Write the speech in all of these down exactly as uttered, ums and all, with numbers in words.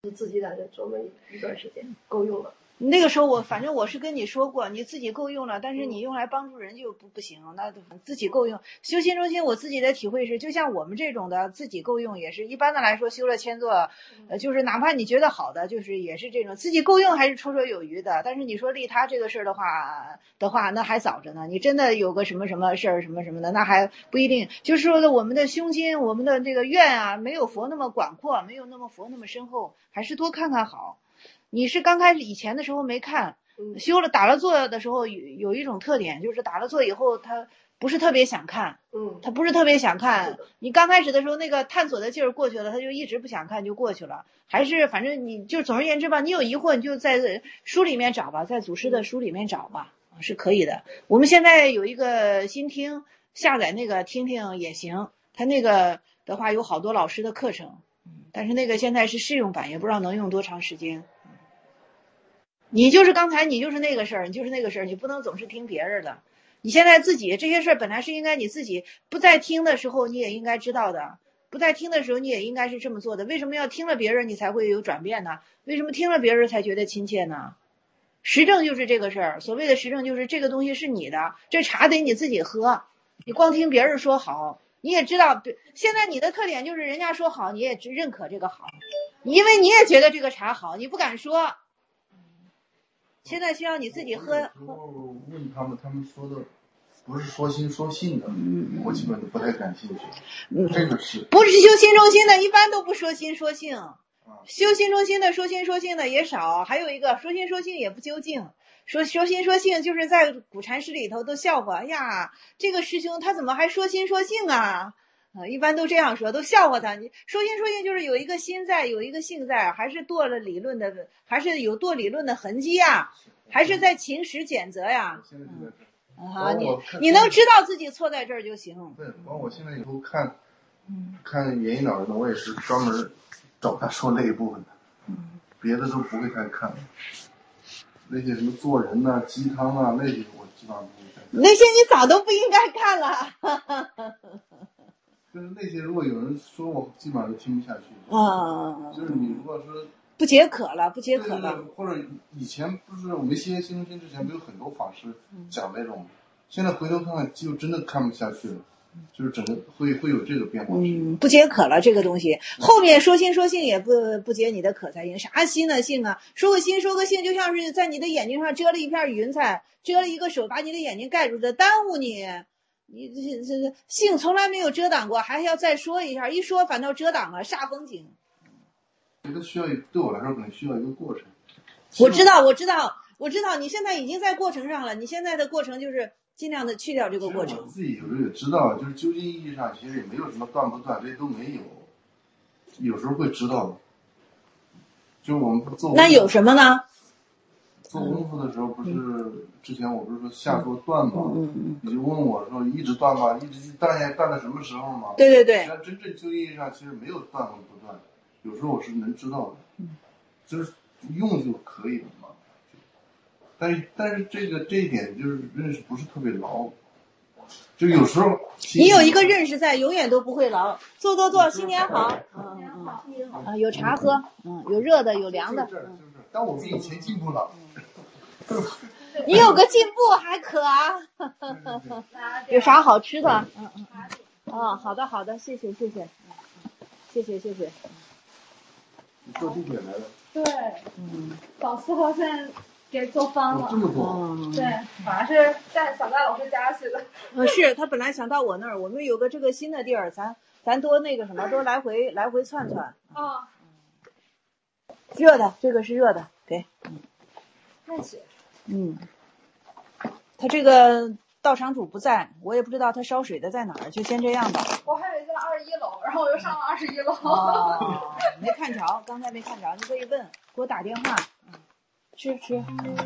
自己在这琢磨一段时间，够用了。 那个时候我反正我是跟你说过，你自己够用了，但是你用来帮助人就不不行，那自己够用。修心中心我自己的体会是，就像我们这种的自己够用，也是一般的来说修了千座，呃，就是哪怕你觉得好的，就是也是这种自己够用还是绰绰有余的。但是你说利他这个事儿的话的话，那还早着呢。你真的有个什么什么事儿什么什么的，那还不一定。就是说的我们的胸襟，我们的这个愿啊，没有佛那么广阔，没有那么佛那么深厚，还是多看看好。你是刚开始以前的时候没看，修了打了坐的时候有有一种特点，就是打了坐以后他不是特别想看， 嗯， 他不是特别想看。你刚开始的时候那个探索的劲儿过去了，他就一直不想看就过去了。还是反正你就总而言之吧，你有疑惑你就在书里面找吧，在祖师的书里面找吧，是可以的。我们现在有一个新听，下载那个听听也行，他那个的话有好多老师的课程，但是那个现在是试用版，也不知道能用多长时间。你就是刚才你就是那个事儿，你就是那个事儿，你不能总是听别人的。你现在自己这些事儿本来是应该你自己不在听的时候你也应该知道的，不在听的时候你也应该是这么做的。为什么要听了别人你才会有转变呢？为什么听了别人才觉得亲切呢？实证就是这个事儿，所谓的实证就是这个东西是你的，这茶得你自己喝，你光听别人说好，你也知道现在你的特点就是人家说好你也认可这个好，因为你也觉得这个茶好，你不敢说。现在需要你自己喝。 有时候问他们，他们说的不是说心说性的，嗯、我基本都不太感兴趣。嗯、这个是不是修心中心的，一般都不说心说性。啊、修心中心的说心说性的也少，还有一个说心说性也不究竟。说说心说性就是在古禅师里头都笑话，哎呀，这个师兄他怎么还说心说性啊？啊，一般都这样说，都笑话他。你说心说性就是有一个心在，有一个性在，还是堕了理论的，还是有堕理论的痕迹呀、啊，还是在勤实检责呀。 嗯啊，你你能知道自己错在这儿就行。 对，包括我现在以后看，嗯，看原因导人的，我也是专门找他说那一部分的，嗯，别的都不会太看。那些什么做人呐、啊、鸡汤啊，那些我基本上不会看。 那些你早都不应该看了。 就是那些，如果有人说我，基本上都听不下去。 嗯， 就是你如果说不解渴了，不解渴了。 对对对，或者以前不是我没学心中心之前，不有很多法师讲那种，嗯、现在回头看看，就真的看不下去了。就是整个会会有这个变化。 嗯，不解渴了这个东西，后面说心说性也不不解你的渴才行。啥心呢性啊？说个心说个性，就像是在你的眼睛上遮了一片云彩，遮了一个手，把你的眼睛盖住的，耽误你。你这这性从来没有遮挡过，还要再说一下，一说反倒遮挡了，煞风景。 这个需要对我来说可能需要一个过程。 我知道，我知道，我知道，你现在已经在过程上了，你现在的过程就是尽量的去掉这个过程。 我自己有时候也知道，就是究竟意义上其实也没有什么断不断，这些都没有。有时候会知道的，就是我们做那有什么呢？ 做功夫的时候，不是、嗯、之前我不是说下说断吗？嗯嗯、你就问我说一直断吗？一直断下断到什么时候吗？ 对对对。 实际上真正就意义上其实没有断和不断，有时候我是能知道的，嗯、就是用就可以了嘛。但是但是这个这一点就是认识不是特别牢，就有时候你有一个认识在，永远都不会牢。坐坐坐，新年好。嗯嗯嗯啊，有茶喝，嗯，有热的，有凉的。 就是就是，但我比以前进步了。 你有个进步还可啊。有啥好吃的？嗯嗯嗯。哦，好的好的，谢谢谢谢，谢谢谢谢。 你坐地铁来的？ 对，嗯，老师好像给做翻了。 这么多？ 嗯、对，反正是在小戴老师家去的。 呃，是他本来想到我那儿，我们有个这个新的地儿，咱咱多那个什么，多来回来回窜窜。 啊。 热的，这个是热的，给。嗯。 太血。 嗯。他这个道场主不在，我也不知道他烧水的在哪儿，就先这样吧。 我还以为在二十一楼，然后我又上了二十一楼。 哦，没看着，刚才没看着，你可以问，给我打电话。嗯，吃吃。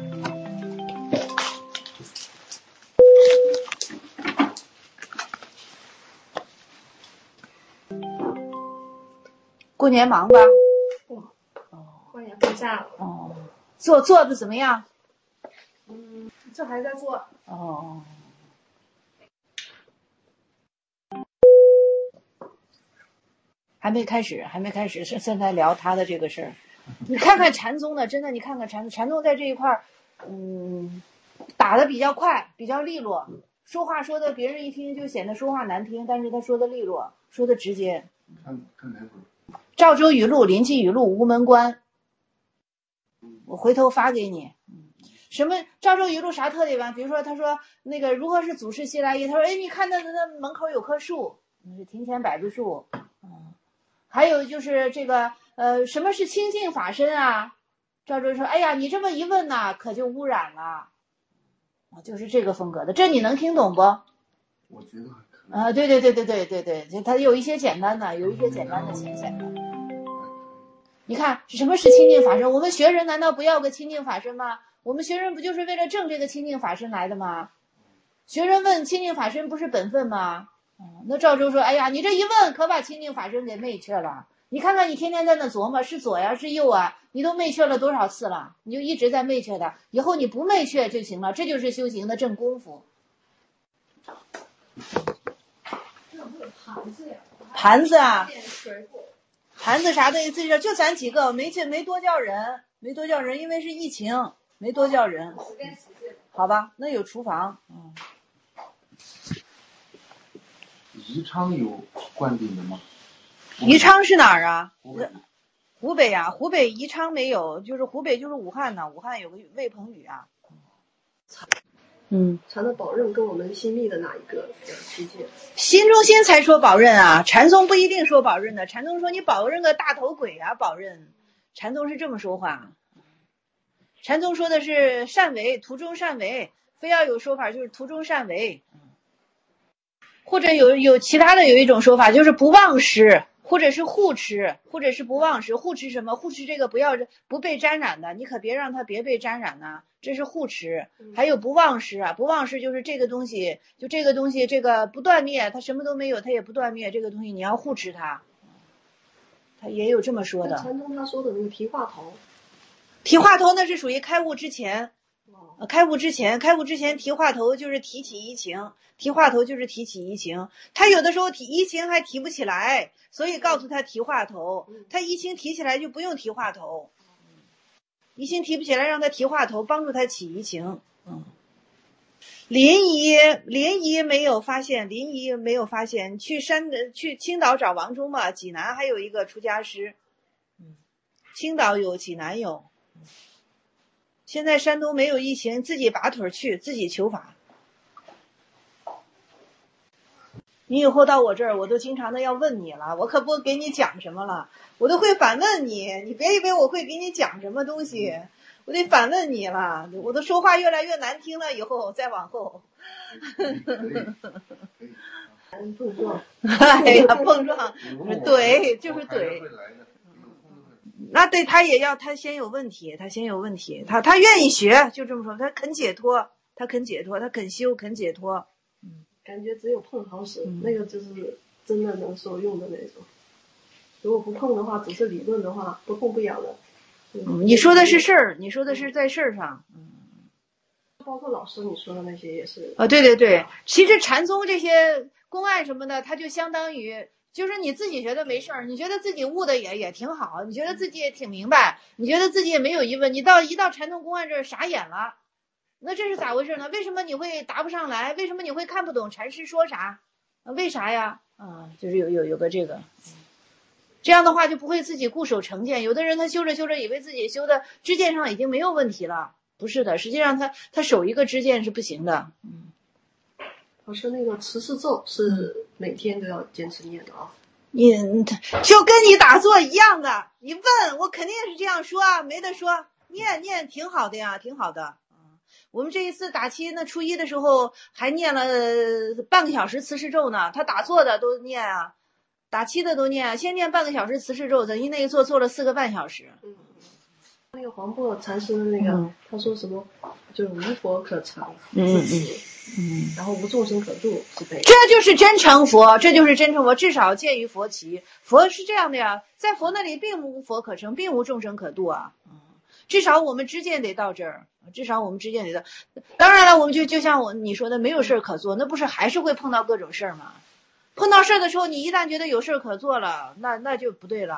过年忙吧？ 哇，哦，过年放假了。 哦，做做的怎么样？ 嗯，这还在做。 哦。还没开始，还没开始，是现在聊他的这个事儿。 你看看禅宗的，真的，你看看禅宗，禅宗在这一块儿，嗯，打的比较快，比较利落，说话说的别人一听就显得说话难听，但是他说的利落，说的直接。 看看哪本？ 赵州语录、临济语录、无门关，我回头发给你。什么赵州语录啥特点吧？比如说他说那个如何是祖师西来意，他说哎，你看那那门口有棵树，那是庭前柏子树。嗯，还有就是这个呃，什么是清净法身啊？赵州说哎呀，你这么一问呐，可就污染了。啊，就是这个风格的，这你能听懂不？ 我觉得还可以。 啊，对对对对对对对，它有一些简单的，有一些简单的浅显的。你看什么是清净法身？我们学人难道不要个清净法身吗？我们学人不就是为了证这个清净法身来的吗？学人问清净法身不是本分吗？嗯，那赵州说哎呀，你这一问可把清净法身给昧却了。你看看你天天在那琢磨是左呀是右啊，你都昧却了多少次了，你就一直在昧却它，以后你不昧却就行了，这就是修行的正功夫。 盘子呀， 盘子啊， 水果， 盘子啥的，这就咱几个，没没多叫人，没多叫人，因为是疫情，没多叫人。好吧，那有厨房。嗯。 宜昌有灌顶的吗？ 宜昌是哪儿啊？ 湖北。 湖北啊，湖北宜昌没有，就是湖北就是武汉呢，武汉有个魏鹏宇啊。嗯， 禅的宝刃跟我们心密的哪一个区界？ 心中心才说宝刃啊，禅宗不一定说宝刃的，禅宗说你宝刃个大头鬼啊，宝刃，禅宗是这么说话。禅宗说的是善为，途中善为，非要有说法就是途中善为，或者有有其他的有一种说法就是不忘失。或者是护持，或者是不忘失。护持什么？护持这个不要不被沾染的，你可别让它别被沾染呐、啊，这是护持。还有不忘失啊，不忘失就是这个东西，就这个东西这个不断灭，它什么都没有，它也不断灭，这个东西你要护持它。他也有这么说的。 禅宗他说的那个提话头， 提话头那是属于开悟之前。呃、开悟之前，开悟之前提话头就是提起移情，提话头就是提起移情。他有的时候提移情还提不起来，所以告诉他提话头。他移情提起来就不用提话头，移情提不起来让他提话头，帮助他起移情。嗯，临沂临沂没有发现，临沂没有发现。去山去青岛找王忠嘛，济南还有一个出家师。嗯，青岛有，济南有。现在山东没有疫情，自己拔腿去，自己求法。你以后到我这儿，我都经常的要问你了，我可不给你讲什么了，我都会反问你，你别以为我会给你讲什么东西，我得反问你了，我都说话越来越难听了，以后再往后。 碰撞， 哎呀，碰撞，对，就是对。那对他也要他先有问题，他先有问题，他他愿意学，就这么说，他肯解脱，他肯解脱，他肯修，肯解脱。 嗯，感觉只有碰好使、嗯，那个就是真的能受用的那种。如果不碰的话，只是理论的话，不痛不痒的。 嗯，你说的是事儿，你说的是在事儿上。嗯， 包括老师你说的那些也是。 啊，对对对，其实禅宗这些公案什么的，它就相当于。就是你自己觉得没事儿，你觉得自己悟的也也挺好，你觉得自己也挺明白，你觉得自己也没有疑问，你到一到禅宗公案这儿傻眼了，那这是咋回事呢？为什么你会答不上来？为什么你会看不懂禅师说啥？为啥呀？啊，就是有有有个这个，这样的话就不会自己固守成见。有的人他修着修着，以为自己修的知见上已经没有问题了，不是的，实际上他他守一个知见是不行的。嗯。 老师，那个持世咒是每天都要坚持念的啊。 你就跟你打坐一样的，你问我肯定是这样说啊，没得说，念念挺好的呀，挺好的。我们这一次打七那初一的时候还念了半个小时持世咒呢，他打坐的都念啊，打七的都念，先念半个小时持世咒，等于那一坐坐了四个半小时。 嗯，那个黄檗禅师的那个、嗯、他说什么就是无佛可成， 嗯嗯嗯，然后无众生可度是对， 这就是真成佛，这就是真成佛，至少见于佛齐。佛是这样的呀，在佛那里并无佛可成，并无众生可度啊。至少我们知见得到这儿，至少我们知见得到。当然了，我们就就像我你说的，没有事可做，那不是还是会碰到各种事儿吗？碰到事儿的时候，你一旦觉得有事可做了，那那就不对了。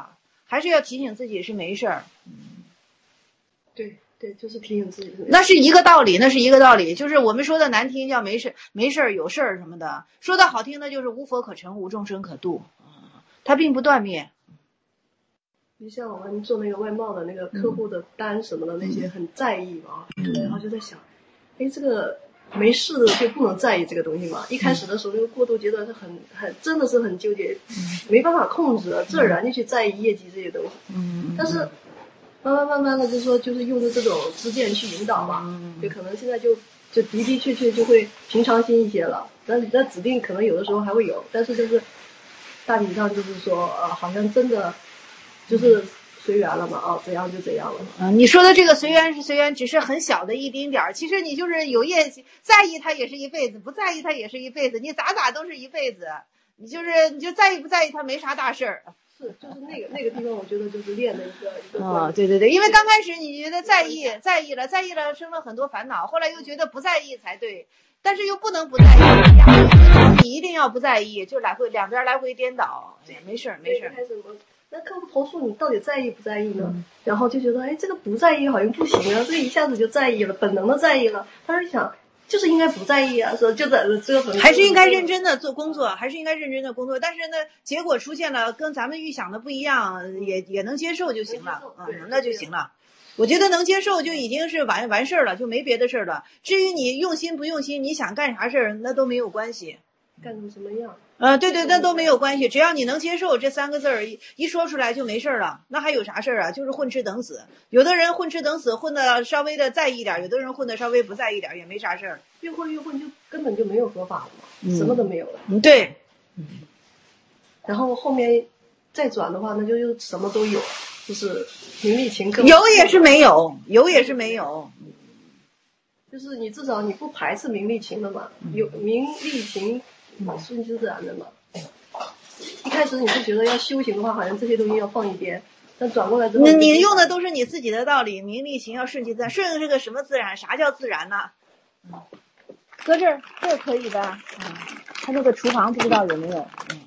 还是要提醒自己是没事儿。 对对，就是提醒自己。 那是一个道理，那是一个道理，就是我们说的难听叫没事没事儿有事儿什么的，说的好听的就是无佛可成，无众生可度，它并不断灭。 你像我们做那个外贸的那个客户的单什么的、嗯、那些很在意嘛，嗯、然后就在想，哎，这个没事的就不能在意这个东西嘛。一开始的时候，那个过渡阶段是很很真的是很纠结，嗯、没办法控制，自然而然就去在意业绩这些东西。嗯，但是慢慢慢慢的就说就是用的这种知见去引导嘛，嗯、就可能现在就就的的确确就会平常心一些了。那那指定可能有的时候还会有，但是就是大体上就是说呃，好像真的。就是随缘了嘛，啊，怎样就怎样了嘛。 嗯，你说的这个随缘是随缘，只是很小的一丁点儿。其实你就是有业绩，在意它也是一辈子，不在意它也是一辈子，你咋咋都是一辈子。你就是你就在意不在意它没啥大事儿。 是，就是那个那个地方，我觉得就是练的一个一个。 哦，对对对，因为刚开始你觉得在意，在意了，在意了，生了很多烦恼，后来又觉得不在意才对，但是又不能不在意，你一定要不在意，就来回两边来回颠倒。对，没事没事。 那客户投诉你到底在意不在意呢？嗯、然后就觉得，哎，这个不在意好像不行啊，这一下子就在意了，本能的在意了。他是想，就是应该不在意啊，说就在这个还是应该认真的做工作，还是应该认真的工作。但是呢，结果出现了跟咱们预想的不一样，也也能接受就行了，嗯，那就行了。我觉得能接受就已经是完完事儿了，就没别的事儿了。至于你用心不用心，你想干啥事儿，那都没有关系。 干成什么样？ 呃，对对，那都没有关系，只要你能接受这三个字儿，一一说出来就没事了。那还有啥事儿啊？就是混吃等死。有的人混吃等死，混的稍微的在意点；有的人混的稍微不在意点，也没啥事儿。 越混越混，就根本就没有合法了嘛，嗯、什么都没有了。 嗯，对。 嗯。然后后面再转的话，那就又什么都有，就是名利情更。 有也是没有，有也是没有。 就是你至少你不排斥名利情的嘛，有名利情。顺其自然的嘛。一开始你是觉得要修行的话，好像这些东西要放一边，但转过来之后， 你你用的都是你自己的道理，名利情要顺其自然。顺是个什么自然？啥叫自然呢？嗯，搁这儿，这可以的。嗯，他那个厨房不知道有没有。嗯，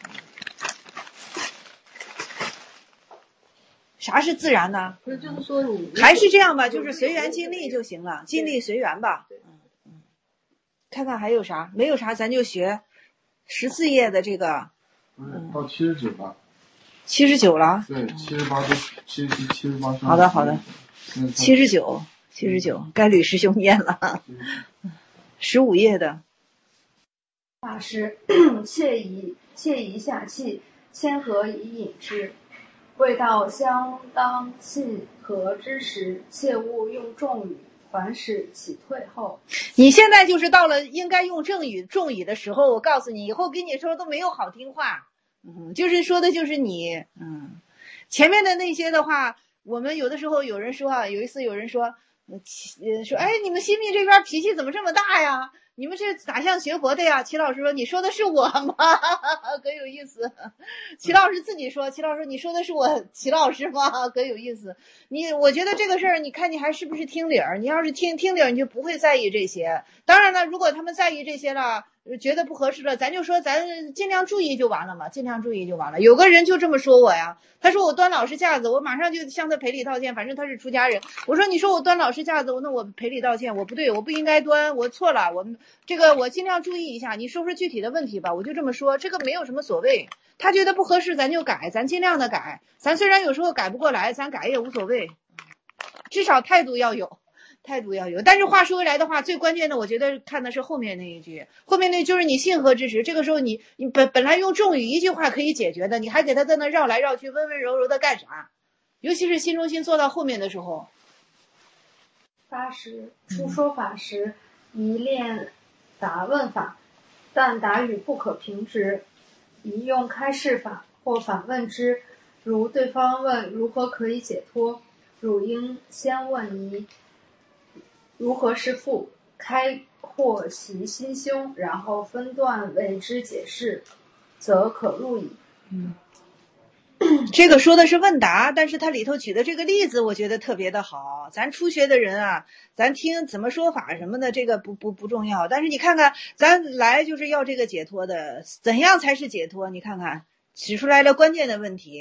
啥是自然呢？ 不是，就是说你还是这样吧，就是随缘尽力就行了，尽力随缘吧。看看还有啥？没有啥，咱就学十四页的这个。 嗯，到七十九了。 七十九了。 对，七十八都七十七、七十八。 好的，好的。七十九，七十九，该吕师兄念了。十五页的。 法师，切宜切宜下气，谦和以饮之。味道相当契合之时，切勿用重语。凡使起退后， 你现在就是到了应该用正语重语的时候。我告诉你，以后跟你说都没有好听话，嗯，就是说的就是你，嗯，前面的那些的话，我们有的时候有人说啊，有一次有人说，呃，说，哎，你们新密这边脾气怎么这么大呀？你们是咋像学佛的呀？齐老师说，你说的是我吗？可有意思。齐老师自己说，齐老师说，你说的是我齐老师吗？可有意思。你我觉得这个事儿，你看你还是不是听理儿？你要是听听理儿，你就不会在意这些。当然了，如果他们在意这些了，觉得不合适了，咱就说咱尽量注意就完了嘛，尽量注意就完了。有个人就这么说我呀，他说我端老师架子，我马上就向他赔礼道歉，反正他是出家人。我说你说我端老师架子，那我赔礼道歉，我不对，我不应该端，我错了，我这个我尽量注意一下，你说说具体的问题吧，我就这么说，这个没有什么所谓。他觉得不合适，咱就改，咱尽量的改。咱虽然有时候改不过来，咱改也无所谓，至少态度要有。态度要有，但是话说回来的话，最关键的我觉得看的是后面那一句，后面那就是你信和之时，这个时候你你本本来用重语一句话可以解决的，你还给他在那绕来绕去，温温柔柔的干啥？尤其是心中心做到后面的时候。 八十初说法时，宜练答问法，但答语不可平直，宜用开示法或反问之。如对方问如何可以解脱，汝应先问疑。如何是父，开阔其心胸，然后分段为之解释，则可入矣。 嗯，这个说的是问答，但是它里头举的这个例子，我觉得特别的好。咱初学的人啊，咱听怎么说法什么的，这个不不不重要。但是你看看，咱来就是要这个解脱的，怎样才是解脱？你看看，指出来了关键的问题。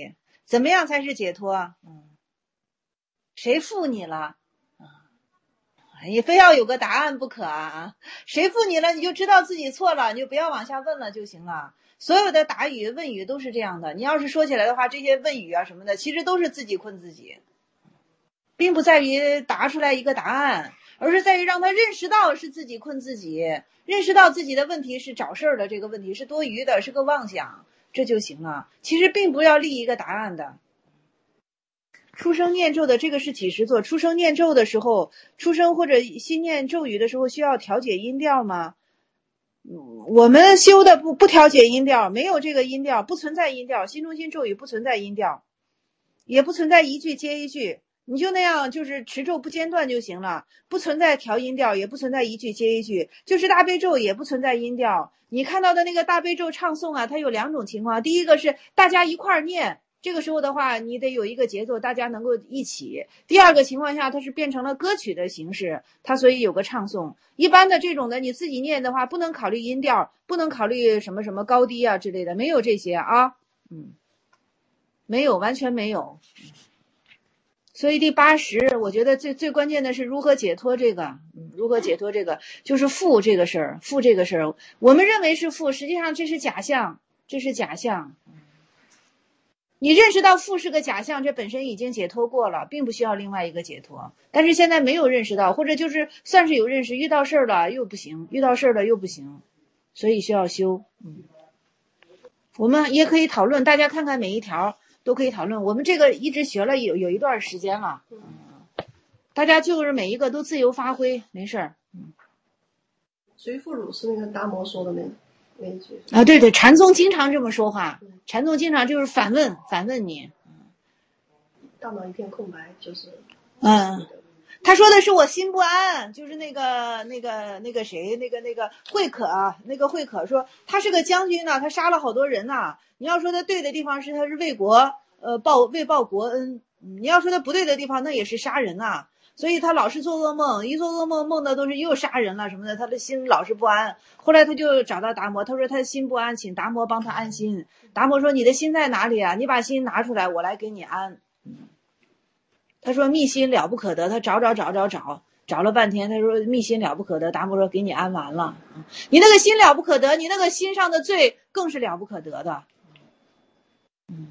怎么样才是解脱？嗯，谁负你了？你非要有个答案不可啊！谁负你了，你就知道自己错了，你就不要往下问了就行了。所有的答语、问语都是这样的。你要是说起来的话，这些问语啊什么的，其实都是自己困自己，并不在于答出来一个答案，而是在于让他认识到是自己困自己，认识到自己的问题是找事儿的，这个问题是多余的，是个妄想，这就行了。其实并不要立一个答案的。出生念咒的这个是几时做？出生念咒的时候，出生或者心念咒语的时候需要调节音调吗？我们修的不不调节音调，没有这个音调，不存在音调，心中心咒语不存在音调，也不存在一句接一句，你就那样就是持咒不间断就行了，不存在调音调，也不存在一句接一句，就是大悲咒也不存在音调。你看到的那个大悲咒唱诵啊，它有两种情况，第一个是大家一块儿念，这个时候的话你得有一个节奏，大家能够一起。第二个情况下它是变成了歌曲的形式，它所以有个唱诵。一般的这种的你自己念的话，不能考虑音调，不能考虑什么什么高低啊之类的，没有这些啊，嗯，没有，完全没有。所以第八十我觉得最最关键的是如何解脱这个，嗯，如何解脱这个就是负这个事儿，负这个事儿我们认为是负，实际上这是假象，这是假象。你认识到负是个假象，这本身已经解脱过了，并不需要另外一个解脱。但是现在没有认识到，或者就是算是有认识，遇到事儿了又不行，遇到事儿了又不行，所以需要修。嗯，我们也可以讨论，大家看看每一条都可以讨论。我们这个一直学了有有一段时间了，嗯，大家就是每一个都自由发挥，没事儿。嗯， 随父乳是那个达摩说的那个。 啊，对对，禅宗经常这么说话，禅宗经常就是反问，反问你， 大脑一片空白，就是， 嗯，他说的是我心不安，就是那个那个那个谁，那个那个慧可啊，那个慧可说他是个将军呢，他杀了好多人呐。你要说他对的地方是他是为国呃报为报国恩，你要说他不对的地方那也是杀人呐。所以他老是做噩梦，一做噩梦梦的都是又杀人了什么的，他的心老是不安。后来他就找到达摩，他说他的心不安，请达摩帮他安心。达摩说你的心在哪里啊？你把心拿出来，我来给你安。他说密心了不可得，他找找找找找找了半天，他说密心了不可得。达摩说给你安完了，你那个心了不可得，你那个心上的罪更是了不可得的。嗯，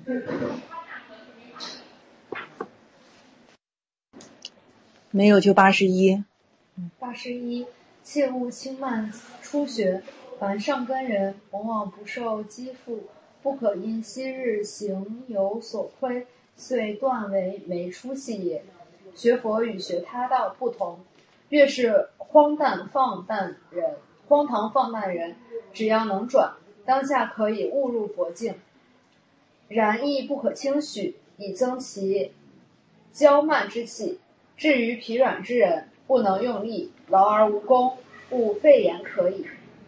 没有就八十一。 八十一，切勿轻慢初学，凡上根人往往不受积负，不可因昔日行有所亏，遂断为没出息也。学佛与学他道不同，越是荒诞放诞人，荒唐放诞人，只要能转，当下可以误入佛境，然亦不可轻许，以增其骄慢之气。至于疲软之人，不能用力，劳而无功，故废言可以。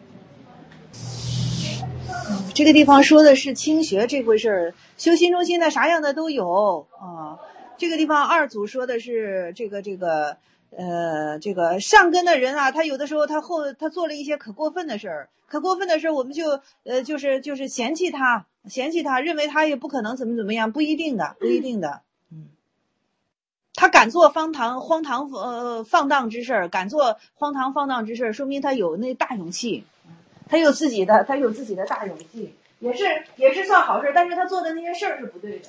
嗯，这个地方说的是轻学这回事儿，修心中心的啥样的都有啊。这个地方二祖说的是这个这个呃这个上根的人啊，他有的时候他后他做了一些可过分的事儿，可过分的事儿我们就呃就是就是嫌弃他，嫌弃他，认为他也不可能怎么怎么样，不一定的，不一定的。嗯，他敢做荒唐荒唐呃放荡之事儿，敢做荒唐放荡之事儿，说明他有那大勇气，他有自己的他有自己的大勇气，也是也是算好事，但是他做的那些事儿是不对的。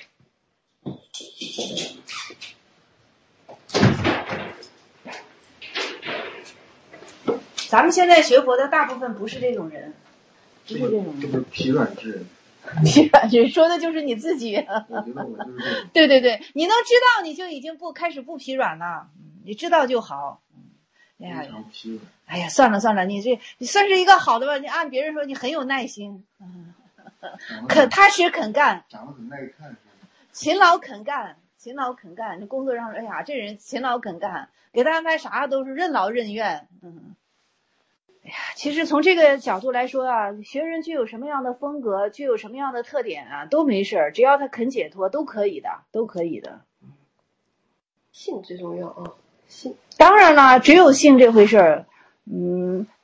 咱们现在学佛的大部分不是这种人，不是这种人， 这不是疲软之人。 疲软之人说的就是你自己。 我觉得我就是这种。 对对对，你能知道你就已经不开始不疲软了，你知道就好。哎呀，哎呀，算了算了，你这你算是一个好的吧？你按别人说你很有耐心，嗯，肯踏实肯干， 长得很耐看是吧？ 勤劳肯干，勤劳肯干。这工作上，哎呀，这人勤劳肯干，给他安排啥都是任劳任怨，嗯。哎呀，其实从这个角度来说啊，学人具有什么样的风格，具有什么样的特点啊，都没事儿，只要他肯解脱，都可以的，都可以的。 信最重要啊，信。 当然了，只有信这回事儿，嗯，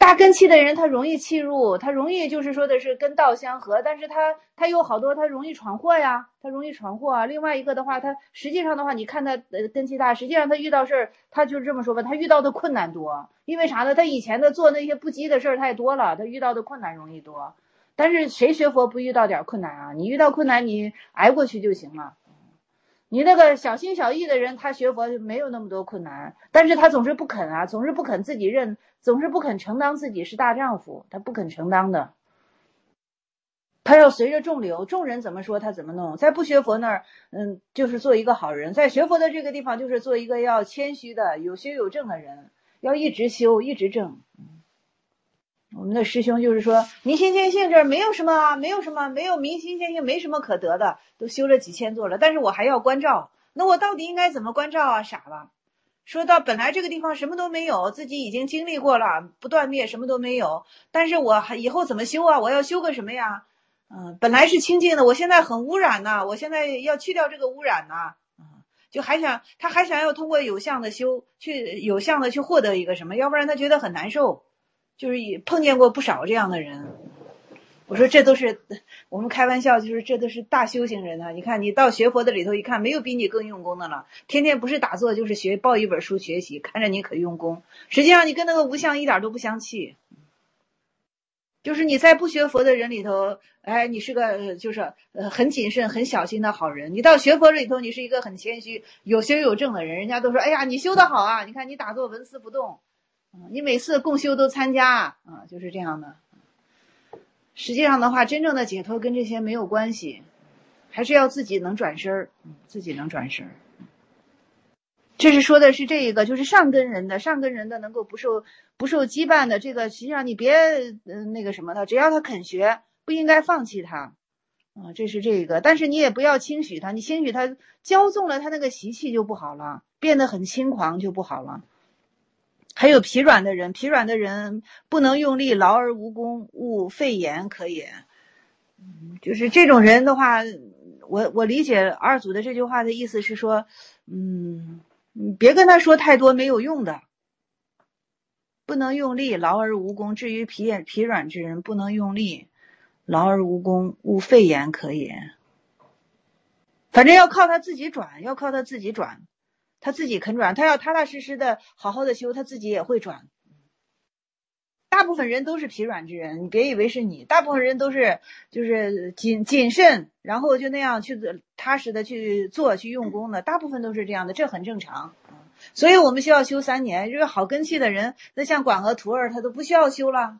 大根器的人他容易契入，他容易就是说的是跟道相合，但是他他有好多他容易闯祸呀，他容易闯祸啊。另外一个的话，他实际上的话，你看他呃根器大，实际上他遇到事儿，他就这么说吧，他遇到的困难多，因为啥呢？他以前的做那些不吉的事儿太多了，他遇到的困难容易多。但是谁学佛不遇到点困难啊？你遇到困难你挨过去就行了。你那个小心小意的人，他学佛就没有那么多困难，但是他总是不肯啊，总是不肯自己认，总是不肯承当自己是大丈夫，他不肯承当的，他要随着众流，众人怎么说他怎么弄。在不学佛那儿，嗯，就是做一个好人；在学佛的这个地方，就是做一个要谦虚的、有学有正的人，要一直修，一直正。我们的师兄就是说，明心见性这儿没有什么，没有什么，没有明心见性，没什么可得的，都修了几千座了，但是我还要关照，那我到底应该怎么关照啊？傻了。说到本来这个地方什么都没有，自己已经经历过了，不断灭什么都没有，但是我还以后怎么修啊？我要修个什么呀？嗯，本来是清净的，我现在很污染呐、啊，我现在要去掉这个污染呐、啊，嗯，就还想他还想要通过有相的修，去有相的去获得一个什么，要不然他觉得很难受。就是也碰见过不少这样的人，我说这都是我们开玩笑，就是这都是大修行人啊！你看你到学佛的里头一看，没有比你更用功的了，天天不是打坐就是学，抱一本书学习，看着你可用功，实际上你跟那个无相一点都不相契。就是你在不学佛的人里头，哎，你是个就是呃很谨慎、很小心的好人；你到学佛里头，你是一个很谦虚、有修有正的人，人家都说，哎呀，你修得好啊！你看你打坐纹丝不动。你每次共修都参加啊，就是这样的。实际上的话，真正的解脱跟这些没有关系，还是要自己能转身儿，自己能转身儿。这是说的是这个，就是上根人的，上根人的能够不受不受羁绊的这个，实际上你别嗯、呃、那个什么他，只要他肯学，不应该放弃他。啊，这是这个，但是你也不要轻许他，你轻许他骄纵了他那个习气就不好了，变得很轻狂就不好了。还有疲软的人，疲软的人不能用力，劳而无功，勿废言可也。嗯，就是这种人的话，我我理解二祖的这句话的意思是说，嗯，你别跟他说太多没有用的，不能用力，劳而无功。至于疲疲软之人，不能用力，劳而无功，勿废言可也。反正要靠他自己转，要靠他自己转。他自己肯转，他要踏踏实实的好好的修，他自己也会转。大部分人都是疲软之人，你别以为是你，大部分人都是就是谨谨慎，然后就那样去踏实的去做去用功的，大部分都是这样的，这很正常。所以我们需要修三年，就是好根器的人，那像广和徒儿他都不需要修了。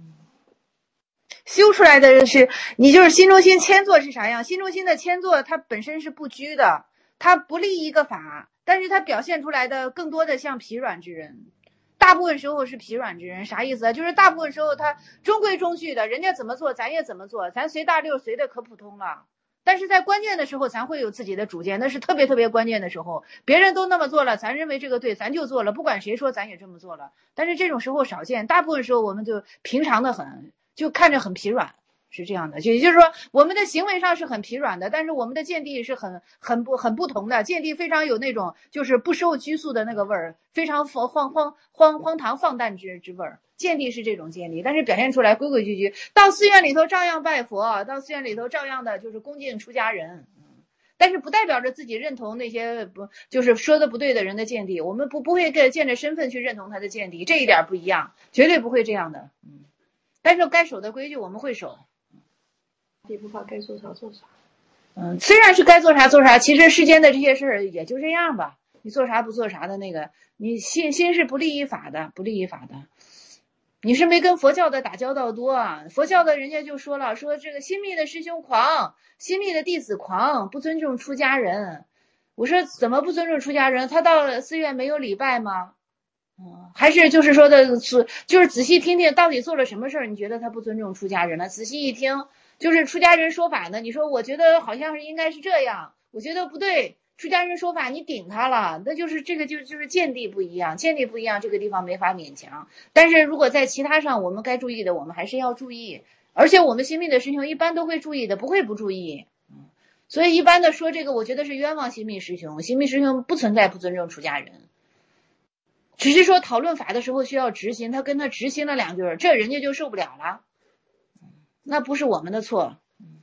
修出来的是你就是心中心谦坐是啥样？心中心的谦坐它本身是不拘的，它不立一个法，但是他表现出来的更多的像疲软之人，大部分时候是疲软之人。啥意思啊？就是大部分时候他中规中矩的，人家怎么做咱也怎么做，咱随大溜随的可普通了。但是在关键的时候咱会有自己的主见，那是特别特别关键的时候，别人都那么做了，咱认为这个对，咱就做了，不管谁说咱也这么做了。但是这种时候少见，大部分时候我们就平常的很，就看着很疲软。是这样的，也就是说我们的行为上是很疲软的，但是我们的见地是很很不很不同的，见地非常有那种就是不受拘束的那个味儿，非常荒荒荒荒荒唐放诞之之味儿，见地是这种见地，但是表现出来规规矩矩，到寺院里头照样拜佛，到寺院里头照样的就是恭敬出家人，但是不代表着自己认同那些不就是说的不对的人的见地，我们不不会见着身份去认同他的见地，这一点不一样，绝对不会这样的。嗯，但是该守的规矩我们会守。 也不怕该做啥做啥。 嗯，虽然是该做啥做啥，其实世间的这些事儿也就这样吧。你做啥不做啥的那个，你心心是不利于法的，不利于法的。你是没跟佛教的打交道多啊？佛教的人家就说了，说这个新密的师兄狂，新密的弟子狂，不尊重出家人。我说怎么不尊重出家人？他到寺院没有礼拜吗？嗯，还是就是说的是，就是仔细听听到底做了什么事儿？你觉得他不尊重出家人了？仔细一听。就是出家人说法呢，你说我觉得好像是应该是这样，我觉得不对，出家人说法你顶他了，那就是这个就就是见地不一样，见地不一样，这个地方没法勉强。但是如果在其他上我们该注意的，我们还是要注意，而且我们新密的师兄一般都会注意的，不会不注意。所以一般的说这个，我觉得是冤枉新密师兄，新密师兄不存在不尊重出家人。 只是说讨论法的时候需要执行，他跟他执行了两句，这人家就受不了了，那不是我们的错。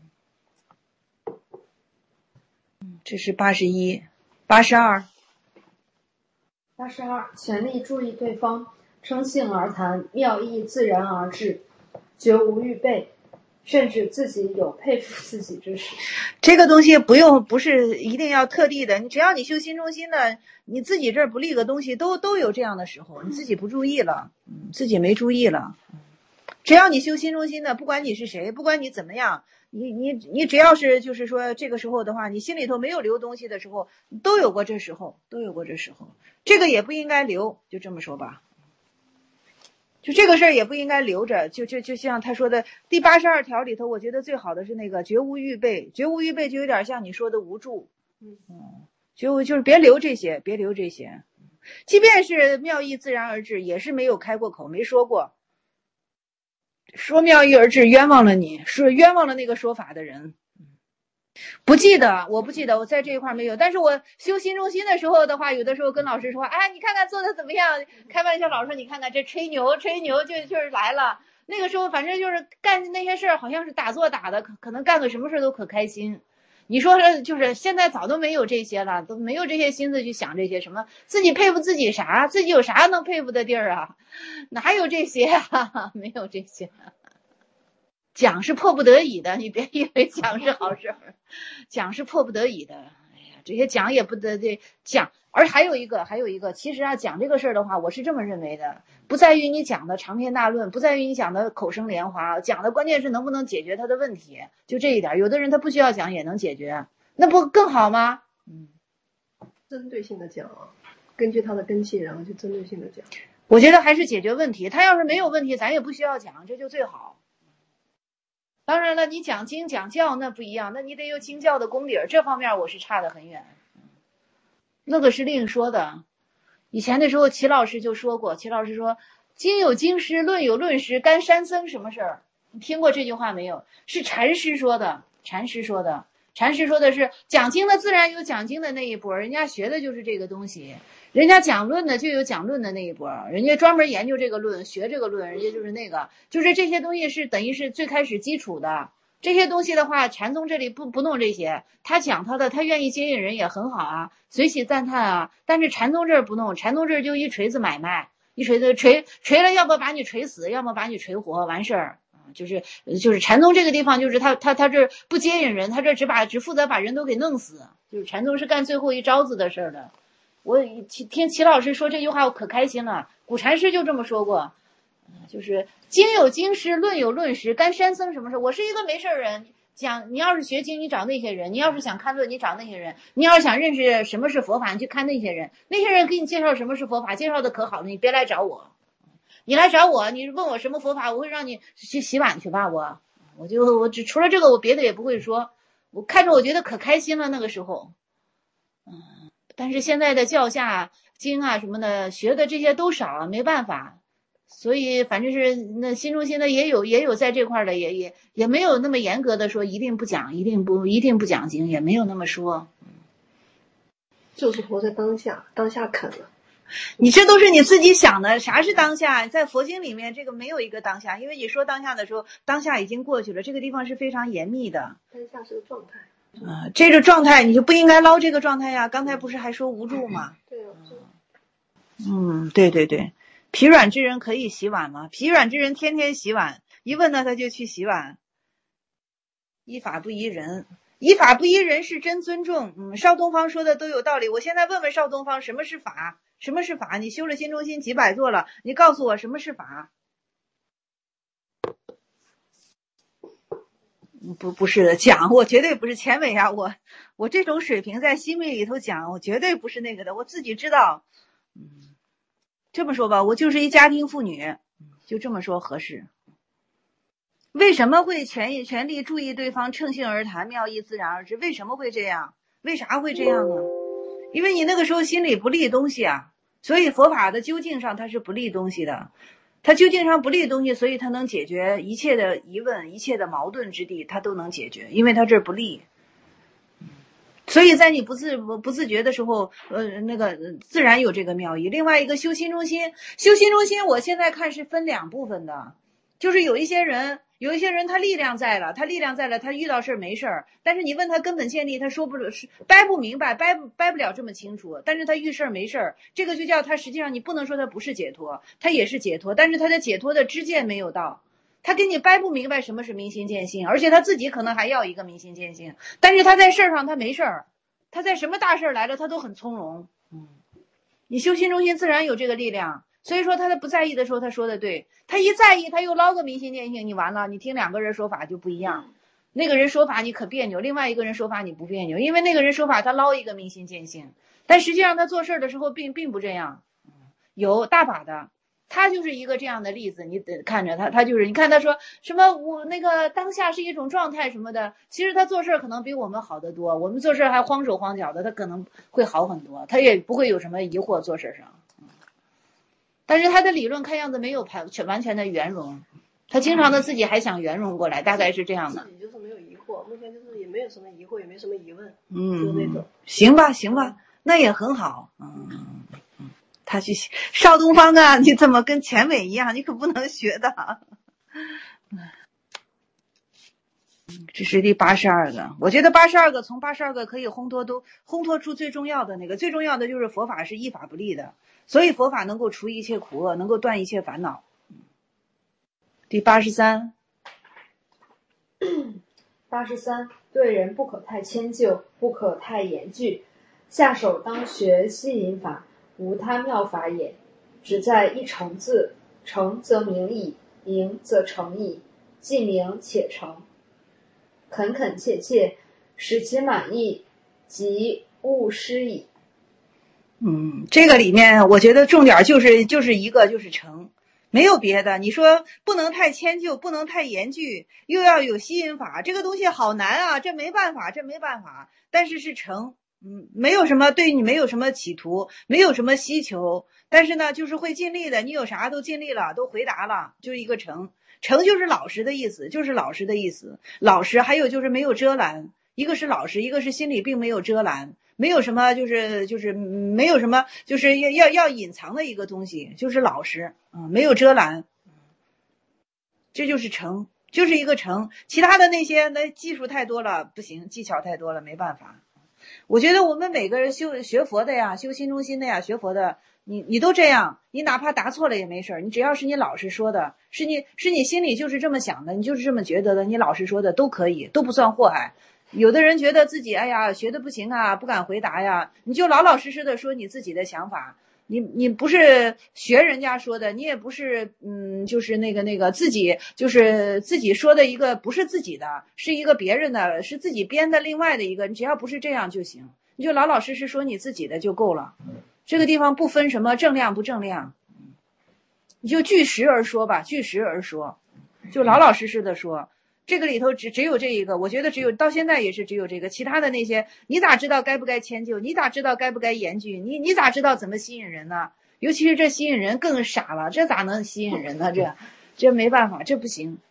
这是八十一，八十二。 八十二，全力注意对方，称性而谈，妙意自然而至，绝无预备，甚至自己有佩服自己之时。 这个东西不用，不是一定要特地的，你只要你修心中心的，你自己这儿不立个东西，都都有这样的时候，你自己不注意了，嗯，自己没注意了。只要你修心中心的，不管你是谁，不管你怎么样，你你你只要是就是说这个时候的话，你心里头没有留东西的时候，都有过这时候，都有过这时候，这个也不应该留，就这么说吧。就这个事儿也不应该留着，就就就像他说的第八十二条里头，我觉得最好的是那个绝无预备，绝无预备就有点像你说的无助，嗯，绝无就是别留这些，别留这些，即便是妙意自然而至，也是没有开过口，没说过。说妙意而至，冤枉了你，是冤枉了那个说法的人。不记得，我不记得，我在这一块没有。但是我修心中心的时候的话，有的时候跟老师说，哎，你看看做的怎么样？开玩笑，老师说你看看这吹牛，吹牛就就是来了。那个时候反正就是干那些事儿，好像是打坐打的，可可能干个什么事都可开心。你说是就是现在早都没有这些了，都没有这些心思去想这些什么自己佩服自己啥，自己有啥能佩服的地儿啊？哪有这些啊？没有这些。讲是迫不得已的，你别以为讲是好事儿，讲是迫不得已的。哎呀，这些讲也不得这讲，而还有一个，还有一个，其实啊，讲这个事儿的话，我是这么认为的，不在于你讲的长篇大论，不在于你讲的口生莲花，讲的关键是能不能解决他的问题，就这一点。有的人他不需要讲也能解决，那不更好吗？嗯， 针对性的讲啊，根据他的根器，然后就针对性的讲。 我觉得还是解决问题，他要是没有问题，咱也不需要讲，这就最好。当然了，你讲经讲教那不一样，那你得有经教的功底儿，这方面我是差得很远，那个是另说的。以前的时候齐老师就说过，齐老师说经有经师，论有论师，干山僧什么事儿？你听过这句话没有？是禅师说的，禅师说的，禅师说的是讲经的自然有讲经的那一波，人家学的就是这个东西，人家讲论的就有讲论的那一波，人家专门研究这个论，学这个论，人家就是那个，就是这些东西是等于是最开始基础的。这些东西的话，禅宗这里不不弄这些，他讲他的，他愿意接引人也很好啊，随喜赞叹啊。但是禅宗这儿不弄，禅宗这儿就一锤子买卖，一锤子锤锤了，要么把你锤死，要么把你锤活，完事儿。就是就是禅宗这个地方，就是他他他这不接引人，他这只把只负责把人都给弄死，就是禅宗是干最后一招子的事儿的。我听齐老师说这句话，我可开心了。古禅师就这么说过，就是经有经师，论有论师，干山僧什么事？我是一个没事人，讲你要是学经，你找那些人；你要是想看论，你找那些人；你要是想认识什么是佛法，你去看那些人。那些人给你介绍什么是佛法，介绍的可好了，你别来找我。你来找我，你问我什么佛法，我会让你去洗碗去吧。我我就我只除了这个，我别的也不会说。我看着我觉得可开心了那个时候。嗯，但是现在的教下经啊什么的学的这些都少，没办法。所以反正是那心中心的也有也有在这块的，也也也没有那么严格的说一定不讲，一定不一定不讲经，也没有那么说。 就是活在当下，当下啃了。 你这都是你自己想的，啥是当下？在佛经里面这个没有一个当下，因为你说当下的时候，当下已经过去了，这个地方是非常严密的。 当下是个状态。 啊、呃，这个状态你就不应该捞这个状态呀。刚才不是还说无助吗？ 对啊。 嗯，对对对，疲软之人可以洗碗吗？疲软之人天天洗碗，一问他他就去洗碗。依法不依人。依法不依人是真尊重。嗯，邵东方说的都有道理。我现在问问邵东方，什么是法？什么是法？你修了心中心几百座了，你告诉我什么是法？不不是的，讲我绝对不是前伟啊，我我这种水平在西密里头讲，我绝对不是那个的，我自己知道。嗯，这么说吧，我就是一家庭妇女，就这么说合适。为什么会全全力注意对方，乘兴而谈，妙意自然而至？为什么会这样？为啥会这样呢？因为你那个时候心里不立东西啊，所以佛法的究竟上它是不立东西的，它究竟上不立东西，所以它能解决一切的疑问，一切的矛盾之地，它都能解决，因为它这不立。 所以在你不自不自觉的时候，呃，那个自然有这个妙意。另外一个修心中心，修心中心，我现在看是分两部分的，就是有一些人，有一些人他力量在了，他力量在了，他遇到事儿没事儿，但是你问他根本建立，他说不了，掰不明白，掰不掰不了这么清楚，但是他遇事儿没事儿，这个就叫他实际上你不能说他不是解脱，他也是解脱，但是他的解脱的知见没有到。他给你掰不明白什么是明心见性，而且他自己可能还要一个明心见性，但是他在事儿上他没事儿，他在什么大事儿来了他都很从容。嗯，你修心中心自然有这个力量，所以说他在不在意的时候他说的对，他一在意他又捞个明心见性，你完了，你听两个人说法就不一样，那个人说法你可别扭，另外一个人说法你不别扭，因为那个人说法他捞一个明心见性，但实际上他做事的时候并并不这样，有大把的。他就是一个这样的例子，你得看着他，他就是你看他说什么我那个当下是一种状态什么的，其实他做事可能比我们好得多，我们做事还慌手慌脚的，他可能会好很多，他也不会有什么疑惑做事上。但是他的理论看样子没有全完全的圆融，他经常的自己还想圆融过来，大概是这样的。 自己就是没有疑惑，目前就是也没有什么疑惑，也没什么疑问， 嗯， 就那种。 行吧，行吧，那也很好，嗯。他去少东方啊，你怎么跟钱伟一样？你可不能学的。这是第八十二个，我觉得八十二个从八十二个可以烘托都烘托出最重要的那个，最重要的就是佛法是依法不立的，所以佛法能够除一切苦厄，能够断一切烦恼。第八十三， 八十三，对人不可太迁就，不可太严峻，下手当学吸引法。无他妙法也，只在一诚字，诚则明矣，明则诚矣，既明且诚，恳恳切切，使其满意，即勿失矣。 嗯，这个里面我觉得重点就是就是一个就是诚，没有别的。你说不能太迁就，不能太严峻，又要有吸引法，这个东西好难啊，这没办法，这没办法。但是是诚。嗯，没有什么对你没有什么企图，没有什么需求，但是呢，就是会尽力的。你有啥都尽力了，都回答了，就一个诚。诚就是老实的意思，就是老实的意思。老实还有就是没有遮拦，一个是老实，一个是心里并没有遮拦，没有什么就是就是没有什么就是要要要隐藏的一个东西，就是老实啊、嗯，没有遮拦，这就是诚，就是一个诚。其他的那些那技术太多了，不行，技巧太多了，没办法。我觉得我们每个人修学佛的呀，修心中心的呀，学佛的，你你都这样，你哪怕答错了也没事，你只要是你老实说的，是你是你心里就是这么想的，你就是这么觉得的，你老实说的都可以，都不算祸害。有的人觉得自己哎呀学的不行啊，不敢回答呀，你就老老实实的说你自己的想法。你你不是学人家说的，你也不是嗯，就是那个那个自己就是自己说的一个不是自己的，是一个别人的，是自己编的另外的一个，你只要不是这样就行，你就老老实实说你自己的就够了。这个地方不分什么正量不正量，你就据实而说吧，据实而说，就老老实实的说。这个里头只只有这一个，我觉得只有到现在也是只有这个，其他的那些你咋知道该不该迁就，你咋知道该不该严峻，你你咋知道怎么吸引人呢？尤其是这吸引人更傻了，这咋能吸引人呢？这这没办法，这不行。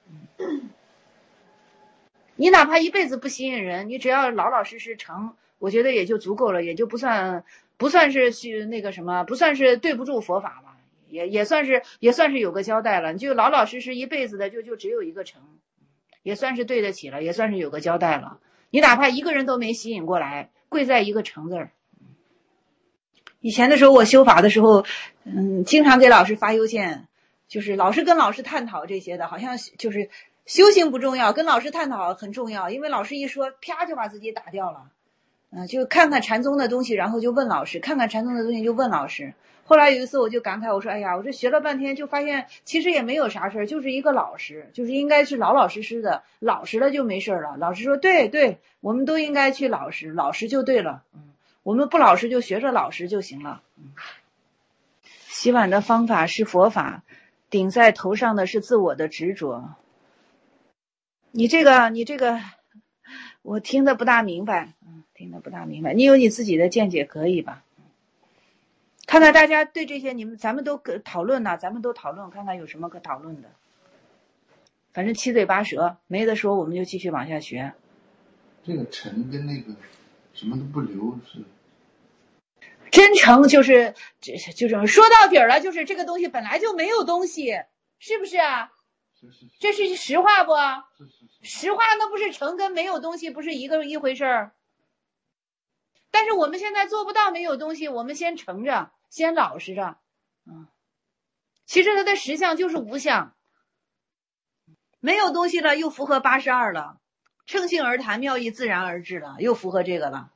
你哪怕一辈子不吸引人，你只要老老实实诚，我觉得也就足够了，也就不算不算是去那个什么，不算是对不住佛法了，也也算是也算是有个交代了。你就老老实实一辈子的就就只有一个诚。也算是对得起了，也算是有个交代了。你哪怕一个人都没吸引过来，贵在一个诚字儿。以前的时候我修法的时候，嗯，经常给老师发邮件，就是老师跟老师探讨这些的，好像就是修行不重要，跟老师探讨很重要，因为老师一说，啪就把自己打掉了。嗯、呃，就看看禅宗的东西，然后就问老师，看看禅宗的东西就问老师。后来有一次我就感慨，我说哎呀，我这学了半天就发现其实也没有啥事儿，就是一个老实，就是应该是老老实实的，老实了就没事了。老师说对对，我们都应该去老实，老实就对了。嗯，我们不老实就学着老实就行了。嗯，洗碗的方法是佛法，顶在头上的是自我的执着。你这个你这个我听得不大明白，嗯，听得不大明白。你有你自己的见解可以吧？看看大家对这些，你们咱们都讨论呢，咱们都讨论，看看有什么可讨论的。反正七嘴八舌，没得说，我们就继续往下学。 这个沉跟那个什么都不留是。 真诚就是就是说到底儿了，就是这个东西本来就没有东西，是不是啊？ 是是是， 这是实话不？ 是是是， 实话那不是诚跟没有东西不是一个一回事儿。但是我们现在做不到没有东西，我们先诚着，先老实着。嗯，其实它的实相就是无相，没有东西了，又符合八十二了，乘性而谈，妙意自然而至了，又符合这个了。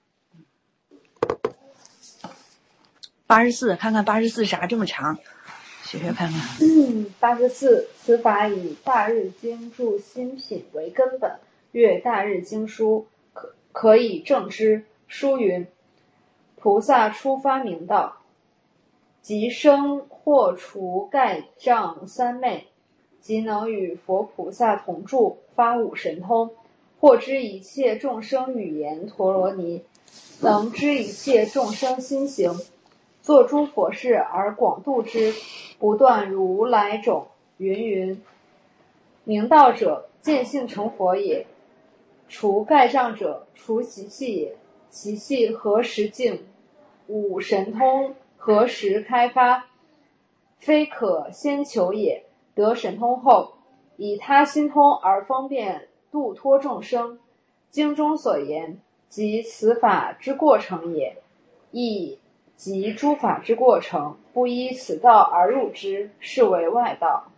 八十四，看看八十四啥这么长，学学看看。 嗯，八十四，此法以大日经注心品为根本，阅大日经书，可可以证之。书云：菩萨初发明道，即生或除盖障三昧，即能与佛菩萨同住，发五神通，或知一切众生语言陀罗尼，能知一切众生心行，作诸佛事而广度之，不断如来种。云云。明道者，见性成佛也；除盖障者，除习气也。习气何时净？五神通何时开发？非可先求也。得神通后，以他心通而方便度脱众生。经中所言，即此法之过程也，亦即诸法之过程，不依此道而入之，是为外道。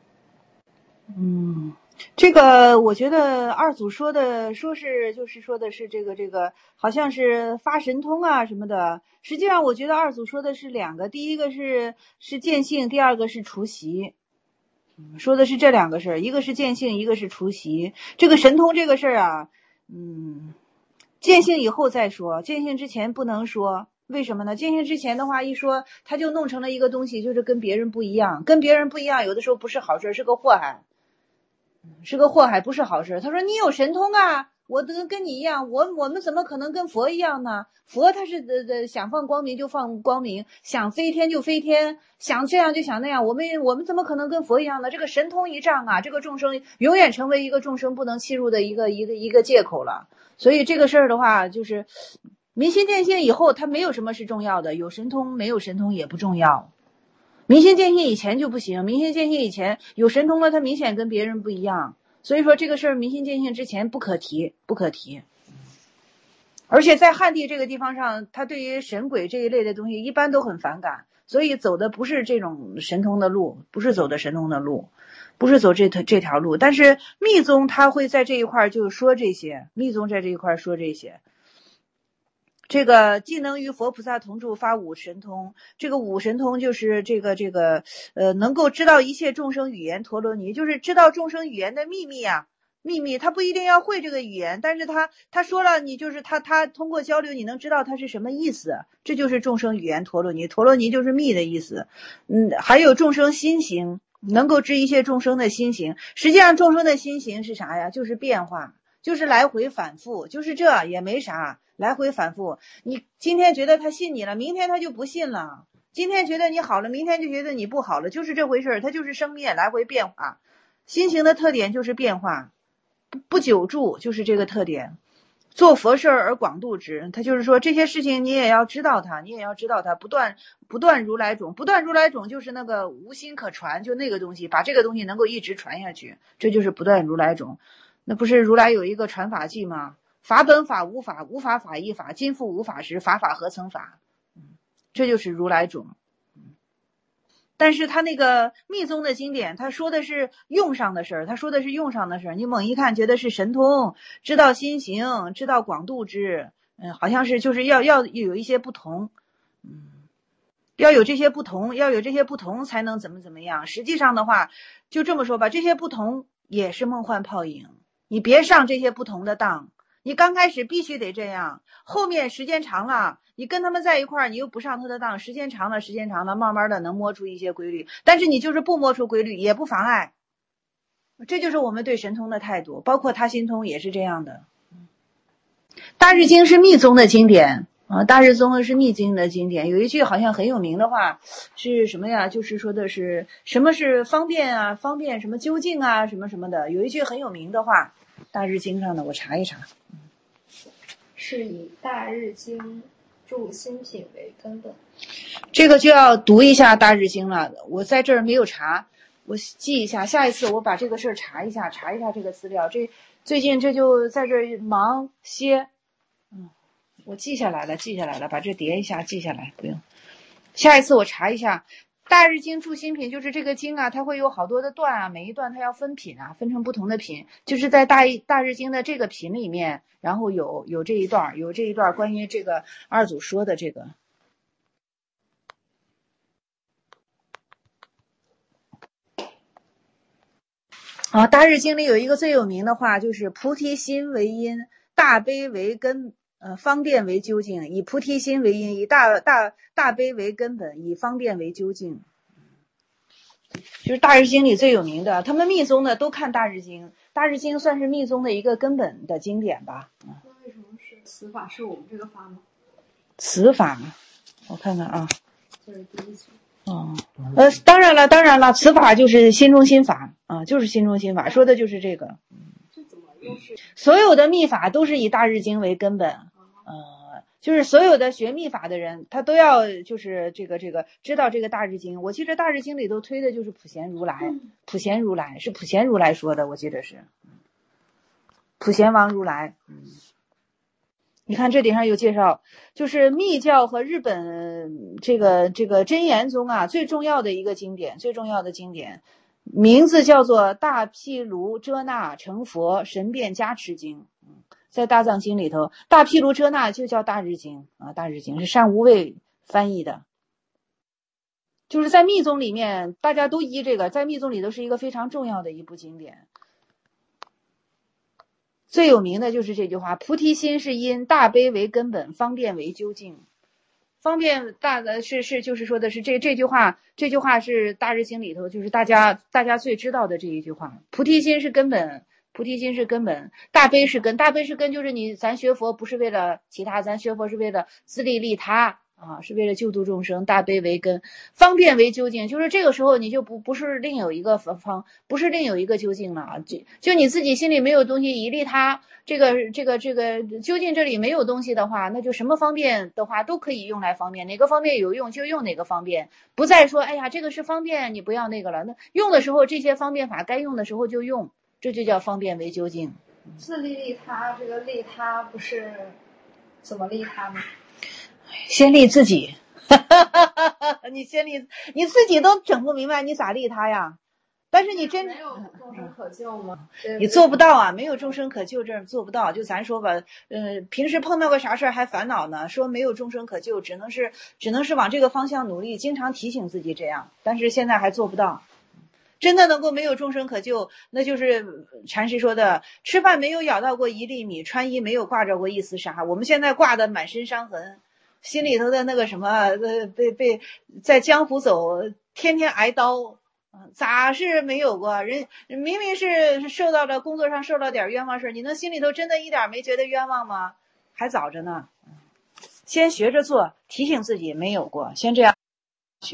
嗯，这个我觉得二祖说的说是就是说的是这个这个好像是发神通啊什么的，实际上我觉得二祖说的是两个，第一个是是见性，第二个是除习，说的是这两个事儿，一个是见性，一个是除习。这个神通这个事儿啊，嗯，见性以后再说，见性之前不能说。为什么呢？见性之前的话一说，他就弄成了一个东西，就是跟别人不一样，跟别人不一样，有的时候不是好事，是个祸害。是个祸害，不是好事。他说你有神通啊，我跟跟你一样，我我们怎么可能跟佛一样呢？佛他是呃呃想放光明就放光明，想飞天就飞天，想这样就想那样，我们我们怎么可能跟佛一样呢？这个神通一障啊，这个众生永远成为一个众生不能欺入的一个一个一个借口了。所以这个事儿的话，就是明心见性以后，他没有什么是重要的，有神通没有神通也不重要。明心见性以前就不行，明心见性以前有神通了，他明显跟别人不一样，所以说这个事儿明心见性之前不可提，不可提。而且在汉地这个地方上，他对于神鬼这一类的东西一般都很反感，所以走的不是这种神通的路，不是走的神通的路，不是走这这条路。但是密宗他会在这一块就说这些，密宗在这一块说这些。这个既能与佛菩萨同住，发五神通。这个五神通就是这个这个呃，能够知道一切众生语言陀罗尼，就是知道众生语言的秘密啊，秘密。他不一定要会这个语言，但是他他说了，你就是他他通过交流，你能知道他是什么意思。这就是众生语言陀罗尼，陀罗尼就是密的意思。嗯，还有众生心行，能够知一切众生的心行。实际上众生的心行是啥呀？就是变化，就是来回反复，就是这也没啥。来回反复，你今天觉得他信你了，明天他就不信了；今天觉得你好了，明天就觉得你不好了，就是这回事儿，它就是生灭来回变化。心行的特点就是变化，不不久住就是这个特点。做佛事而广度之，他就是说这些事情你也要知道它，你也要知道它，不断不断如来种，不断如来种就是那个无心可传，就那个东西，把这个东西能够一直传下去，这就是不断如来种。那不是如来有一个传法记吗？法本法无法，无法法一法，今复无法时，法法合成法，这就是如来种。但是他那个密宗的经典，他说的是用上的事儿，他说的是用上的事儿。你猛一看，觉得是神通，知道心行，知道广度之，嗯，好像是就是要要有一些不同，嗯，要有这些不同，要有这些不同才能怎么怎么样。实际上的话，就这么说吧，这些不同也是梦幻泡影，你别上这些不同的当。你刚开始必须得这样，后面时间长了，你跟他们在一块儿，你又不上他的当，时间长了，时间长了，慢慢的能摸出一些规律。但是你就是不摸出规律，也不妨碍。这就是我们对神通的态度，包括他心通也是这样的。大日经是密宗的经典啊，大日宗是密经的经典。有一句好像很有名的话是什么呀？就是说的是什么是方便啊，方便什么究竟啊，什么什么的。有一句很有名的话，大日经上的我查一查。 是以大日经注心品为根本。 这个就要读一下大日经了，我在这儿没有查，我记一下，下一次我把这个事儿查一下，查一下这个资料。这最近这就在这儿忙些，嗯，我记下来了，记下来了，把这叠一下，记下来，不用。下一次我查一下。大日经注心品就是这个经啊，它会有好多的段啊，每一段它要分品啊，分成不同的品，就是在大大日经的这个品里面，然后有有这一段，有这一段关于这个二祖说的这个。啊，大日经里有一个最有名的话，就是菩提心为因，大悲为根。呃，方便为究竟，以菩提心为因，以大大大悲为根本，以方便为究竟。就是大日经里最有名的，他们密宗的都看大日经，大日经算是密宗的一个根本的经典吧。 那为什么是此法是我们这个法吗？ 此法，我看看啊。 这是第一句。 哦，呃，当然了，当然了，此法就是心中心法啊，就是心中心法，说的就是这个。 这怎么又是？ 所有的密法都是以大日经为根本。呃，就是所有的学密法的人，他都要就是这个这个知道这个大日经。我记得大日经里头推的就是普贤如来，普贤如来是普贤如来说的，我记得是普贤王如来。嗯，你看这顶上有介绍，就是密教和日本这个这个真言宗啊最重要的一个经典，最重要的经典，名字叫做大毗卢遮那成佛神变加持经。在大藏经里头，大毗卢遮那就叫大日经啊，大日经是善无畏翻译的。就是在密宗里面，大家都依这个，在密宗里头是一个非常重要的一部经典。最有名的就是这句话：菩提心是因，大悲为根本，方便为究竟。方便大的是是就是说的是这这句话，这句话是大日经里头就是大家大家最知道的这一句话。菩提心是根本。菩提心是根本，大悲是根，大悲是根就是你咱学佛不是为了其他，咱学佛是为了自利利他啊，是为了救度众生，大悲为根，方便为究竟，就是这个时候你就不不是另有一个方，不是另有一个究竟了啊，就就你自己心里没有东西，以利他，这个这个这个究竟这里没有东西的话，那就什么方便的话都可以用来方便，哪个方便有用就用哪个方便，不再说哎呀这个是方便你不要那个了，那用的时候这些方便法该用的时候就用。这就叫方便为究竟。 自利利他，这个利他不是怎么利他呢？ 先利自己。你先利你自己都整不明白，你咋利他呀？但是你真没有众生可救吗？ 你做不到啊，没有众生可救，这做不到。就咱说吧，呃，平时碰到个啥事儿还烦恼呢，说没有众生可救，只能是只能是往这个方向努力，经常提醒自己这样，但是现在还做不到。真的能够没有众生可救，那就是禅师说的，吃饭没有咬到过一粒米，穿衣没有挂着过一丝纱。我们现在挂的满身伤痕，心里头的那个什么，呃，被被在江湖走，天天挨刀，咋是没有过？人明明是受到了工作上受到点冤枉事，你能心里头真的一点没觉得冤枉吗？还早着呢，先学着做，提醒自己没有过，先这样学。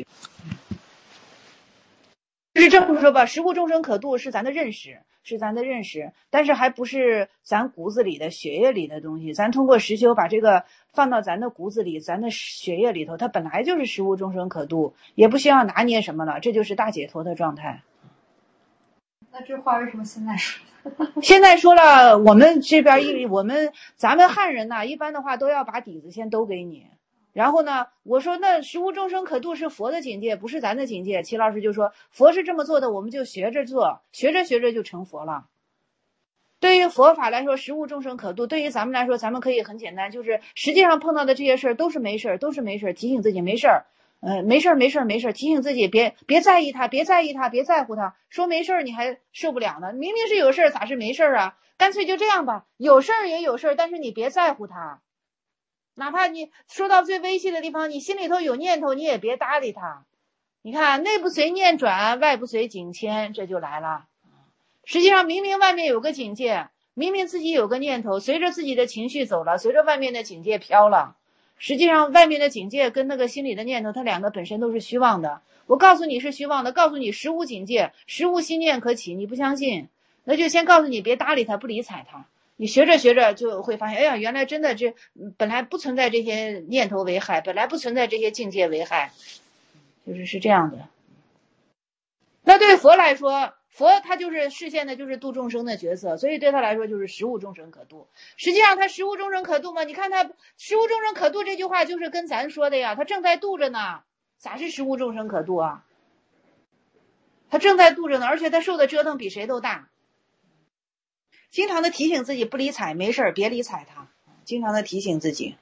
是这么说吧，食物众生可度是咱的认识，是咱的认识，但是还不是咱骨子里的血液里的东西。咱通过实修把这个放到咱的骨子里，咱的血液里头，它本来就是食物众生可度，也不需要拿捏什么了，这就是大解脱的状态。 那这话为什么现在说？ 现在说了，我们这边一我们咱们汉人呐，一般的话都要把底子先都给你。然后呢，我说那食物众生可度是佛的境界，不是咱的境界。齐老师就说佛是这么做的，我们就学着做，学着学着就成佛了。对于佛法来说，食物众生可度；对于咱们来说，咱们可以很简单，就是实际上碰到的这些事儿都是没事儿，都是没事儿，提醒自己没事儿，呃，没事儿，没事儿，没事儿，提醒自己别别在意它，别在意它，别在乎它。说没事儿你还受不了呢，明明是有事儿，咋是没事儿啊？干脆就这样吧，有事儿也有事儿，但是你别在乎它。哪怕你说到最微细的地方，你心里头有念头，你也别搭理它。你看内不随念转，外不随境迁，这就来了。实际上明明外面有个境界，明明自己有个念头，随着自己的情绪走了，随着外面的境界飘了。实际上外面的境界跟那个心里的念头，它两个本身都是虚妄的。我告诉你是虚妄的，告诉你实无境界，实无心念可起，你不相信，那就先告诉你别搭理它，不理睬它。 你学着学着就会发现，哎呀，原来真的这本来不存在这些念头为害，本来不存在这些境界为害，就是是这样的。那对佛来说，佛他就是视现的就是度众生的角色，所以对他来说就是实无众生可度。实际上他实无众生可度吗？你看他实无众生可度这句话就是跟咱说的呀，他正在度着呢，咋是实无众生可度啊？他正在度着呢，而且他受的折腾比谁都大。经常的提醒自己不理睬，没事别理睬他，经常的提醒自己。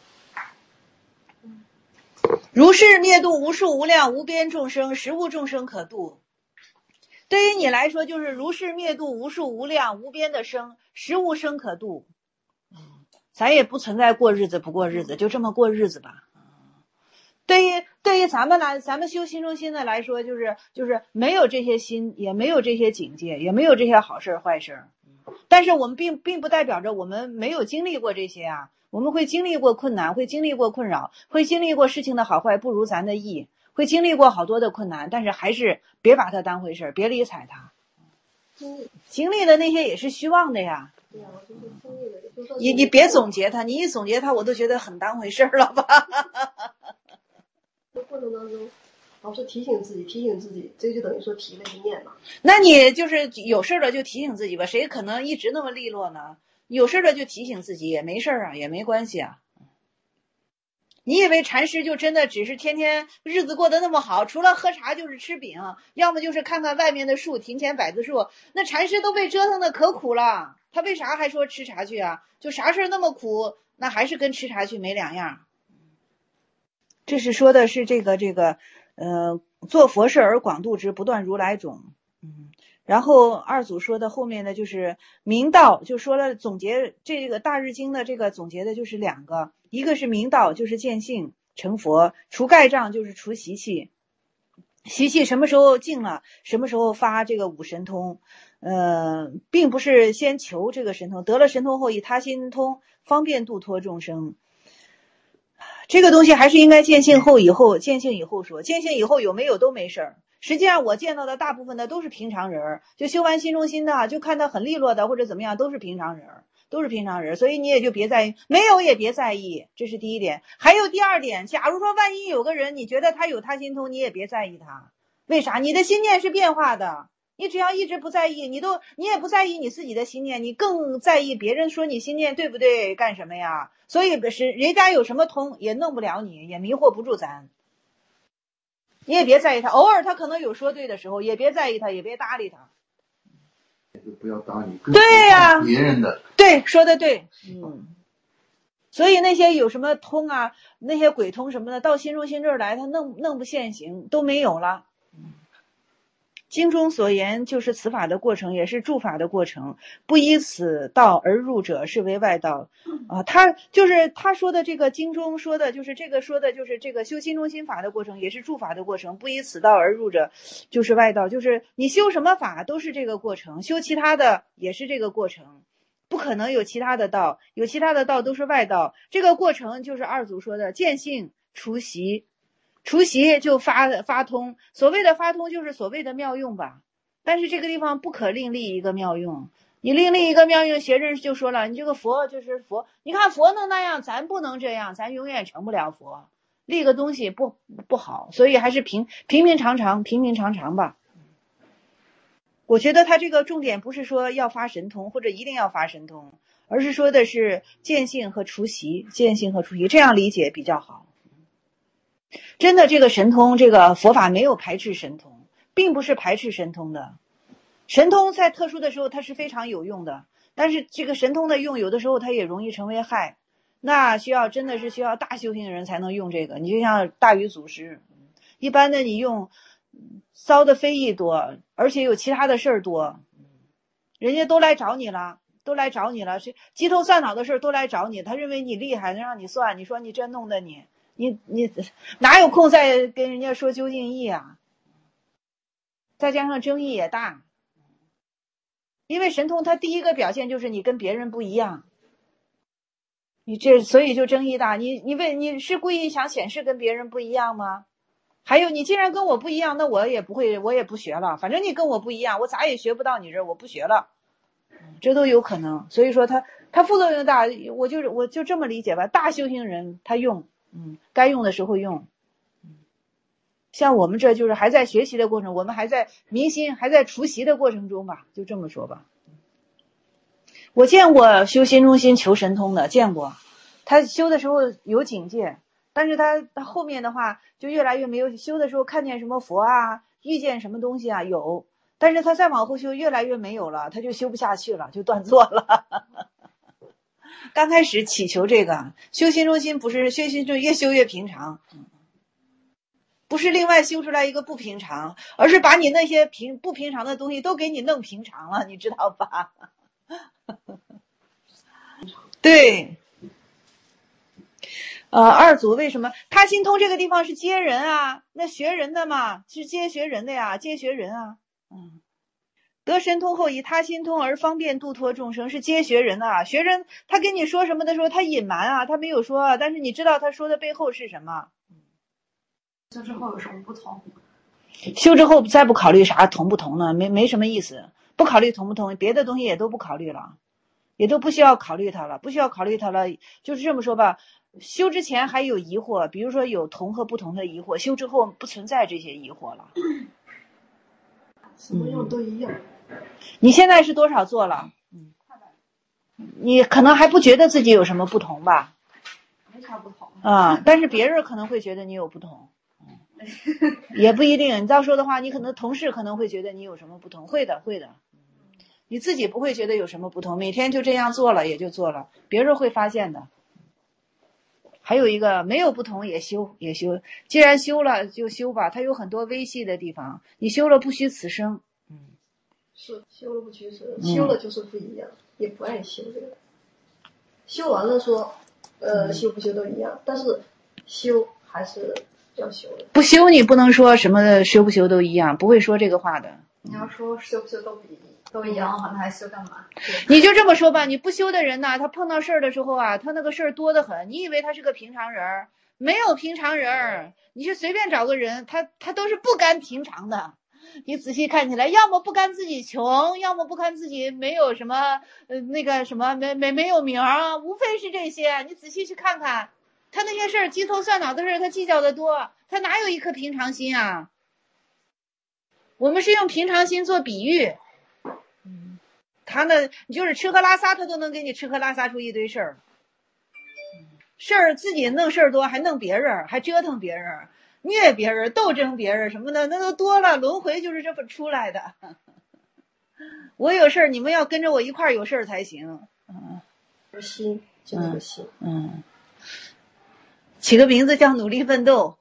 如是灭度无数无量无边众生，实无众生可度。对于你来说，就是如是灭度无数无量无边的生，实无生可度。咱也不存在过日子不过日子，就这么过日子吧。对于对于咱们来，咱们修心中心的来说，就是就是没有这些心，也没有这些境界，也没有这些好事坏事。但是我们并并不代表着我们没有经历过这些啊，我们会经历过困难，会经历过困扰，会经历过事情的好坏不如咱的意，会经历过好多的困难，但是还是别把它当回事，别理睬它。经历的那些也是虚妄的呀。 对呀，就是经历的，就是说你你别总结它，你一总结它，我都觉得很当回事了吧。 这过程当中，老是提醒自己，提醒自己，这就等于说提了一念嘛。 那你就是有事了就提醒自己吧，谁可能一直那么利落呢？有事了就提醒自己也没事啊，也没关系啊。你以为禅师就真的只是天天日子过得那么好，除了喝茶就是吃饼，要么就是看看外面的树，庭前百子树。那禅师都被折腾的可苦了，他为啥还说吃茶去啊？就啥事那么苦，那还是跟吃茶去没两样。这是说的是这个这个呃做佛事而广度之，不断如来种。嗯，然后二祖说的后面的就是明道，就说了总结这个大日经的这个总结的就是两个，一个是明道，就是见性成佛，除盖障就是除习气。习气什么时候尽了，什么时候发这个五神通。呃，并不是先求这个神通，得了神通后以他心通，方便度脱众生。这个东西还是应该见性后以后，见性以后说，见性以后有没有都没事儿。实际上我见到的大部分的都是平常人，就修完心中心的，就看他很利落的或者怎么样，都是平常人，都是平常人，所以你也就别在意，没有也别在意，这是第一点。还有第二点，假如说万一有个人你觉得他有他心通，你也别在意他，为啥？你的心念是变化的，你只要一直不在意，你都你也不在意你自己的心念，你更在意别人说你心念对不对，干什么呀？所以是人家有什么通也弄不了你，也迷惑不住咱。你也别在意他，偶尔他可能有说对的时候，也别在意他，也别搭理他。 就不要搭理对呀、 别人的。 对，说的对。嗯。所以那些有什么通啊，那些鬼通什么的，到心中心这儿来，他弄弄不现行，都没有了。经中所言就是此法的过程，也是住法的过程。不依此道而入者，是为外道。啊，他就是他说的这个经中说的，就是这个说的就是这个修心中心法的过程，也是住法的过程。不依此道而入者，就是外道。就是你修什么法都是这个过程，修其他的也是这个过程。不可能有其他的道，有其他的道都是外道。这个过程就是二祖说的见性除习。除习就发发通，所谓的发通就是所谓的妙用吧，但是这个地方不可另立一个妙用，你另立一个妙用，邪人就说了，你这个佛就是佛，你看佛能那样，咱不能这样，咱永远成不了佛，立个东西不不好，所以还是平平平常常平平常常吧。我觉得他这个重点不是说要发神通或者一定要发神通，而是说的是见性和除习，见性和除习，这样理解比较好。真的这个神通，这个佛法没有排斥神通，并不是排斥神通的。神通在特殊的时候它是非常有用的，但是这个神通的用有的时候它也容易成为害，那需要真的是需要大修行的人才能用这个。你就像大禹祖师，一般的你用骚的非议多，而且有其他的事儿多，人家都来找你了，都来找你了，是鸡头蒜脑的事儿都来找你，他认为你厉害，能让你算，你说你真弄得你你你哪有空再跟人家说究竟义啊？再加上争议也大，因为神通它第一个表现就是你跟别人不一样，你这所以就争议大。你你为你是故意想显示跟别人不一样吗？还有你既然跟我不一样，那我也不会，我也不学了，反正你跟我不一样，我咋也学不到你这儿，我不学了。 这都有可能。所以说他他副作用大，我就我就这么理解吧，大修行人他用，嗯，该用的时候用。像我们这就是还在学习的过程，我们还在明心还在除习的过程中吧，就这么说吧。我见过修心中心求神通的，见过，他修的时候有警戒，但是他他后面的话就越来越没有，修的时候看见什么佛啊，遇见什么东西啊有，但是他再往后修越来越没有了，他就修不下去了，就断座了。刚开始祈求这个修心中心，不是修心中越修越平常，不是另外修出来一个不平常，而是把你那些平不平常的东西都给你弄平常了，你知道吧？对，呃，二祖为什么他心通这个地方是接人啊？那学人的嘛，是接学人的呀，接学人啊。嗯，得神通后以他心通而方便度脱众生，是接学人的啊。学人他跟你说什么的时候，他隐瞒啊，他没有说啊，但是你知道他说的背后是什么。 修之后有什么不同？ 修之后再不考虑啥同不同呢？没没什么意思，不考虑同不同，别的东西也都不考虑了，也都不需要考虑它了，不需要考虑它了。就是这么说吧，修之前还有疑惑，比如说有同和不同的疑惑，修之后不存在这些疑惑了。 什么用都一样。 嗯、你现在是多少做了？嗯，你可能还不觉得自己有什么不同吧？ 没啥不同啊，但是别人可能会觉得你有不同。也不一定，你照说的话，你可能同事可能会觉得你有什么不同，会的会的，你自己不会觉得有什么不同，每天就这样做了也就做了，别人会发现的。还有一个没有不同也修也修，既然修了就修吧，它有很多微细的地方，你修了不虚此生。 嗯，是修了不虚此生，修了就是不一样，嗯、也不爱修这个。修完了说，呃，修不修都一样，但是修还是。要修的， 不修你不能说什么修不修都一样，不会说这个话的。 你要说修不修都不一都一样的话，那还修干嘛？ 你就这么说吧，你不修的人呢，他碰到事儿的时候啊，他那个事儿多得很。你以为他是个平常人，没有平常人，你是随便找个人，他他都是不甘平常的。你仔细看起来，要么不甘自己穷，要么不甘自己没有什么呃那个什么没没没有名啊，无非是这些。你仔细去看看。他那些事儿鸡头蒜脑的事儿，他计较的多，他哪有一颗平常心啊？我们是用平常心做比喻，嗯，他呢，你就是吃喝拉撒，他都能给你吃喝拉撒出一堆事儿，事儿自己弄事儿多，还弄别人，还折腾别人，虐别人，斗争别人什么的，那都多了，轮回就是这么出来的。我有事儿，你们要跟着我一块儿有事儿才行。嗯， 有心就那个心， 嗯。嗯，起个名字叫努力奋斗。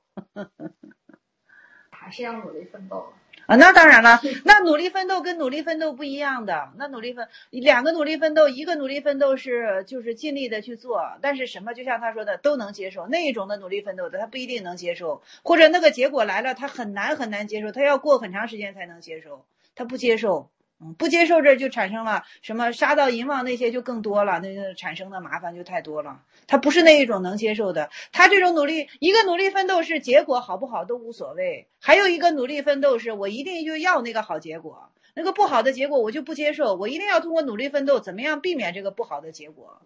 还是要努力奋斗啊，那当然了，那努力奋斗跟努力奋斗不一样的。那努力奋两个努力奋斗，一个努力奋斗是就是尽力的去做，但是什么就像他说的都能接受，那一种的努力奋斗的他不一定能接受，或者那个结果来了他很难很难接受，他要过很长时间才能接受，他不接受。嗯，不接受这就产生了什么杀盗淫妄那些就更多了，那个产生的麻烦就太多了。他不是那一种能接受的，他这种努力，一个努力奋斗是结果好不好都无所谓，还有一个努力奋斗是我一定就要那个好结果，那个不好的结果我就不接受，我一定要通过努力奋斗怎么样避免这个不好的结果。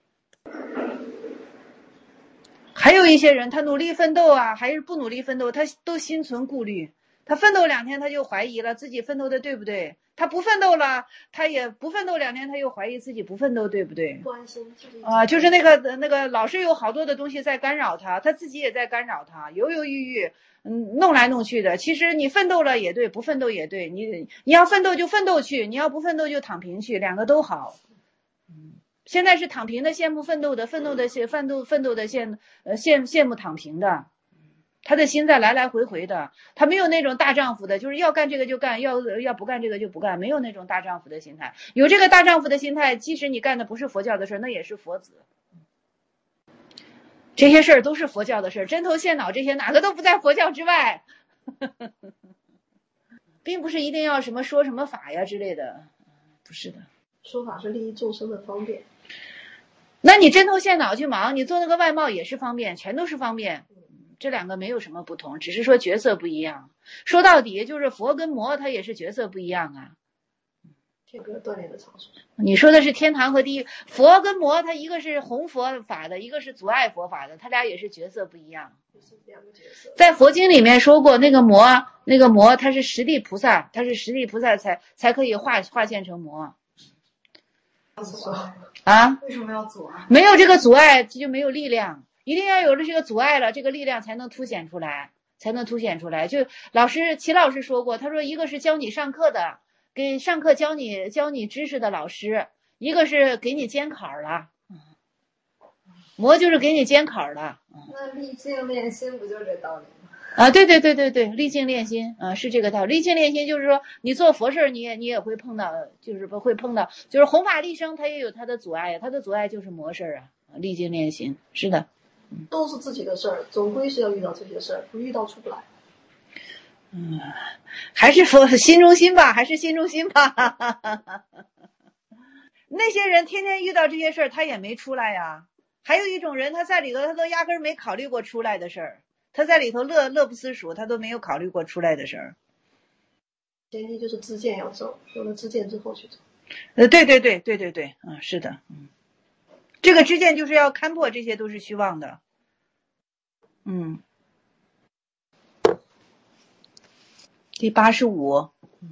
还有一些人他努力奋斗啊还是不努力奋斗，他都心存顾虑，他奋斗两天他就怀疑了自己奋斗的对不对，他不奋斗了，他也不奋斗两天，他又怀疑自己不奋斗，对不对？ 不安心，就是啊，就是那个那个老是有好多的东西在干扰他，他自己也在干扰他，犹犹豫豫，嗯，弄来弄去的。其实你奋斗了也对，不奋斗也对，你你要奋斗就奋斗去，你要不奋斗就躺平去，两个都好。嗯，现在是躺平的羡慕奋斗的，奋斗的羡奋斗奋斗的羡呃羡羡慕躺平的。他的心在来来回回的，他没有那种大丈夫的，就是要干这个就干，要要不干这个就不干，没有那种大丈夫的心态。有这个大丈夫的心态，即使你干的不是佛教的事，那也是佛子。这些事儿都是佛教的事，针头线脑这些哪个都不在佛教之外，并不是一定要什么说什么法呀之类的，不是的。 说法是利益众生的方便。 那你针头线脑去忙，你做那个外贸也是方便，全都是方便。这两个没有什么不同，只是说角色不一样。说到底就是佛跟魔，他也是角色不一样啊。 这个锻炼的场所。 你说的是天堂和地狱，佛跟魔，它一个是弘佛法的，一个是阻碍佛法的，他俩也是角色不一样。 两个角色。在佛经里面说过，那个魔，那个魔他是实地菩萨，他是实地菩萨才才可以化化现成魔。啊？ 为什么要阻碍？ 没有这个阻碍，就没有力量。一定要有了这个阻碍了，这个力量才能凸显出来，才能凸显出来。就老师齐老师说过，他说一个是教你上课的，给上课教你教你知识的老师，一个是给你监考了。魔就是给你监考了。 那历境练心不就这道理吗？ 啊，对对对对对，历境练心啊，是这个道理。历境练心就是说，你做佛事，你也你也会碰到，就是不会碰到，就是弘法利生，它也有它的阻碍，它的阻碍就是魔事啊。历境练心，是的， 嗯，都是自己的事儿，总归是要遇到这些事儿，不遇到出不来。 嗯，还是佛心中心吧，还是心中心吧。那些人天天遇到这些事儿，他也没出来呀。还有一种人，他在里头，他都压根儿没考虑过出来的事儿，他在里头乐乐不思蜀，他都没有考虑过出来的事儿。 前提就是知见要走，有了知见之后去走。 呃，对对对对对对，嗯，是的，嗯，这个知见就是要勘破，这些都是虚妄的。嗯，第八十五，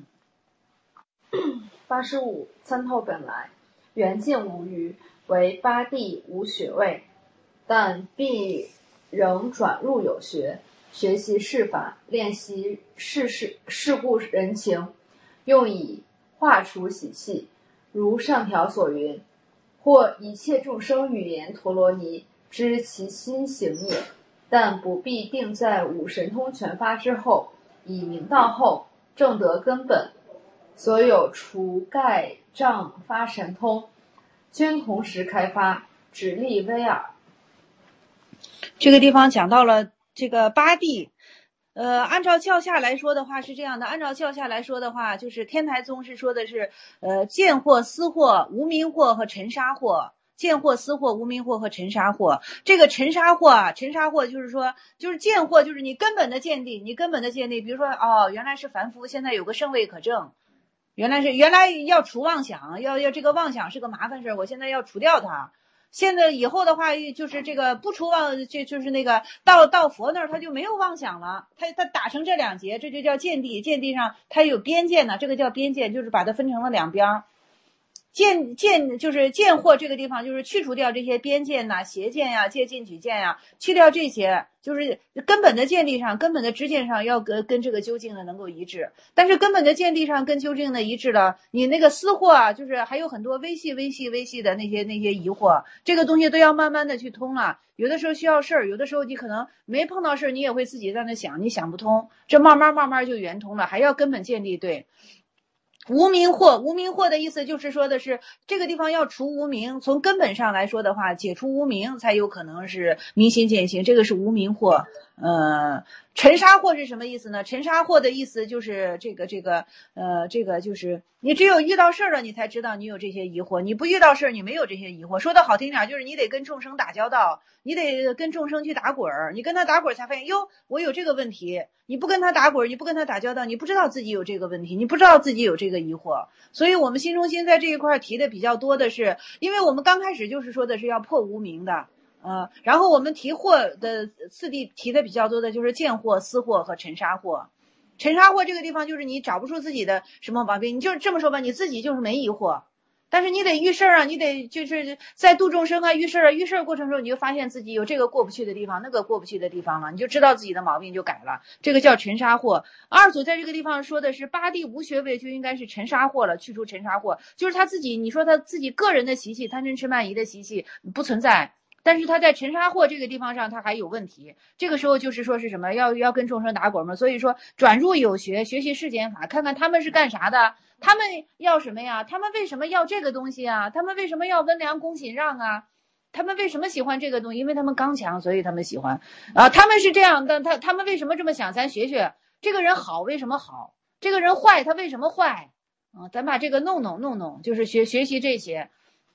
八十五，参透本来，圆净无余。为八地无学位，但必仍转入有学，学习事法，练习世事世故人情，用以化除习气。如上条所云：或一切众生语言陀罗尼，知其心行也。但不必定在五神通全发之后，以明道后，正得根本。所有除盖障发神通，均同时开发，直立威尔。 这个地方讲到了这个八地，呃，按照教下来说的话是这样的，按照教下来说的话，就是天台宗是说的是，呃，见惑、思惑、无明惑和尘沙惑。见惑、思惑、无明惑和尘沙惑。这个尘沙惑啊，尘沙惑就是说，就是见惑，就是你根本的见地，你根本的见地，比如说，哦，原来是凡夫，现在有个圣位可证。原来是原来要除妄想，要要这个妄想是个麻烦事，我现在要除掉它。现在以后的话，就是这个不除妄，就就是那个到到佛那儿他就没有妄想了，他他打成这两节，这就叫见地。见地上它有边界呢，这个叫边界，就是把它分成了两边。见见就是见惑这个地方，就是去除掉这些边界呐、邪见呀、借进取见呀，去掉这些，就是根本的见地上、根本的知见上要跟跟这个究竟的能够一致。但是根本的见地上跟究竟的一致了，你那个私惑啊，就是还有很多微细、微细、微细的那些那些疑惑，这个东西都要慢慢的去通了。有的时候需要事儿，有的时候你可能没碰到事儿，你也会自己在那想，你想不通，这慢慢慢慢就圆通了，还要根本见地对。无明惑，无明惑的意思就是说的是这个地方要除无明，从根本上来说的话，解除无明才有可能是明心见性，这个是无明惑。呃，尘沙惑是什么意思呢？尘沙惑的意思就是这个这个呃这个就是你只有遇到事儿了，你才知道你有这些疑惑，你不遇到事儿，你没有这些疑惑。说的好听点，就是你得跟众生打交道，你得跟众生去打滚儿，你跟他打滚儿才发现，哟，我有这个问题。你不跟他打滚，你不跟他打交道，你不知道自己有这个问题，你不知道自己有这个疑惑。所以我们心中心在这一块提的比较多的是，因为我们刚开始就是说的是要破无明的，呃，然后我们提惑的次第提的比较多的就是见惑、思惑和尘沙惑。尘沙惑这个地方就是你找不出自己的什么毛病，你就这么说吧，你自己就是没疑惑。但是你得遇事啊，你得就是在度众生啊，遇事啊，遇事过程中你就发现自己有这个过不去的地方，那个过不去的地方了，你就知道自己的毛病就改了，这个叫尘沙惑。二祖在这个地方说的是八地无学位，就应该是尘沙惑了，去除尘沙惑，就是他自己，你说他自己个人的习气，贪嗔痴慢疑的习气不存在，但是他在尘沙惑这个地方上他还有问题，这个时候就是说是什么，要要跟众生打滚嘛，所以说转入有学，学习世间法，看看他们是干啥的。他们要什么呀？他们为什么要这个东西啊？他们为什么要温良恭俭让啊？他们为什么喜欢这个东西？因为他们刚强，所以他们喜欢啊。他们是这样的，他他们为什么这么想？咱学学，这个人好为什么好？这个人坏他为什么坏？啊，咱把这个弄弄弄弄，就是学学习这些。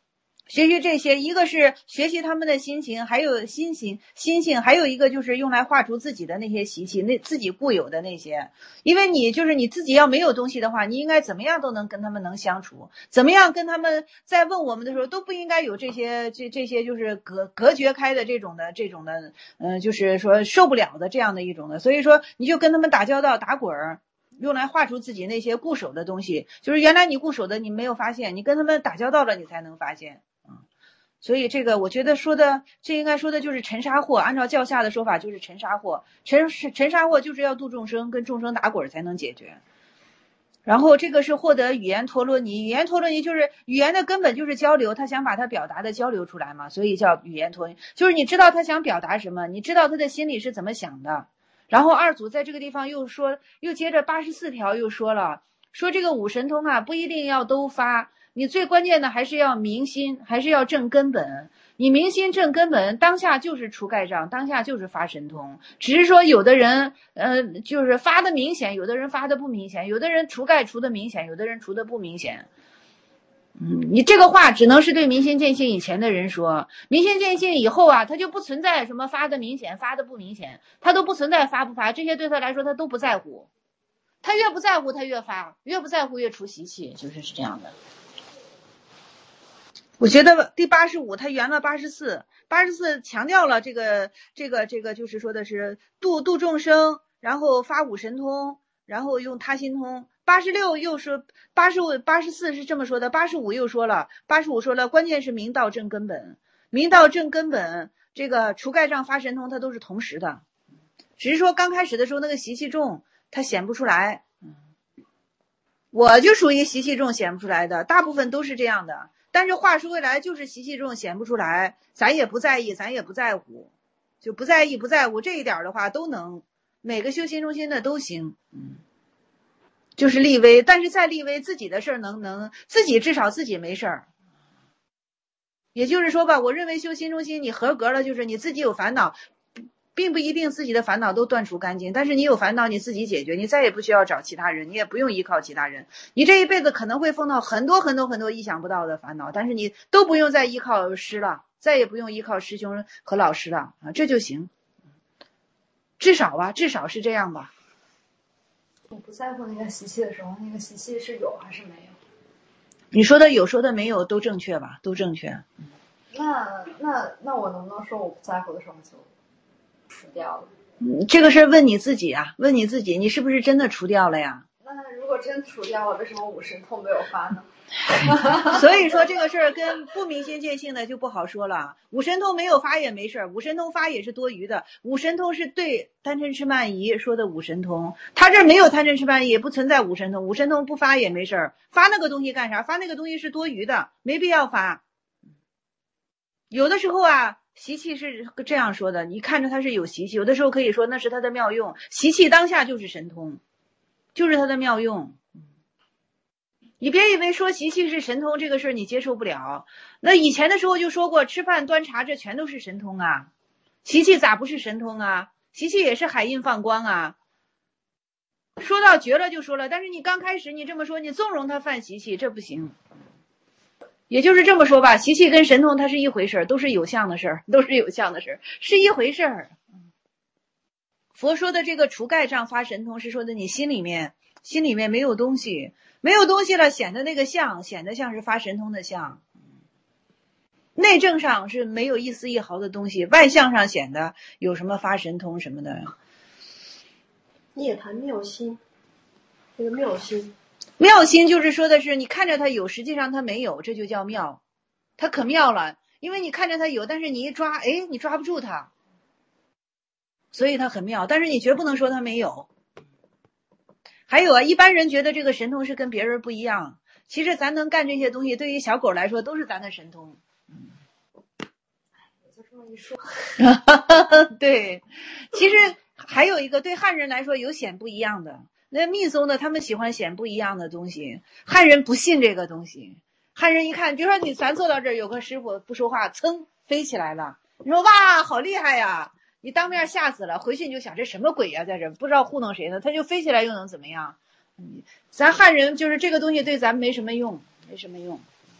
学习这些，一个是学习他们的心情，还有心情心性，还有一个就是用来画出自己的那些习气，那自己固有的那些。因为你就是你自己要没有东西的话，你应该怎么样都能跟他们能相处，怎么样跟他们在问我们的时候都不应该有这些这这些就是隔隔绝开的这种的这种的，嗯、呃，就是说受不了的这样的一种的。所以说你就跟他们打交道打滚儿。用来画出自己那些固守的东西，就是原来你固守的你没有发现，你跟他们打交道了你才能发现。所以这个我觉得说的这应该说的就是尘沙惑，按照教下的说法就是尘沙惑，尘尘沙惑就是要度众生，跟众生打滚才能解决。然后这个是获得语言陀罗尼，语言陀罗尼就是语言的根本就是交流，他想把他表达的交流出来嘛，所以叫语言陀罗尼，就是你知道他想表达什么，你知道他的心里是怎么想的。然后二祖在这个地方又说，又接着八十四条又说了，说这个五神通啊不一定要都发，你最关键的还是要明心，还是要正根本。你明心正根本，当下就是除盖障，当下就是发神通。只是说有的人呃就是发的明显，有的人发的不明显，有的人除盖除的明显，有的人除的不明显。嗯，你这个话只能是对明心见性以前的人说，明心见性以后啊，他就不存在什么发的明显发的不明显，他都不存在发不发，这些对他来说他都不在乎，他越不在乎他越发，越不在乎越除习气，就是是这样的。我觉得第八十五他圆了八十四，八十四强调了这个这个这个就是说的是度度众生，然后发五神通，然后用他心通。八十六又说，八十五八十四是这么说的，八十五又说了，八十五说了，关键是明道正根本，明道正根本，这个除盖障发神通它都是同时的，只是说刚开始的时候那个习气重，它显不出来。我就属于习气重显不出来的，大部分都是这样的。但是话说回来，就是习气重显不出来，咱也不在意，咱也不在乎，就不在意不在乎这一点的话都能，每个修心中心的都行。嗯。就是立威，但是再立威自己的事儿能能自己至少自己没事儿。也就是说吧，我认为修心中心你合格了，就是你自己有烦恼，并不一定自己的烦恼都断除干净，但是你有烦恼你自己解决，你再也不需要找其他人，你也不用依靠其他人，你这一辈子可能会碰到很多很多很多意想不到的烦恼，但是你都不用再依靠师了，再也不用依靠师兄和老师了啊，这就行。至少啊，至少是这样吧。 我不在乎那个习气的时候，那个习气是有还是没有？ 你说的有说的没有都正确吧，都正确。 那那那我能不能说我不在乎的时候就除掉了？ 嗯，这个是问你自己啊，问你自己，你是不是真的除掉了呀？ 那如果真除掉了，为什么五神通没有发呢？ 所以说这个事儿跟不明心见性的就不好说了。五神通没有发也没事儿，五神通发也是多余的。五神通是对贪嗔痴慢疑说的五神通，他这没有贪嗔痴慢疑，也不存在五神通。五神通不发也没事儿，发那个东西干啥？发那个东西是多余的，没必要发。有的时候啊，习气是这样说的，你看着他是有习气，有的时候可以说那是他的妙用，习气当下就是神通，就是他的妙用。你别以为说习气是神通这个事儿你接受不了，那以前的时候就说过，吃饭端茶这全都是神通啊，习气咋不是神通啊？习气也是海印放光啊。说到绝了就说了，但是你刚开始你这么说，你纵容他犯习气，这不行。也就是这么说吧，习气跟神通它是一回事，都是有相的事儿，都是有相的事儿，是一回事儿。佛说的这个除盖障发神通，是说的你心里面心里面没有东西，没有东西了，显得那个相显得像是发神通的相。内证上是没有一丝一毫的东西，外相上显得有什么发神通什么的。 涅槃妙心，那个妙心， 妙心就是说的是你看着它有，实际上它没有，这就叫妙，它可妙了。因为你看着它有，但是你一抓，哎，你抓不住它，所以它很妙。但是你绝不能说它没有。还有啊，一般人觉得这个神通是跟别人不一样，其实咱能干这些东西，对于小狗来说都是咱的神通。 就这么一说， 对，其实还有一个对汉人来说有显不一样的，那密宗的他们喜欢显不一样的东西，汉人不信这个东西。汉人一看，比如说你咱坐到这儿有个师傅不说话，噌飞起来了，你说哇好厉害呀，你当面吓死了，回去你就想这什么鬼呀，在这不知道糊弄谁呢，他就飞起来又能怎么样？咱汉人就是这个东西对咱没什么用，没什么用。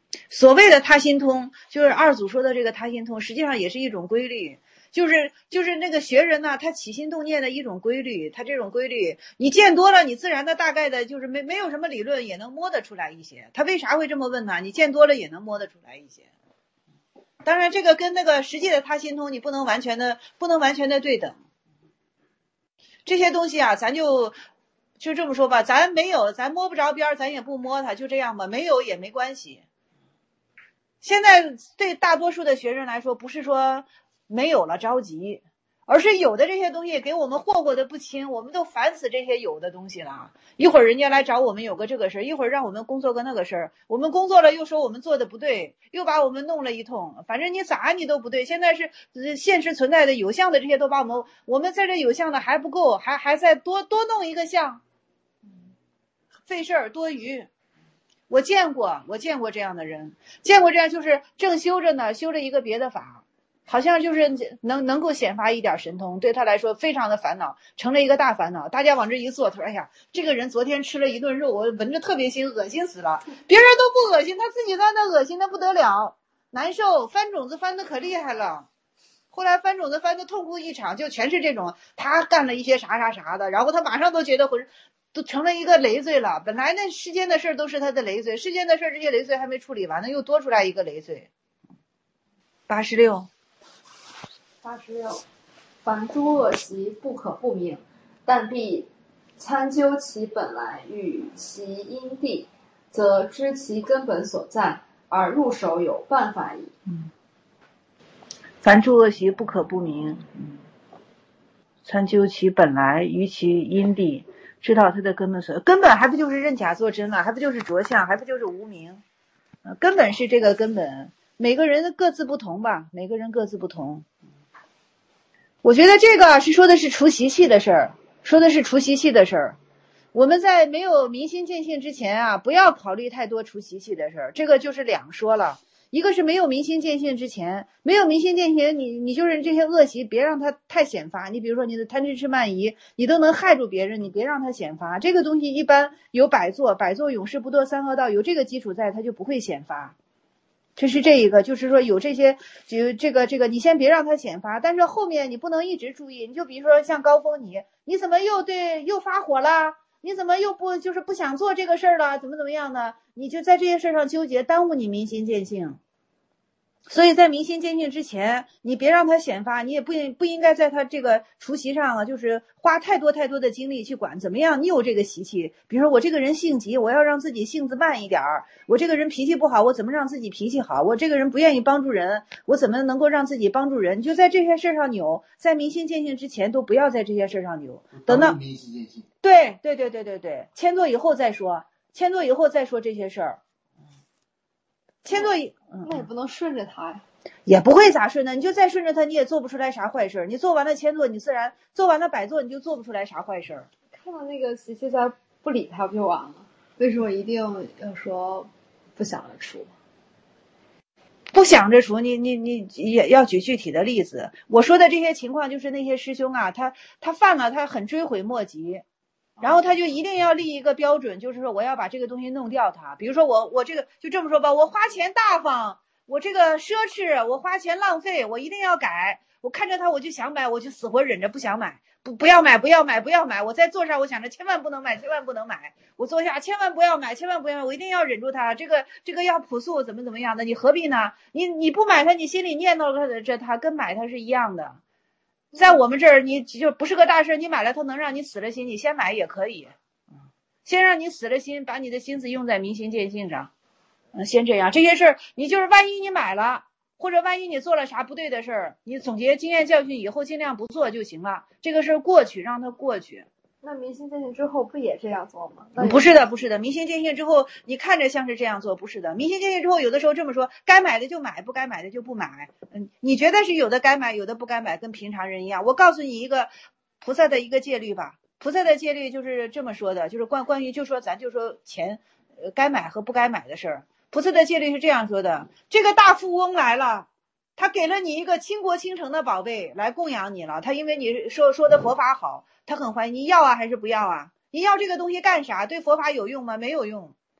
所谓的他心通，就是二祖说的这个他心通，实际上也是一种规律。就是就是那个学人呢，他起心动念的一种规律，他这种规律你见多了，你自然的大概的就是没没有什么理论也能摸得出来一些。他为啥会这么问呢？你见多了也能摸得出来一些。当然这个跟那个实际的他心通你不能完全的不能完全的对等。这些东西啊，咱就就这么说吧，咱没有咱摸不着边，咱也不摸它，就这样吧，没有也没关系。现在对大多数的学生来说，不是说没有了着急，而是有的这些东西给我们霍霍的不轻，我们都烦死这些有的东西了。一会儿人家来找我们有个这个事儿，一会儿让我们工作个那个事儿，我们工作了又说我们做的不对，又把我们弄了一通，反正你咋你都不对。现在是现实存在的有相的这些都把我们，我们在这有相的还不够，还还在多多弄一个相，费事儿多余。我见过，我见过这样的人，见过这样就是正修着呢，修着一个别的法，好像就是能能够显发一点神通，对他来说非常的烦恼，成了一个大烦恼。大家往这一坐，他说：“哎呀，这个人昨天吃了一顿肉，我闻着特别腥，恶心死了。别人都不恶心，他自己在那恶心的不得了，难受，翻种子翻的可厉害了。后来翻种子翻的痛苦一场，就全是这种他干了一些啥啥啥的，然后他马上都觉得浑身。”都成了一个累赘了，本来那世间的事都是他的累赘，世间的事这些累赘还没处理完呢，又多出来一个累赘。八十六， 八十六，凡诸恶习不可不明，但必参究其本来与其因地，则知其根本所在，而入手有办法矣。 嗯，凡诸恶习不可不明，嗯，参究其本来与其因地。知道它的根本所根本还不就是认假作真了，还不就是着相，还不就是无明，呃，根本是这个根本。每个人各自不同吧，每个人各自不同。我觉得这个是说的是除习气的事儿，说的是除习气的事儿。我们在没有明心见性之前啊，不要考虑太多除习气的事儿，这个就是两说了。一个是没有明心见性之前，没有明心见性，你你就是这些恶习别让它太显发。你比如说你的贪嗔痴慢疑，你都能害住别人，你别让它显发。这个东西一般有百作，百作永世不堕三恶道，有这个基础在，它就不会显发。这是这一个，就是说有这些，就这个这个，你先别让它显发，但是后面你不能一直注意。你就比如说像高峰你，你怎么又对又发火了？你怎么又不就是不想做这个事儿了？怎么怎么样呢？你就在这些事上纠结，耽误你明心见性。所以在明心见性之前，你别让它显发，你也不不应该在它这个除习上啊，就是花太多太多的精力去管怎么样。你有这个习气，比如说我这个人性急，我要让自己性子慢一点儿；我这个人脾气不好，我怎么让自己脾气好？我这个人不愿意帮助人，我怎么能够让自己帮助人？就在这些事上扭，在明心见性之前都不要在这些事上扭，等到明心见性。 对对对对对对，迁坐以后再说，迁坐以后再说这些事儿。迁坐以那也不能顺着他呀， 也不会咋顺的，你就再顺着他，你也做不出来啥坏事。你做完了迁坐，你自然做完了摆坐，你就做不出来啥坏事。 看到那个习气在不理他不就完了？为什么一定要说不想着除？ 不想着除，你你你也要举具体的例子。我说的这些情况，就是那些师兄啊，他他犯了，他很追悔莫及。然后他就一定要立一个标准，就是说我要把这个东西弄掉它。比如说我我这个就这么说吧，我花钱大方，我这个奢侈，我花钱浪费，我一定要改。我看着它我就想买，我就死活忍着不想买，不不要买不要买不要买。我在座上我想着千万不能买千万不能买，我坐下千万不要买千万不要买，我一定要忍住它。这个这个要朴素怎么怎么样的，你何必呢？你你不买它，你心里念叨着它，跟买它是一样的。在我们这儿，你就不是个大事，你买了它能让你死了心，你先买也可以，先让你死了心，把你的心思用在明心见性上，嗯，先这样。这些事儿，你就是万一你买了，或者万一你做了啥不对的事儿，你总结经验教训以后，尽量不做就行了。这个事儿过去，让它过去。 那明心见性之后不也这样做吗？ 不是的，不是的。明心见性之后，你看着像是这样做，不是的。明心见性之后，有的时候这么说，该买的就买，不该买的就不买。嗯，你觉得是有的该买，有的不该买，跟平常人一样。我告诉你一个菩萨的一个戒律吧。菩萨的戒律就是这么说的，就是关关于就说咱就说钱，呃，该买和不该买的事儿。菩萨的戒律是这样说的：这个大富翁来了。他给了你一个倾国倾城的宝贝来供养你了，他因为你说说的佛法好，他很怀疑，你要啊还是不要啊？你要这个东西干啥？对佛法有用吗？没有用。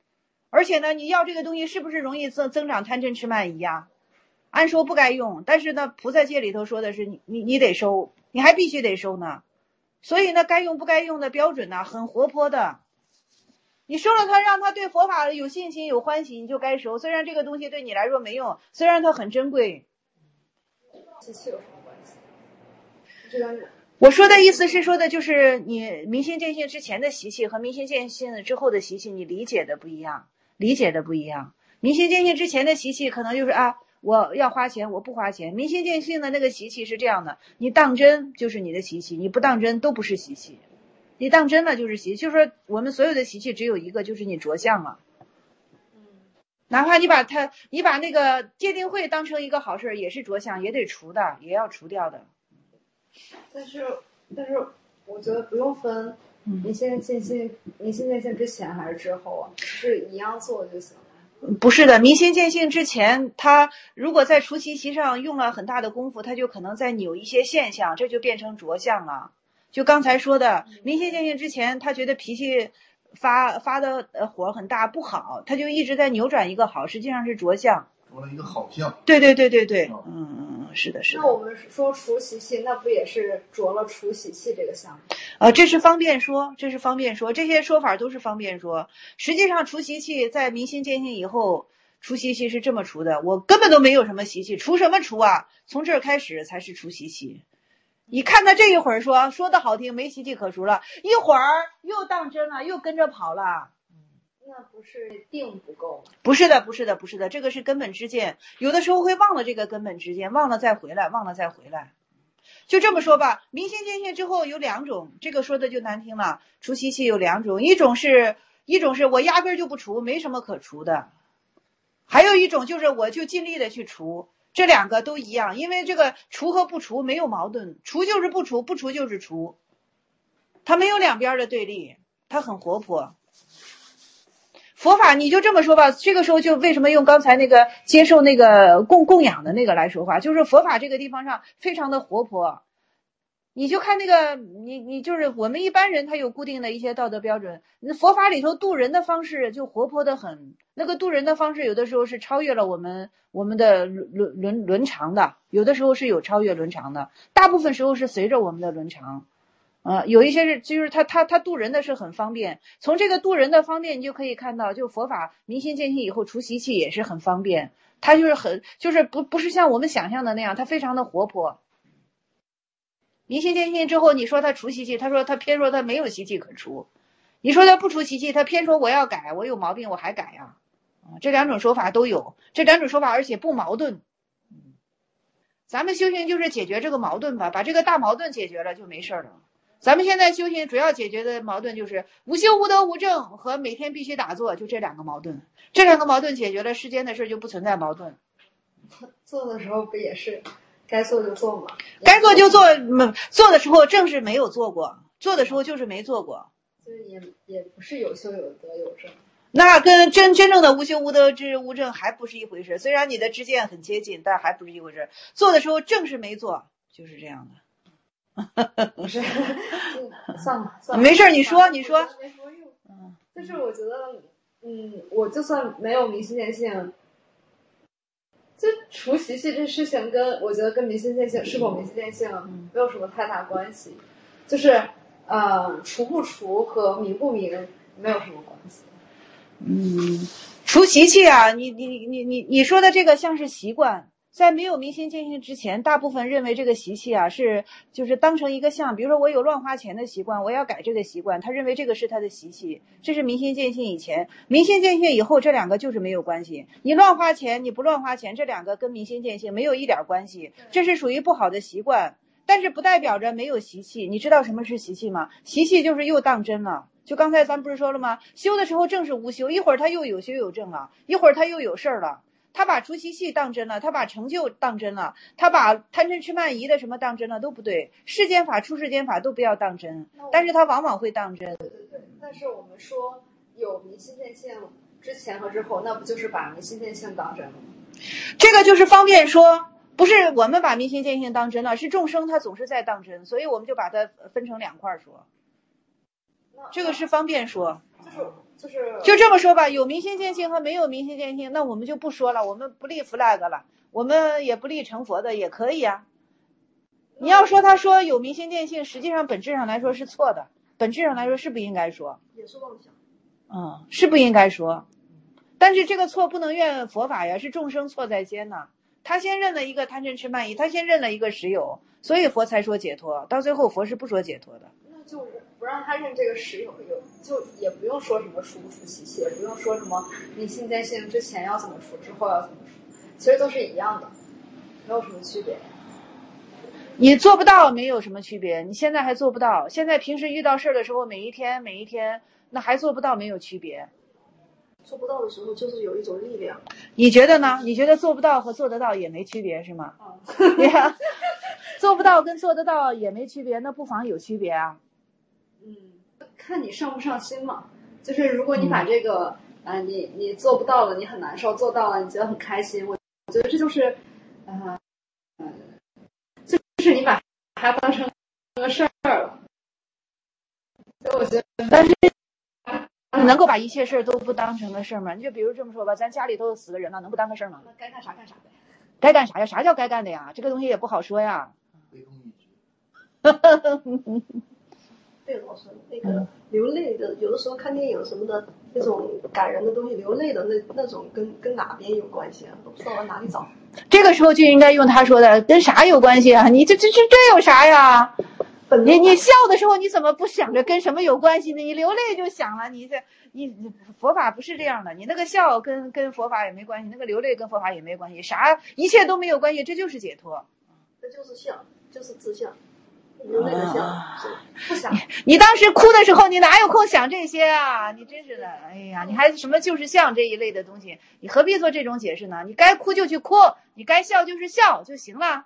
而且呢，你要这个东西是不是容易增增长贪嗔痴慢疑呀？按说不该用，但是呢，菩萨戒里头说的是你你你得收，你还必须得收呢。所以呢，该用不该用的标准呢，很活泼的。你收了它，让它对佛法有信心有欢喜，你就该收。虽然这个东西对你来说没用，虽然它很珍贵。 习气有什么关系？这个我说的意思是说的就是你明心见性之前的习气和明心见性之后的习气，你理解的不一样，理解的不一样。明心见性之前的习气可能就是啊，我要花钱我不花钱。明心见性的那个习气是这样的，你当真就是你的习气，你不当真都不是习气。你当真了就是习气，就是说我们所有的习气只有一个，就是你着相了。哪怕你把它你把那个戒定慧当成一个好事，也是着相，也得除的，也要除掉的。 但是但是我觉得不用分明心见性明心见性之前还是之后啊，是一样做就行了。 不是的，明心见性之前，他如果在除习气上用了很大的功夫，他就可能在扭一些现象，这就变成着相了。就刚才说的，明心见性之前，他觉得脾气发发的火很大不好，他就一直在扭转一个好，实际上是着相， 着了一个好相。 对对对对对，嗯嗯嗯，是的是的。 那我们说除习气，那不也是着了除习气这个相吗？ 呃，这是方便说，这是方便说，这些说法都是方便说。实际上除习气在明心见性以后，除习气是这么除的，我根本都没有什么习气，除什么除啊？从这儿开始才是除习气。你看他这一会儿说说的好听，没习气可除了，一会儿又当真了，又跟着跑了。 那不是定不够吗？ 不是的，不是的，不是的，这个是根本之见，有的时候会忘了这个根本之见，忘了再回来，忘了再回来。就这么说吧，明心见性之后有两种，这个说的就难听了，除习气有两种，一种是一种是我压根就不除，没什么可除的，还有一种就是我就尽力的去除。这两个都一样，因为这个除和不除没有矛盾，除就是不除，不除就是除，它没有两边的对立，它很活泼。佛法你就这么说吧，这个时候就为什么用刚才那个接受那个供供养的那个来说话，就是佛法这个地方上非常的活泼。你就看那个你你就是我们一般人他有固定的一些道德标准，佛法里头度人的方式就活泼的很，那个度人的方式有的时候是超越了我们我们的伦伦伦常的，有的时候是有超越伦常的，大部分时候是随着我们的伦常。呃，有一些是就是他他他度人的是很方便，从这个度人的方便你就可以看到，就佛法明心见性以后除习气也是很方便，他就是很就是不不是像我们想象的那样，他非常的活泼。明心见性之后，你说他除习气，他说他偏说他没有习气可除；你说他不除习气，他偏说我要改，我有毛病我还改呀、啊。这两种说法都有，这两种说法而且不矛盾。咱们修行就是解决这个矛盾吧，把这个大矛盾解决了就没事了。咱们现在修行主要解决的矛盾就是无修无德无正和每天必须打坐，就这两个矛盾。这两个矛盾解决了，世间的事就不存在矛盾。 做的时候不也是该做就做吗？ 该做就做，做的时候正是没有做过，做的时候就是没做过。 所以也也不是有修有德有正。 那跟真真正的无修无德之无正还不是一回事，虽然你的知见很接近，但还不是一回事。做的时候正是没做，就是这样的。 不是，算了算了， 没事，你说你说。 没什么用。嗯，就是我觉得，嗯，我就算没有明心见性，就除习气这事情跟我觉得跟明心见性是否明心见性没有什么太大关系，就是呃，除不除和明不明没有什么关系。 嗯，除习气啊，你你你你你说的这个像是习惯。在没有明心见性之前，大部分认为这个习气啊是就是当成一个相，比如说我有乱花钱的习惯，我要改这个习惯，他认为这个是他的习气，这是明心见性以前。明心见性以后，这两个就是没有关系。你乱花钱，你不乱花钱，这两个跟明心见性没有一点关系，这是属于不好的习惯，但是不代表着没有习气。你知道什么是习气吗？习气就是又当真了。就刚才咱不是说了吗？修的时候正是无修，一会儿他又有修有正了，一会儿他又有事儿了。他把除习气当真了，他把成就当真了，他把贪嗔痴慢疑的什么当真了都不对，世间法出世间法都不要当真，但是他往往会当真。 对对对，但是我们说有明心见性之前和之后，那不就是把明心见性当真了吗？ 这个就是方便说，不是我们把明心见性当真了，是众生他总是在当真，所以我们就把它分成两块说。这个是方便说。 就是就是就这么说吧，有明心见性和没有明心见性，那我们就不说了，我们不立 flag 了，我们也不立成佛的也可以啊。你要说他说有明心见性，实际上本质上来说是错的，本质上来说是不应该说， 也是妄想。 嗯，是不应该说。但是这个错不能怨佛法呀，是众生错在先呐。他先认了一个贪嗔痴慢疑，他先认了一个实有，所以佛才说解脱。到最后佛是不说解脱的。 那就是不让他认这个实有，有就也不用说什么出不出习气，也不用说什么明心见性之前要怎么出，之后要怎么出，其实都是一样的，没有什么区别。 你做不到没有什么区别，你现在还做不到，现在平时遇到事的时候，每一天每一天，那还做不到没有区别。 做不到的时候就是有一种力量。 你觉得呢？你觉得做不到和做得到也没区别是吗？嗯，对呀，做不到跟做得到也没区别，那不妨有区别啊。 嗯，看你上不上心嘛。就是如果你把这个，嗯、呃，你你做不到了，你很难受；做到了，你觉得很开心。我觉得这就是，呃，呃，就是你把它当成个事儿了。所以我觉得， 但是你能够把一切事都不当成个事儿吗？你就比如这么说吧，咱家里都死个人了，能不当个事儿吗？ 那该干啥干啥呗。 该干啥呀？啥叫该干的呀？这个东西也不好说呀。 对，老师，那个流泪的，有的时候看电影什么的，那种感人的东西，流泪的那那种跟跟哪边有关系啊？都不知道往哪里找。 这个时候就应该用他说的，跟啥有关系啊？你这这这这有啥呀？你你笑的时候你怎么不想着跟什么有关系呢？你流泪就想了，你这你佛法不是这样的，你那个笑跟跟佛法也没关系，那个流泪跟佛法也没关系，啥一切都没有关系，这就是解脱。 这就是相，就是自相。流泪的相， 啊、 不想。 你当时哭的时候，你哪有空想这些啊？你真是的，哎呀，你还什么就是相这一类的东西，你何必做这种解释呢？你该哭就去哭，你该笑就是笑就行了，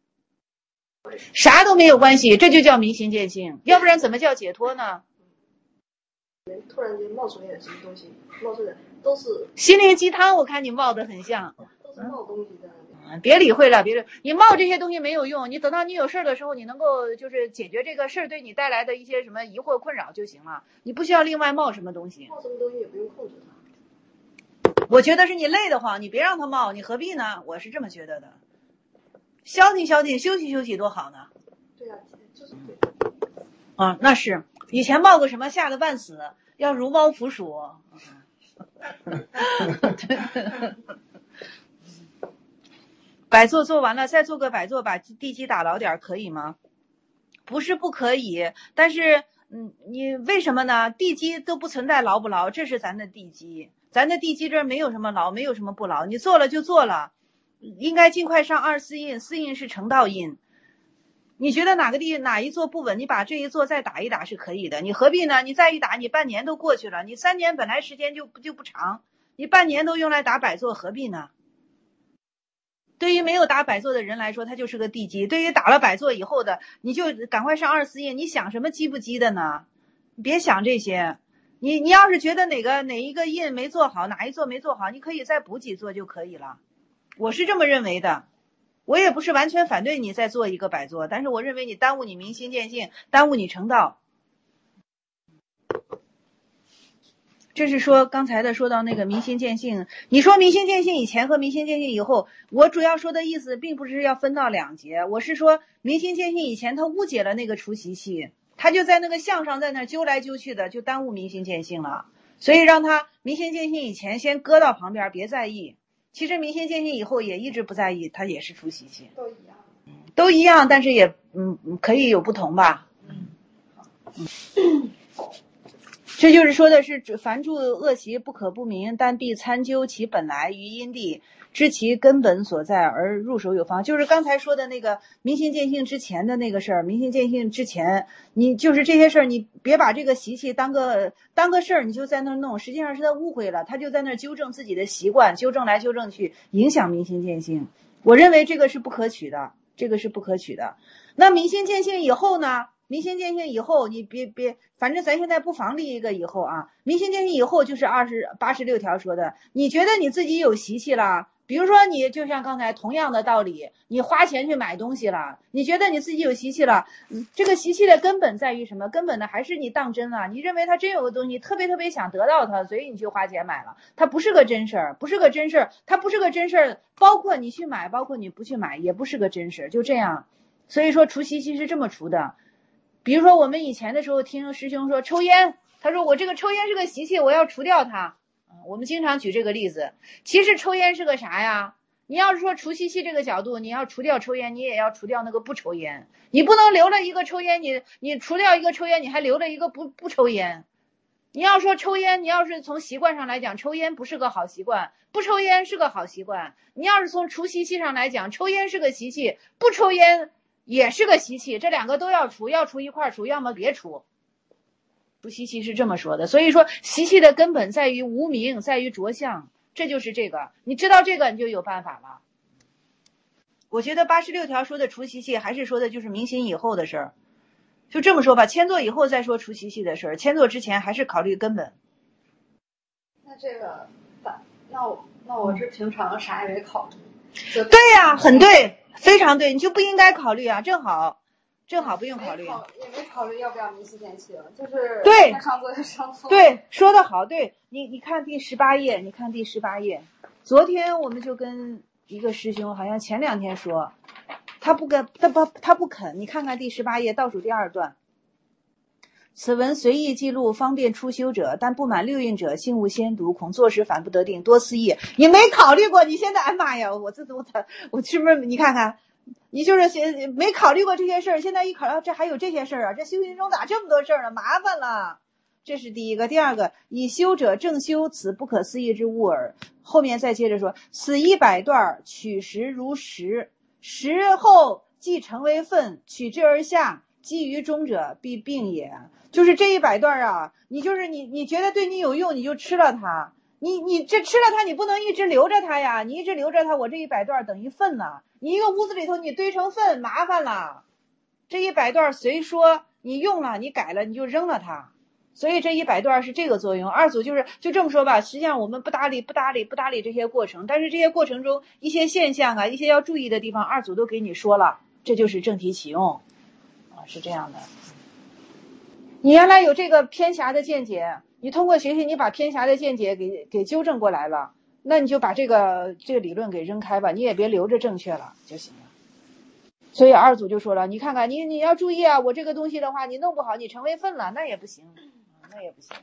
啥都没有关系，这就叫明心见性，要不然怎么叫解脱呢？ 突然间冒出来点什么东西，冒出来都是心灵鸡汤，我看你冒得很像， 都是冒东西在那里。 别理会了，别理，你冒这些东西没有用，你等到你有事的时候，你能够就是解决这个事儿对你带来的一些什么疑惑困扰就行了，你不需要另外冒什么东西。 冒什么东西也不用控制它。 我觉得是你累得慌，你别让它冒，你何必呢？我是这么觉得的。消停消停，休息休息多好呢。 对啊，就是对。 啊，那是以前冒个什么吓得半死，要如猫伏鼠。摆坐做完了，再做个摆坐，把地基打牢点，可以吗？不是不可以，但是嗯，你为什么呢？地基都不存在牢不牢，这是咱的地基，咱的地基这儿没有什么牢，没有什么不牢，你做了就做了，应该尽快上二四印，四印是成道印。你觉得哪个地哪一座不稳，你把这一座再打一打是可以的，你何必呢？你再一打，你半年都过去了，你三年本来时间就就不长，你半年都用来打摆坐，何必呢？对于没有打摆坐的人来说，它就是个地基。对于打了摆坐以后的，你就赶快上二四印。你想什么积不积的呢？你别想这些。你你要是觉得哪个哪一个印没做好，哪一座没做好，你可以再补几座就可以了。我是这么认为的。我也不是完全反对你再做一个摆坐，但是我认为你耽误你明心见性，耽误你成道。这是说刚才的说到那个明心见性，你说明心见性以前和明心见性以后，我主要说的意思并不是要分到两节，我是说明心见性以前他误解了那个除习气，他就在那个相上在那揪来揪去的，就耽误明心见性了，所以让他明心见性以前先搁到旁边，别在意。其实明心见性以后也一直不在意，他也是除习气， 都一样， 都一样，但是也嗯可以有不同吧。嗯，嗯这就是说的是凡诸恶习不可不明，但必参究其本来于因地，知其根本所在而入手有方。就是刚才说的那个明心见性之前的那个事儿，明心见性之前，你就是这些事儿，你别把这个习气当个当个事儿，你就在那儿弄，实际上是他误会了，他就在那儿纠正自己的习惯，纠正来纠正去，影响明心见性。我认为这个是不可取的，这个是不可取的。那明心见性以后呢， 明心见性以后，你别别，反正咱现在不妨立一个以后啊，明心见性以后就是二十八十六条说的，你觉得你自己有习气了，比如说你就像刚才同样的道理，你花钱去买东西了，你觉得你自己有习气了，嗯，这个习气的根本在于什么？根本的还是你当真了，你认为它真有个东西，特别特别想得到它，所以你去花钱买了，它不是个真事儿，不是个真事儿，它不是个真事儿，包括你去买，包括你不去买，也不是个真事儿，就这样。所以说除习气是这么除的。比如说我们以前的时候听师兄说抽烟，他说我这个抽烟是个习气，我要除掉它。我们经常举这个例子，其实抽烟是个啥呀？你要是说除习气这个角度，你要除掉抽烟，你也要除掉那个不抽烟，你不能留了一个抽烟，你你除掉一个抽烟，你还留了一个不不抽烟。你要说抽烟，你要是从习惯上来讲，抽烟不是个好习惯，不抽烟是个好习惯。你要是从除习气上来讲，抽烟是个习气，不抽烟也是个习气，这两个都要除，要除一块除，要么别除。除习气是这么说的，所以说习气的根本在于无明，在于着相，这就是这个，你知道这个你就有办法了。我觉得八十六条说的除习气，还是说的就是明心以后的事儿。就这么说吧，迁坐以后再说除习气的事儿，迁坐之前还是考虑根本。 那这个，那我那我这平常啥也没考虑。 对呀、啊，很对，非常对，你就不应该考虑啊，正好。正好不用考虑， 也没考虑要不要明心见性，就是对上座就上座。 对，说得好，对你你看第十八页，你看第十八页，昨天我们就跟一个师兄，好像前两天说，他不跟他不他不肯，你看看第十八页倒数第二段。此文随意记录，方便初修者，但不满六印者，性勿先读，恐坐时反不得定，多思议。你没考虑过，你现在哎妈呀，我这我我是不是你看看？你就是没考虑过这些事儿，现在一考虑这还有这些事儿啊，这修行中咋这么多事儿呢？麻烦了。这是第一个。第二个，以修者正修，此不可思议之物耳。后面再接着说，此一百段取实如实，实后即成为分，取之而下，基于中者必病也。就是这一百段啊，你就是你你觉得对你有用，你就吃了它。你你这吃了它，你不能一直留着它呀！你一直留着它，我这一百段等于粪了。你一个屋子里头你堆成粪，麻烦了。这一百段虽说你用了，你改了，你就扔了它。所以这一百段是这个作用。二组就是就这么说吧，实际上我们不搭理不搭理不搭理这些过程，但是这些过程中一些现象啊，一些要注意的地方，二组都给你说了，这就是正题启用啊，是这样的。你原来有这个偏狭的见解，你通过学习，你把偏狭的见解给给纠正过来了，那你就把这个这个理论给扔开吧，你也别留着正确了就行了。所以二组就说了，你看看你你要注意啊，我这个东西的话，你弄不好你成为粪了，那也不行，那也不行。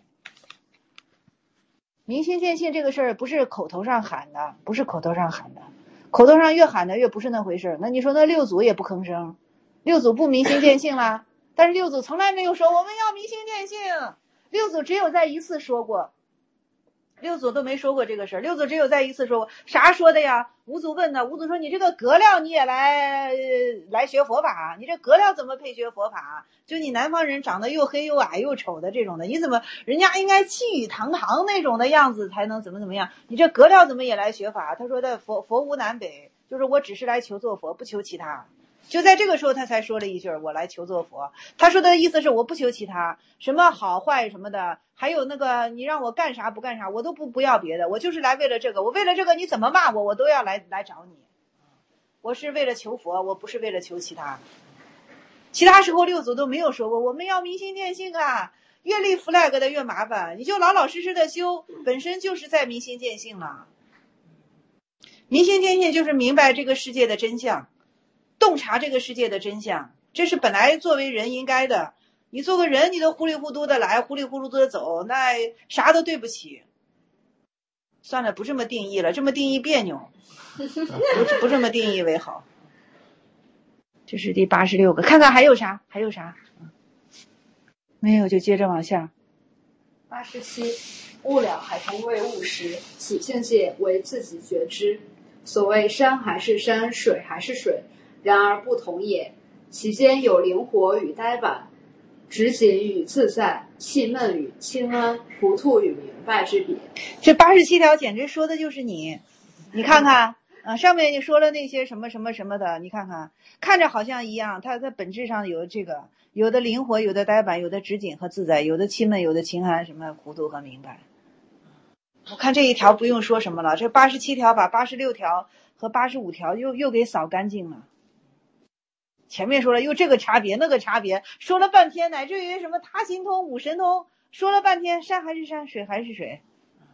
明心见性这个事儿不是口头上喊的，不是口头上喊的，口头上越喊的越不是那回事。那你说那六组也不吭声，六组不明心见性啦。但是六祖从来没有说我们要明心见性，六祖只有在一次说过，六祖都没说过这个事儿，六祖只有在一次说过。啥说的呀？五祖问的，五祖说你这个格料你也来来学佛法，你这格料怎么配学佛法？就你南方人长得又黑又矮又丑的这种的，你怎么人家应该气宇堂堂那种的样子才能怎么怎么样？你这格料怎么也来学法？他说的佛佛无南北，就是我只是来求做佛，不求其他。就在这个时候他才说了一句我来求做佛，他说的意思是我不求其他，什么好坏什么的，还有那个你让我干啥不干啥，我都不不要别的，我就是来为了这个，我为了这个你怎么骂我我都要来来找你，我是为了求佛，我不是为了求其他。其他时候六祖都没有说过我们要明心见性啊，越立 flag 的越麻烦，你就老老实实的修，本身就是在明心见性了。明心见性就是明白这个世界的真相，洞察这个世界的真相，这是本来作为人应该的。你做个人你都糊里糊涂的来，糊里糊涂的走，那啥都对不起。算了，不这么定义了，这么定义别扭，不不这么定义为好。这是第八十六个，看看还有啥？还有啥？没有就接着往下。 八十七，物了海同为物时，起境界为自己觉知。所谓山还是山，水还是水，然而不同也。其间有灵活与呆板，直紧与自在，气闷与清安，糊涂与明白之别。 这八十七条简直说的就是你，你看看。啊，上面你说了那些什么什么什么的，你看看，看着好像一样，它它本质上有这个有的灵活，有的呆板，有的直紧和自在，有的气闷，有的清寒，什么糊涂和明白。我看这一条不用说什么了，这八十七条把八十六条和八十五条又又给扫干净了。前面说了又这个差别那个差别，说了半天，乃至于什么他心通五神通，说了半天山还是山，水还是水，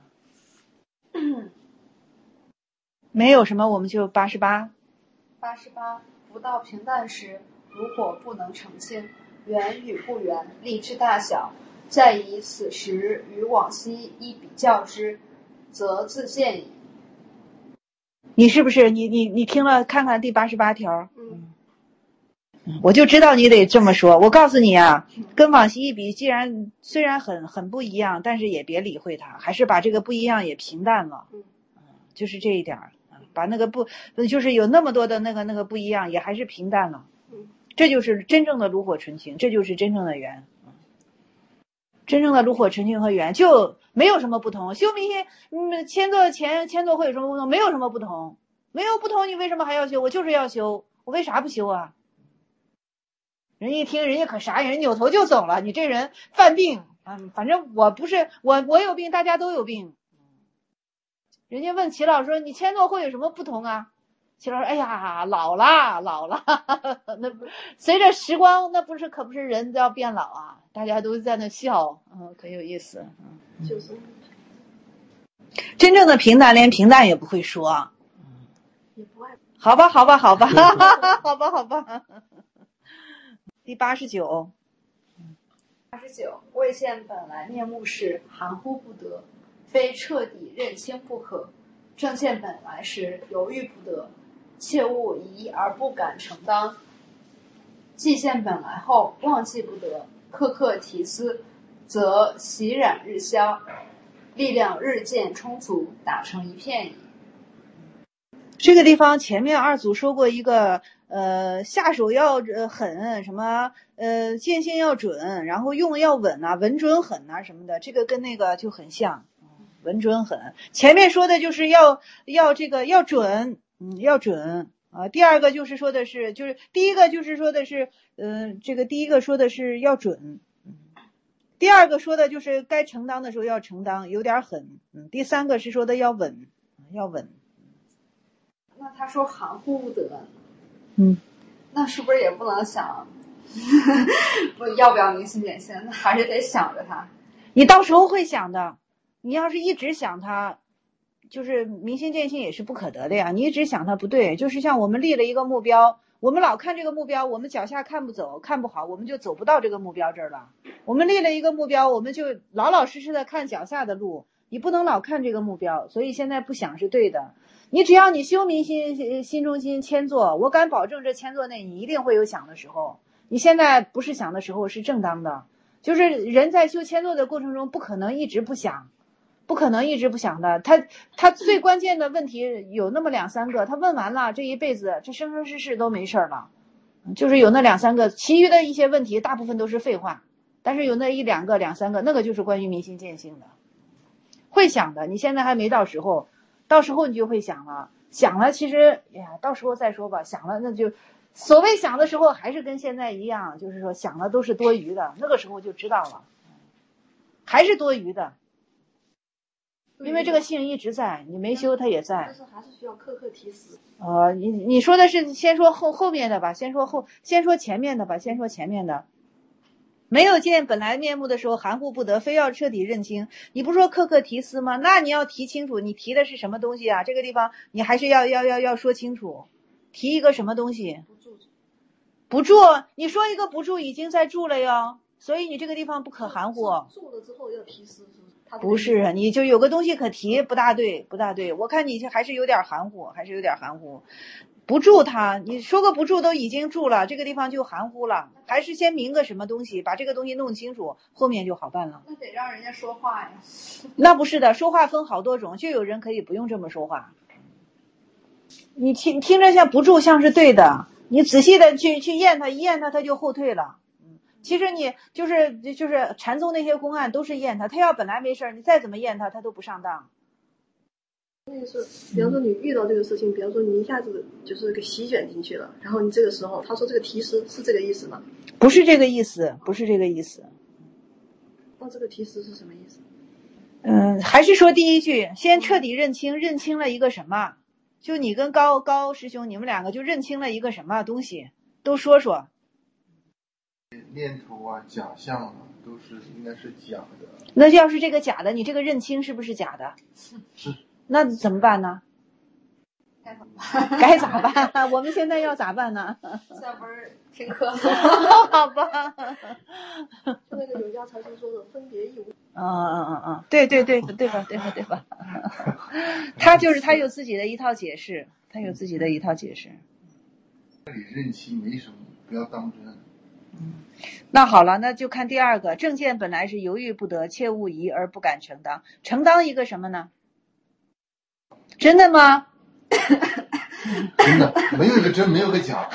没有什么，我们就八十八。 八十八，不到平淡时，如火不能成性，圆与不圆，力之大小，再以此时与往昔一比较之，则自见矣。 你是不是你你你听了看看第八十八条？ 嗯， 我就知道你得这么说。我告诉你啊，跟往昔一比，既然虽然很很不一样，但是也别理会它，还是把这个不一样也平淡了。 嗯， 就是这一点儿，把那个不就是有那么多的那个那个不一样，也还是平淡了。 嗯， 这就是真正的炉火纯青，这就是真正的圆。真正的炉火纯青和圆就没有什么不同。修明心，嗯，千座前千座会有什么不同？没有什么不同，没有不同，你为什么还要修？我就是要修，我为啥不修啊？人一听，人家可傻眼，人扭头就走了。你这人犯病，嗯，反正我不是我，我有病，大家都有病。人家问齐老说：“你千座会有什么不同啊？”齐老说：“哎呀，老了，老了，那不随着时光，那不是可不是人都要变老啊？”大家都在那笑，嗯，可有意思。嗯， 就是真正的平淡，连平淡也不会说。 也不爱。 好吧，好吧，好吧，好吧，好吧。第八十九。 八十九，未见本来面目时，含糊不得，非彻底认清不可；正见本来时，犹豫不得，切勿疑而不敢承当；既见本来后，忘记不得，刻刻提思，则习染日消，力量日渐充足，打成一片矣。 这个地方前面二祖说过一个呃下手要呃狠，什么呃见性要准，然后用要稳啊，稳准狠啊什么的，这个跟那个就很像，稳准狠。前面说的就是要要这个要准，嗯，要准啊。第二个就是说的是，就是第一个就是说的是，嗯、呃，这个第一个说的是要准，嗯，第二个说的就是该承担的时候要承担，有点狠，嗯，第三个是说的要稳，要稳。 那他说含糊不得， 嗯， 那是不是也不能想不要不要明心见性？那还是得想着他。 你到时候会想的，你要是一直想他，就是明心见性也是不可得的呀。你一直想他不对，就是像我们立了一个目标，我们老看这个目标，我们脚下看不走，看不好，我们就走不到这个目标这儿了。我们立了一个目标，我们就老老实实的看脚下的路，你不能老看这个目标，所以现在不想是对的。你只要你修明心心中心千座，我敢保证这千座内你一定会有想的时候。你现在不是想的时候，是正当的。就是人在修千座的过程中，不可能一直不想，不可能一直不想的。他他最关键的问题有那么两三个，他问完了，这一辈子这生生世世都没事了。就是有那两三个，其余的一些问题大部分都是废话，但是有那一两个两三个，那个就是关于明心见性的。会想的，你现在还没到时候。到时候你就会想了，想了其实哎呀，到时候再说吧。想了那就，所谓想的时候还是跟现在一样，就是说想了都是多余的，那个时候就知道了，还是多余的，因为这个性一直在，你没修它也在。 但是还是需要刻刻提示。 呃，你你说的是先说后后面的吧，先说后先说前面的吧，先说前面的。没有见本来面目的时候，含糊不得，非要彻底认清。你不说刻刻提思吗？那你要提清楚，你提的是什么东西啊？这个地方你还是要要要要说清楚，提一个什么东西？ 不住， 不住，你说一个不住已经在住了哟，所以你这个地方不可含糊。 住了之后要提示，是不是，你就有个东西可提，不大对，不大对。我看你还是有点含糊，还是有点含糊。不住它，你说个不住都已经住了，这个地方就含糊了，还是先明个什么东西，把这个东西弄清楚，后面就好办了。 那得让人家说话呀。 那不是的，说话分好多种，就有人可以不用这么说话。你听听着像不住，像是对的，你仔细的去去验它，一验它，它就后退了。嗯，其实你就是就是禅宗那些公案都是验它，它要本来没事，你再怎么验它，它都不上当。 那个是，比方说你遇到这个事情，比方说你一下子就是给席卷进去了，然后你这个时候，他说这个提示是这个意思吗？ 不是这个意思，不是这个意思。 那这个提示是什么意思？ 嗯，还是说第一句，先彻底认清，认清了一个什么？就你跟高高师兄，你们两个就认清了一个什么东西？都说说。 念头啊，假象啊，都是应该是假的。 那要是这个假的，你这个认清是不是假的？ 是。 那怎么办呢？该咋办？我们现在要咋办呢？ 下班听课。 好吧。 就那个有家禅师说的分别义无。 嗯嗯嗯嗯，对对对对吧对吧对吧。他就是他有自己的一套解释，他有自己的一套解释。 这里认清没什么，不要当真。 嗯，那好了，那就看第二个，正见本来是犹豫不得，切勿疑而不敢承当，承当一个什么呢？真的吗？ 真的，没有一个真，没有个假。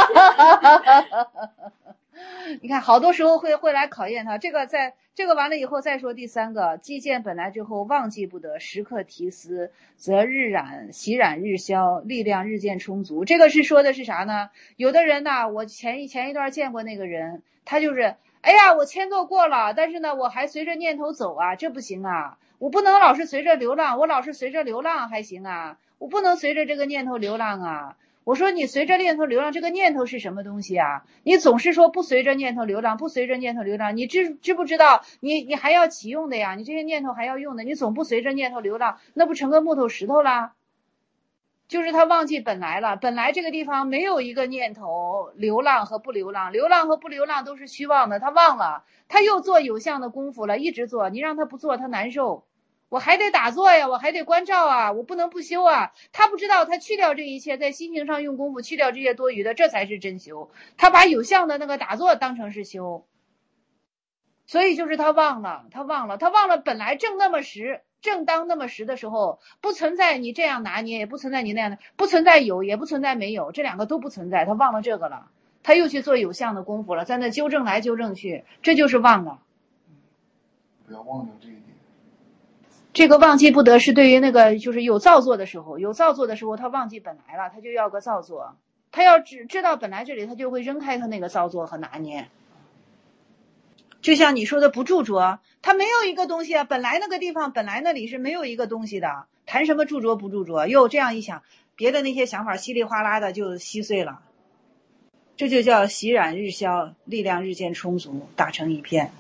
你看，好多时候会会来考验他。这个在这个完了以后再说第三个，既见本来之后忘记不得，时刻提思，则日染习染日消，力量日渐充足。这个是说的是啥呢？有的人呢，我前一前一段见过那个人，他就是哎呀，我迁坐过了，但是呢，我还随着念头走啊，这不行啊，我不能老是随着流浪，我老是随着流浪还行啊，我不能随着这个念头流浪啊。我说你随着念头流浪，这个念头是什么东西啊？你总是说不随着念头流浪，不随着念头流浪，你知知不知道你你还要起用的呀？你这些念头还要用的，你总不随着念头流浪，那不成个木头石头啦？就是他忘记本来了，本来这个地方没有一个念头流浪和不流浪，流浪和不流浪都是虚妄的，他忘了，他又做有相的功夫了，一直做，你让他不做他难受。我还得打坐呀，我还得关照啊，我不能不修啊。他不知道，他去掉这一切，在心情上用功夫，去掉这些多余的，这才是真修。他把有相的那个打坐当成是修，所以就是他忘了，他忘了，他忘了本来正那么实，正当那么实的时候，不存在你这样拿捏，也不存在你那样的，不存在有，也不存在没有，这两个都不存在，他忘了这个了，他又去做有相的功夫了，在那纠正来纠正去，这就是忘了。 不要忘掉这一点。 这个忘记不得是对于那个就是有造作的时候，有造作的时候他忘记本来了，他就要个造作，他要知知道本来这里，他就会扔开他那个造作和拿捏。就像你说的不著着，他没有一个东西啊，本来那个地方本来那里是没有一个东西的，谈什么著着不著着？又这样一想，别的那些想法稀里哗啦的就稀碎了，这就叫习染日消，力量日渐充足，打成一片。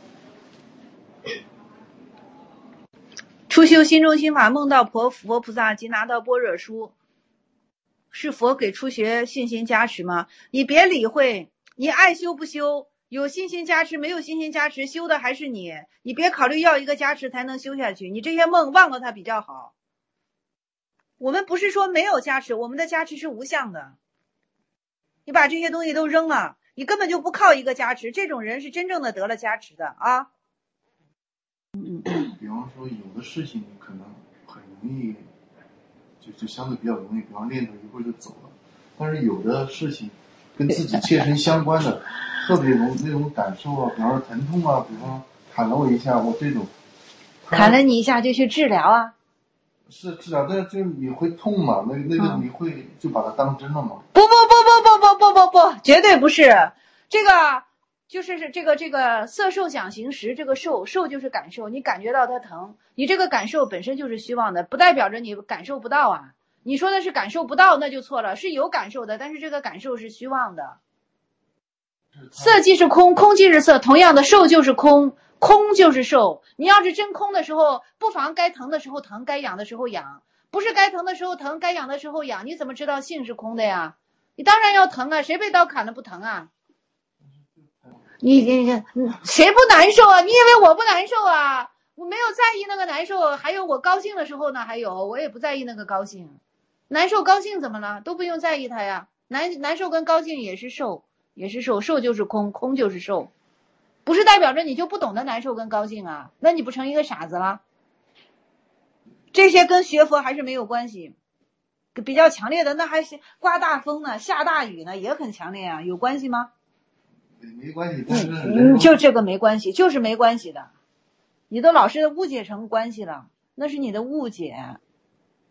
初修心中心法，梦到佛佛菩萨及拿到般若书，是佛给初学信心加持吗？你别理会，你爱修不修，有信心加持没有信心加持，修的还是你，你别考虑要一个加持才能修下去，你这些梦忘了它比较好。我们不是说没有加持，我们的加持是无相的，你把这些东西都扔了，你根本就不靠一个加持，这种人是真正的得了加持的啊。嗯嗯， 比方说有的事情可能很容易，就就相对比较容易，比方念头一会儿就走了。但是有的事情跟自己切身相关的，特别容那种感受啊，比方说疼痛啊，比方砍了我一下，我这种砍了你一下就去治疗啊。 是治疗，但是就是你会痛嘛？那那个你会就把它当真了吗？ 不不不不不不不不不，绝对不是这个。就是是这个这个色受想行识，这个受受就是感受，你感觉到它疼，你这个感受本身就是虚妄的，不代表着你感受不到啊。你说的是感受不到，那就错了，是有感受的，但是这个感受是虚妄的。色即是空，空即是色，同样的受就是空，空就是受。你要是真空的时候，不妨该疼的时候疼，该痒的时候痒，不是该疼的时候疼，该痒的时候痒，你怎么知道性是空的呀？你当然要疼啊，谁被刀砍了不疼啊？你你你谁不难受啊？你以为我不难受啊？我没有在意那个难受，还有我高兴的时候呢，还有我也不在意那个高兴。难受高兴怎么了？都不用在意它呀。难难受跟高兴也是受，也是受，受就是空，空就是受，不是代表着你就不懂得难受跟高兴啊？那你不成一个傻子了？这些跟学佛还是没有关系。比较强烈的那还是刮大风呢，下大雨呢，也很强烈啊，有关系吗？ 没关系，但是嗯，就这个没关系，就是没关系的。你都老是误解成关系了，那是你的误解。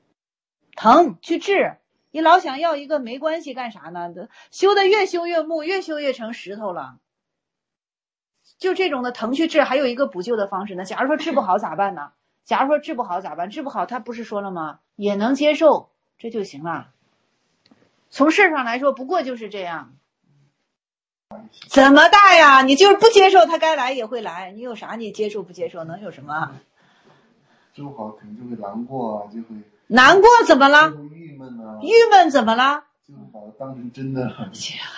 疼去治。你老想要一个没关系干啥呢？修的越修越木，越修越成石头了。就这种的疼去治，还有一个补救的方式呢。假如说治不好咋办呢？假如说治不好咋办？治不好他不是说了吗？也能接受，这就行了。从事上来说，不过就是这样。怎么大呀？你就是不接受，他该来也会来。你有啥你接受不接受？能有什么？ 治不好可能就会难过啊，就会难过怎么了？ 就会郁闷啊， 郁闷怎么了？ 就会把它当成真的了。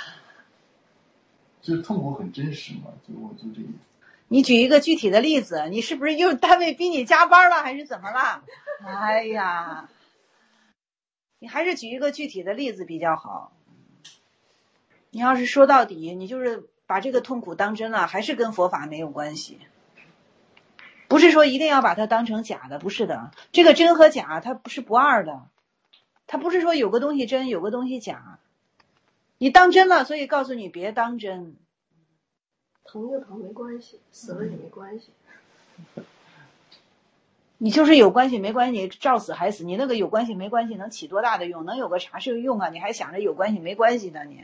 就是痛苦很真实嘛，就我就这意思。 你举一个具体的例子，你是不是又单位逼你加班了，还是怎么了？哎呀，你还是举一个具体的例子比较好。你要是说到底，你就是把这个痛苦当真了，还是跟佛法没有关系。不是说一定要把它当成假的，不是的。这个真和假它不是不二的，它不是说有个东西真，有个东西假。你当真了，所以告诉你别当真。 疼就疼没关系，死了也没关系。 你就是有关系没关系，照死还死。你那个有关系没关系能起多大的用？能有个啥是用啊？你还想着有关系没关系呢？你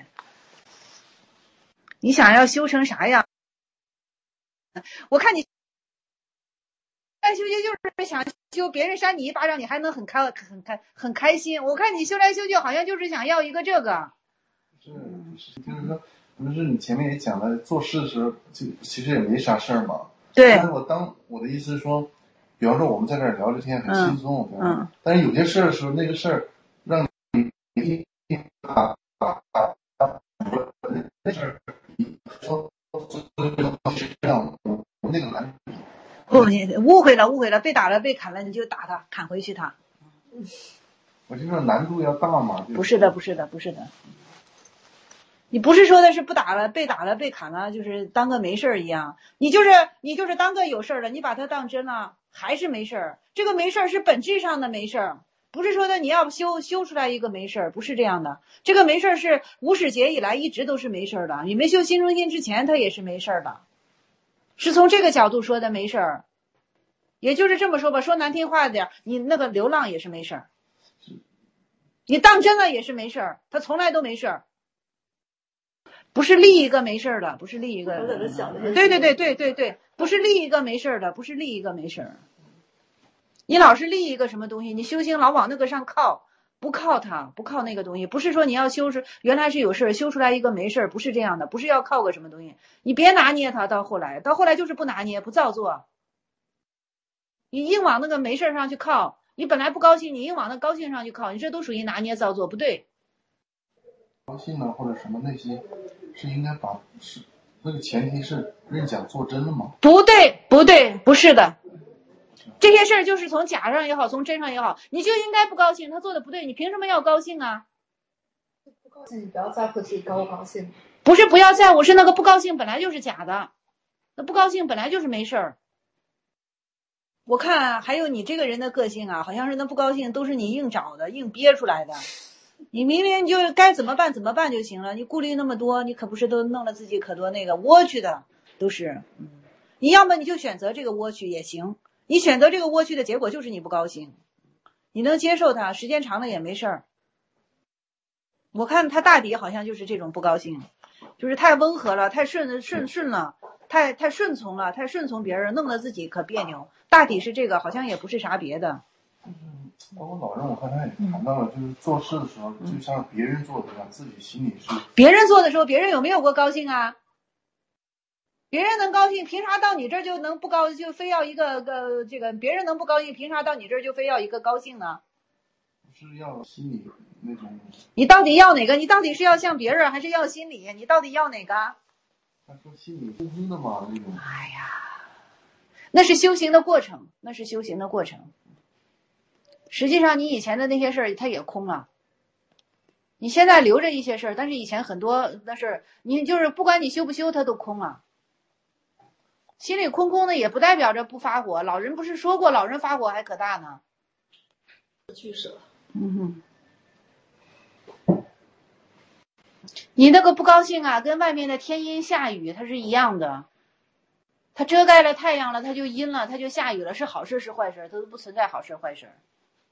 你想要修成啥样？我看你修来修去就是想修，别人扇你一巴掌，你还能很开很开很开心。我看你修来修去，好像就是想要一个这个。 是，就是说，不是你前面也讲了，做事的时候就其实也没啥事儿嘛。 对。 但是我当我的意思是说，比方说我们在这儿聊着天很轻松， 嗯，嗯但是有些事儿的时候，那个事儿让你啊啊啊啊，那事儿你说是这样，我那个难。 不，你误会了，误会了，被打了，被砍了，你就打他，砍回去他。 我就说难度要大嘛。 不是的，不是的，不是的。你不是说的是不打了，被打了，被砍了，就是当个没事儿一样。你就是你就是当个有事儿了，你把它当真了，还是没事儿。这个没事儿是本质上的没事儿，不是说的你要修修出来一个没事儿，不是这样的。这个没事儿是无始劫以来一直都是没事儿的，你没修心中心之前，它也是没事儿的。是从这个角度说的没事儿，也就是这么说吧，说难听话点，你那个流浪也是没事儿，你当真了也是没事儿，他从来都没事儿。不是立一个没事的，不是立一个。 我在这想的。 对对对对对对，不是立一个没事的，不是立一个没事。你老是立一个什么东西，你修行老往那个上靠，不靠它，不靠那个东西，不是说你要修是原来是有事修出来一个没事，不是这样的，不是要靠个什么东西，你别拿捏它，到后来，到后来就是不拿捏，不造作。你硬往那个没事上去靠，你本来不高兴，你硬往那高兴上去靠，你这都属于拿捏造作，不对。 高兴呢或者什么那些是应该把是那个前提是认假做真了吗？ 不对不对，不是的。这些事儿就是从假上也好，从真上也好，你就应该不高兴，他做的不对，你凭什么要高兴啊？ 不高兴，你不要在乎自己高不高兴。 不是不要在乎，是那个不高兴本来就是假的，那不高兴本来就是没事儿。我看还有你这个人的个性啊，好像是那不高兴都是你硬找的，硬憋出来的。你明明就该怎么办怎么办就行了，你顾虑那么多，你可不是都弄了自己可多那个窝屈的都是。嗯，你要么你就选择这个窝屈也行，你选择这个窝屈的结果就是你不高兴，你能接受它，时间长了也没事儿。我看他大抵好像就是这种不高兴，就是太温和了，太顺顺顺了，太太顺从了，太顺从别人，弄得自己可别扭。大抵是这个，好像也不是啥别的。 包括老人，我看他也谈到了，就是做事的时候，就像别人做的一样，自己心里是。 别人做的时候，别人有没有过高兴啊？别人能高兴，凭啥到你这儿就能不高兴？就非要一个个这个，别人能不高兴，凭啥到你这儿就非要一个高兴呢？ 是要心里那种。 你到底要哪个？你到底是要像别人，还是要心里？你到底要哪个？ 他说心里空空的嘛，那种。 哎呀，那是修行的过程，那是修行的过程。实际上，你以前的那些事儿，它也空了。你现在留着一些事儿，但是以前很多那事儿，你就是不管你修不修，它都空了。心里空空的，也不代表着不发火。老人不是说过，老人发火还可大呢。 俱舍。 嗯哼。你那个不高兴啊，跟外面的天阴下雨，它是一样的。它遮盖了太阳了，它就阴了，它就下雨了，是好事是坏事，它都不存在好事坏事。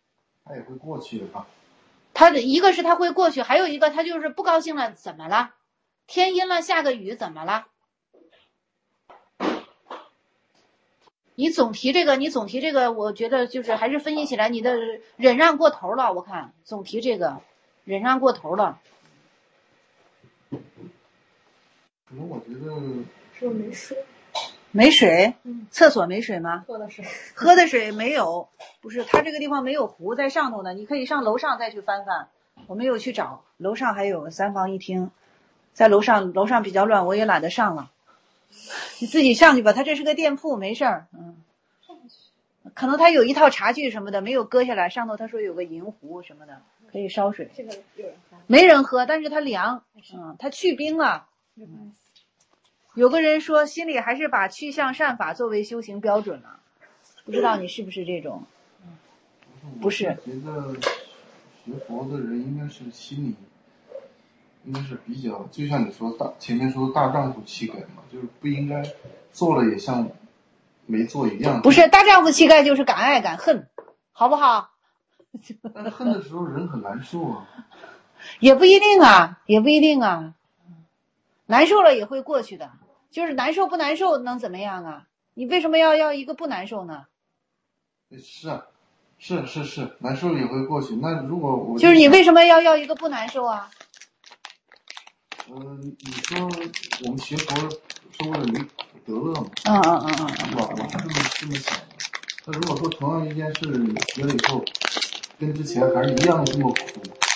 他也会过去的啊。 他的一个是他会过去，还有一个他就是不高兴了，怎么了？天阴了，下个雨，怎么了？你总提这个，你总提这个，我觉得就是还是分析起来，你的忍让过头了。我看总提这个，忍让过头了。 可能我觉得是不是没水？ 没水？ 嗯， 厕所没水吗？ 喝的水。 喝的水没有，不是，它这个地方没有湖，在上头呢。你可以上楼上再去翻翻，我没有去找，楼上还有三房一厅，在楼上，楼上比较乱，我也懒得上了。你自己上去吧，它这是个店铺，没事儿。嗯，可能它有一套茶具什么的没有割下来，上头他说有个银壶什么的，可以烧水。 这个有人喝？ 没人喝，但是它凉，嗯，它去冰了。嗯，有个人说心里还是把趋向善法作为修行标准了，不知道你是不是这种？不是。 我觉得学佛的人应该是心里。应该是比较，就像你说大前面说大丈夫气概嘛，就是不应该做了也像没做一样。 不是大丈夫气概就是敢爱敢恨，好不好？ 但恨的时候人很难受啊。 也不一定啊，也不一定啊，难受了也会过去的，就是难受不难受能怎么样啊？你为什么要要一个不难受呢？ 是啊，是是是，难受也会过去。那如果我就是你为什么要要一个不难受啊？ 嗯、呃，你说我们学佛是为了离苦得乐嘛？ 嗯嗯嗯嗯， 是吧？我是这么这么想的。那如果说同样一件事你学了以后，跟之前还是一样这么苦，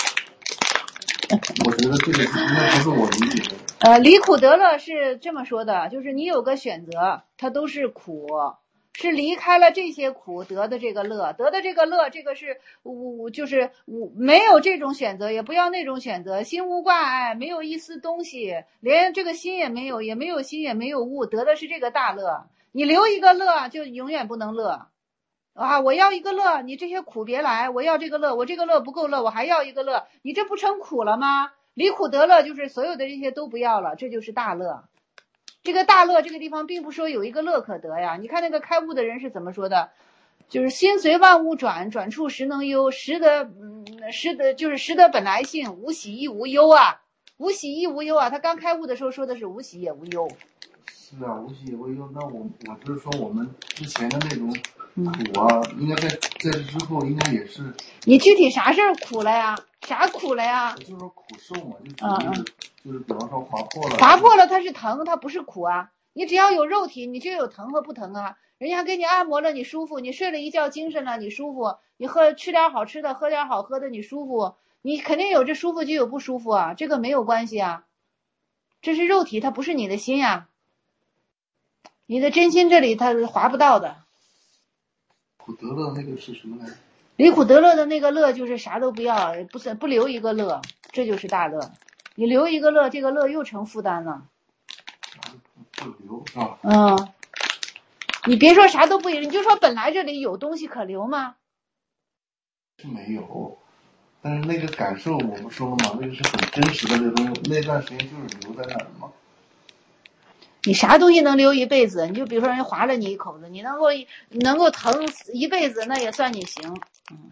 我觉得这个应该不是我理解的。 呃，离苦得乐是这么说的，就是你有个选择，它都是苦。是离开了这些苦得的这个乐，得的这个乐，这个是无就是无没有这种选择，也不要那种选择，心无挂碍，没有一丝东西，连这个心也没有，也没有心也没有物，得的是这个大乐。你留一个乐，就永远不能乐啊！我要一个乐，你这些苦别来，我要这个乐，我这个乐不够乐，我还要一个乐，你这不成苦了吗？离苦得乐就是所有的这些都不要了，这就是大乐。这个大乐这个地方并不说有一个乐可得呀，你看那个开悟的人是怎么说的，就是心随万物转，转处实能忧，识得嗯识得就是识得本来性，无喜亦无忧啊，无喜亦无忧啊，他刚开悟的时候说的是无喜也无忧。 是啊，无喜也无忧。那我我就是说我们之前的那种苦啊，嗯、应该在在这之后应该也是。 你具体啥事儿苦了呀？啥苦了呀？ 就是说苦受嘛，就是、嗯嗯、就是比方说划破了。 划破了它是疼，它不是苦啊。你只要有肉体，你就有疼和不疼啊。人家给你按摩了，你舒服；你睡了一觉精神了，你舒服；你喝吃点好吃的，喝点好喝的，你舒服。你肯定有这舒服就有不舒服啊，这个没有关系啊。这是肉体，它不是你的心呀、啊。你的真心这里它是划不到的。 苦得乐那个是什么来着？ 离苦得乐的那个乐就是啥都不要，不是不留一个乐，这就是大乐。你留一个乐，这个乐又成负担了。 不留是吧？ 嗯，你别说啥都不留，你就说本来这里有东西可留吗？ 是没有，但是那个感受我不说了吗？那个是很真实的这个东西，那段时间就是留在那儿嘛。 你啥东西能留一辈子？你就比如说人划了你一口子，你能够能够疼一辈子，那也算你行。嗯。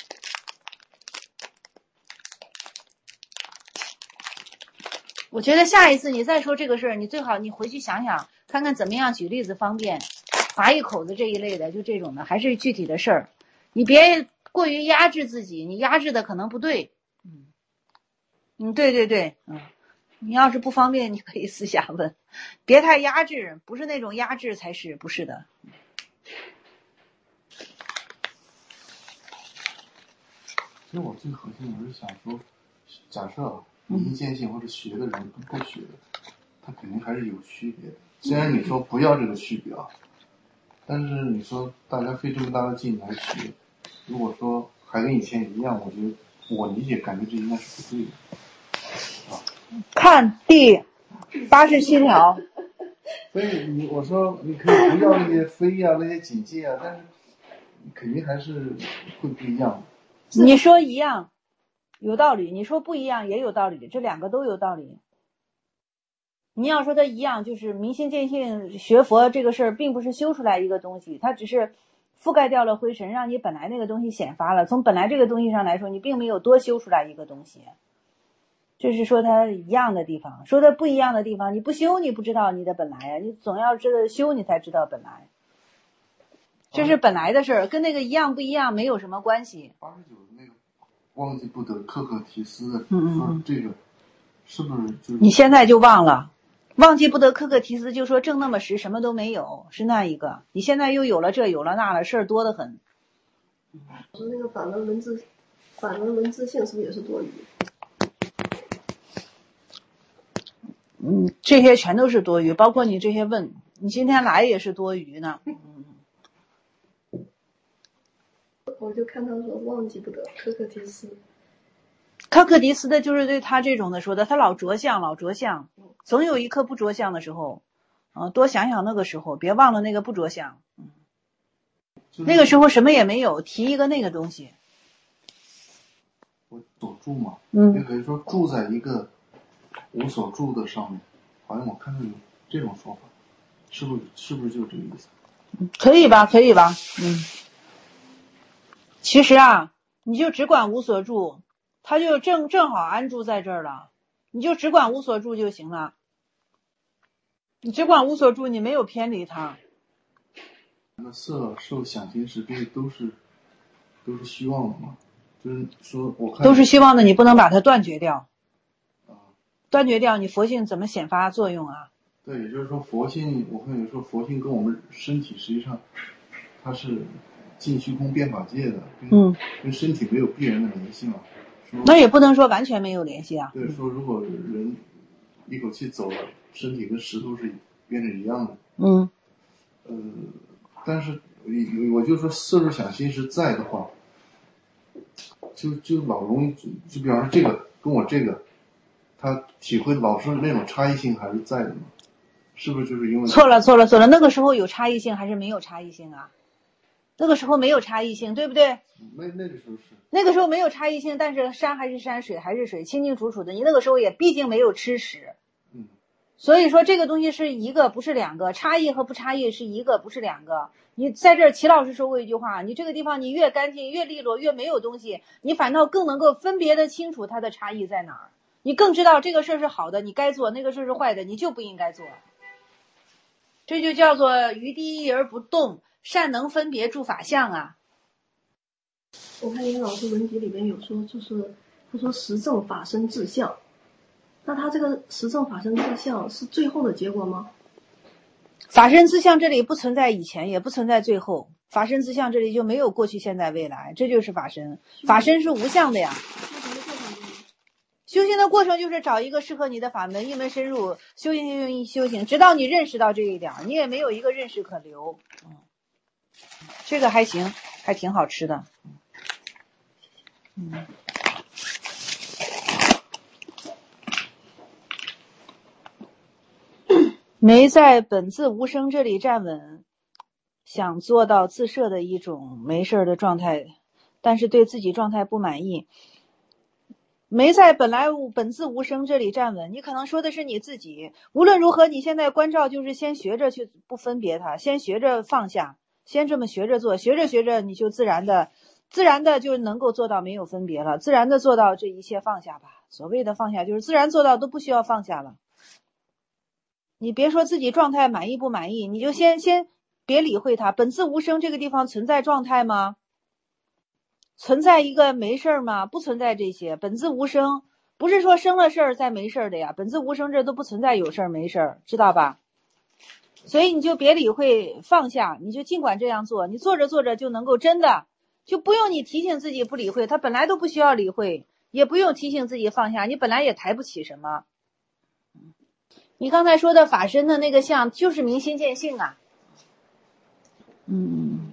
我觉得下一次你再说这个事儿，你最好你回去想想，看看怎么样举例子方便。划一口子这一类的，就这种的，还是具体的事儿，你别过于压制自己，你压制的可能不对。嗯，嗯，对对对，嗯。你要是不方便，你可以私下问，别太压制，不是那种压制才是，不是的。 其实我最核心我是想说，假设啊，一见性或者学的人跟不学的，他肯定还是有区别的。虽然你说不要这个区别啊，但是你说大家费这么大的劲来学，如果说还跟以前一样，我觉得我理解感觉这应该是不对的。 看第八十七条。 所以你我说你可以不要那些非啊那些警戒啊，但是肯定还是会不一样。 你说一样有道理，你说不一样也有道理，这两个都有道理。你要说它一样，就是明心见性学佛这个事儿，并不是修出来一个东西，它只是覆盖掉了灰尘，让你本来那个东西显发了。从本来这个东西上来说，你并没有多修出来一个东西。这是说它一样的地方。说它不一样的地方，你不修你不知道你的本来呀，你总要知道修你才知道本来。这是本来的事儿，跟那个一样不一样没有什么关系。 八十九那个忘记不得可可提斯的， 嗯嗯说这个是不是就是你现在就忘了？忘记不得可可提斯，就说正那么实，什么都没有，是那一个。你现在又有了这有了那了，事儿多得很。 说那个反文文字，反文文字性是不是也是多余？ 嗯，这些全都是多余，包括你这些问，你今天来也是多余呢。嗯， 我就看他说忘记不得可可提斯。 可可提斯的就是对他这种的说的，他老着相，老着相，总有一刻不着相的时候，啊、呃，多想想那个时候，别忘了那个不着相。嗯，那个时候什么也没有，提一个那个东西。 我所住嘛， 嗯， 也可以说住在一个无所住的上面，好像我看到有这种说法，是不是是不是就这个意思？ 可以吧，可以吧，嗯。其实啊，你就只管无所住，他就正正好安住在这儿了，你就只管无所住就行了。你只管无所住，你没有偏离它。 那色受想行识这些都是都是虚妄的嘛？就是说我看都是虚妄的，你不能把它断绝掉。 啊， 断绝掉，你佛性怎么显发作用啊？ 对，也就是说佛性，我看有时候佛性跟我们身体实际上它是尽虚空变法界的，跟嗯， 跟身体没有必然的联系嘛。 那也不能说完全没有联系啊。 对，说如果人一口气走了，身体跟石头是变成一样的。 嗯， 呃，但是我就说色入想行识在的话，就就老容易，就比方说这个跟我这个，他体会老是那种差异性还是在的嘛？是不是就是因为错了错了错了？那个时候有差异性还是没有差异性啊？那个时候没有差异性，对不对？ 那那个时候是那个时候没有差异性，但是山还是山，水还是水，清清楚楚的。你那个时候也毕竟没有吃屎， 嗯， 所以说这个东西是一个不是两个，差异和不差异是一个不是两个。你在这儿，齐老师说过一句话，你这个地方你越干净越利落越没有东西，你反倒更能够分别的清楚它的差异在哪儿，你更知道这个事儿是好的你该做，那个事儿是坏的你就不应该做。这就叫做于第一而不动，善能分别诸法相啊。 我看林老师文集里面有说，就是他说实证法身自相，那他这个实证法身自相是最后的结果吗？ 法身自相这里不存在以前，也不存在最后，法身自相这里就没有过去现在未来，这就是法身。法身是无相的呀。修行的过程就是找一个适合你的法门，一门深入，修行修行修行，直到你认识到这一点，你也没有一个认识可留。嗯，这个还行，还挺好吃的。嗯，没在本自无生这里站稳，想做到自设的一种没事的状态，但是对自己状态不满意。没在本来本自无生这里站稳，你可能说的是你自己。无论如何，你现在关照就是先学着去不分别它，先学着放下，先这么学着做，学着学着你就自然的自然的就能够做到没有分别了，自然的做到这一切放下吧。所谓的放下就是自然做到都不需要放下了。你别说自己状态满意不满意，你就先先别理会它。本自无生这个地方存在状态吗？存在一个没事吗？不存在这些。本自无生不是说生了事儿再没事的呀，本自无生这都不存在有事儿没事儿，知道吧？所以你就别理会，放下，你就尽管这样做，你做着做着就能够真的，就不用你提醒自己不理会，他本来都不需要理会，也不用提醒自己放下，你本来也抬不起什么。你刚才说的法身的那个相就是明心见性啊。嗯，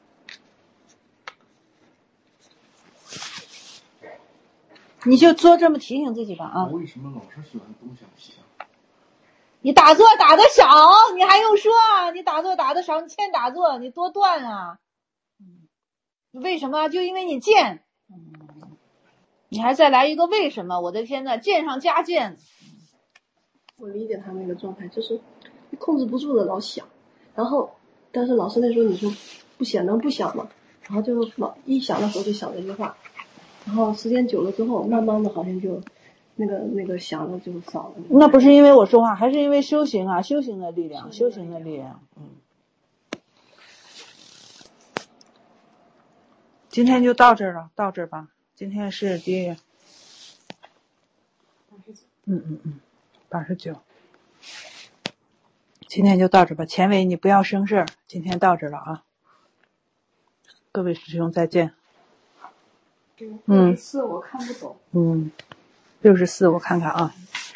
你就做这么提醒自己吧啊！ 为什么老是喜欢东想西想？ 你打坐打得少，你还用说啊？你打坐打得少，你欠打坐，你多断啊！为什么？就因为你贱，你还再来一个为什么？我的天呐，贱上加贱！ 我理解他那个状态，就是控制不住的老想，然后但是老师那时候你说不想能不想嘛，然后就老一想的时候就想这句话，然后时间久了之后，慢慢的好像就那个那个想的就少了。 那不是因为我说话，还是因为修行啊，修行的力量，修行的力量。嗯，今天就到这儿了，到这儿吧。今天是第，嗯嗯嗯，八十九。今天就到这儿吧，钱伟你不要生事儿，今天到这儿了啊。各位师兄再见。 六十四我看不懂。 嗯，六十四我看看啊。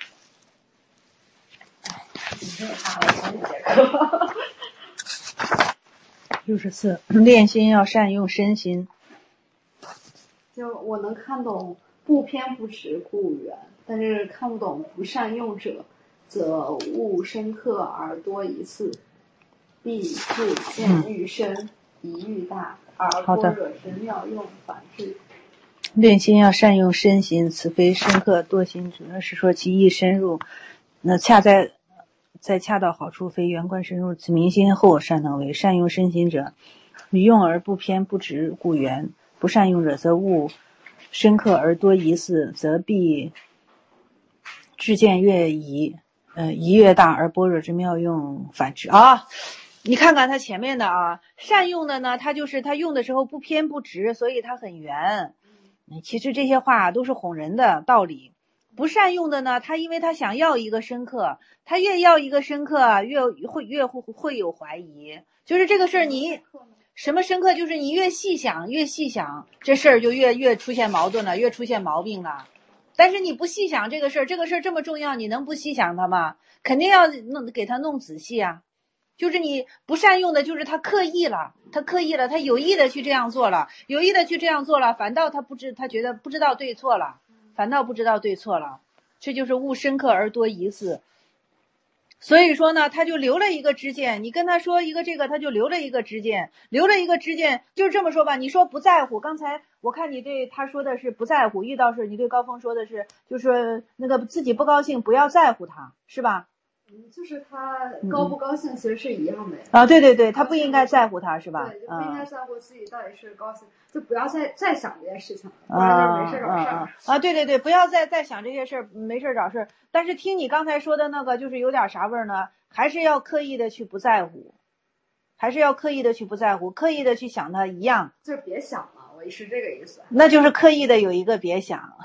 六十四，练心要善用身心。 就我能看懂不偏不直故远，但是看不懂不善用者，则误深刻而多一次，必自见愈深，疑愈大，而般若之妙用反之。 练心要善用身心，此非深刻多心者，是说其意深入，那恰在在恰到好处，非圆观深入，此明心后善能为。善用身心者，与用而不偏不直故圆；不善用者，则误深刻而多疑似，则必智见越疑，呃，疑越大，而般若之妙用反之啊。你看看他前面的啊，善用的呢，他就是他用的时候不偏不直，所以他很圆。其实这些话都是哄人的道理。不善用的呢，他因为他想要一个深刻，他越要一个深刻，越会越会会有怀疑。就是这个事儿，你什么深刻？就是你越细想，越细想，这事儿就越越出现矛盾了，越出现毛病了。但是你不细想这个事儿，这个事儿这么重要，你能不细想它吗？肯定要弄给它弄仔细啊。就是你不善用的，就是他刻意了，他刻意了，他有意的去这样做了，有意的去这样做了，反倒他不知，他觉得不知道对错了，反倒不知道对错了，这就是误深刻而多疑似。所以说呢，他就留了一个知见，你跟他说一个这个，他就留了一个知见，留了一个知见，就是这么说吧。你说不在乎，刚才我看你对他说的是不在乎，遇到事你对高峰说的是，就是那个自己不高兴，不要在乎他，是吧？ 就是他高不高兴其实是一样的呀。 啊，对对对，他不应该在乎他是吧？ 对，就不应该在乎自己到底是高兴，就不要再再想这件事情了，不然就没事找事儿。 啊，对对对，不要再再想这些事儿，没事找事儿。但是听你刚才说的那个，就是有点啥味儿呢？还是要刻意的去不在乎，还是要刻意的去不在乎，刻意的去想他一样。 就是别想了，我是这个意思。 那就是刻意的有一个别想。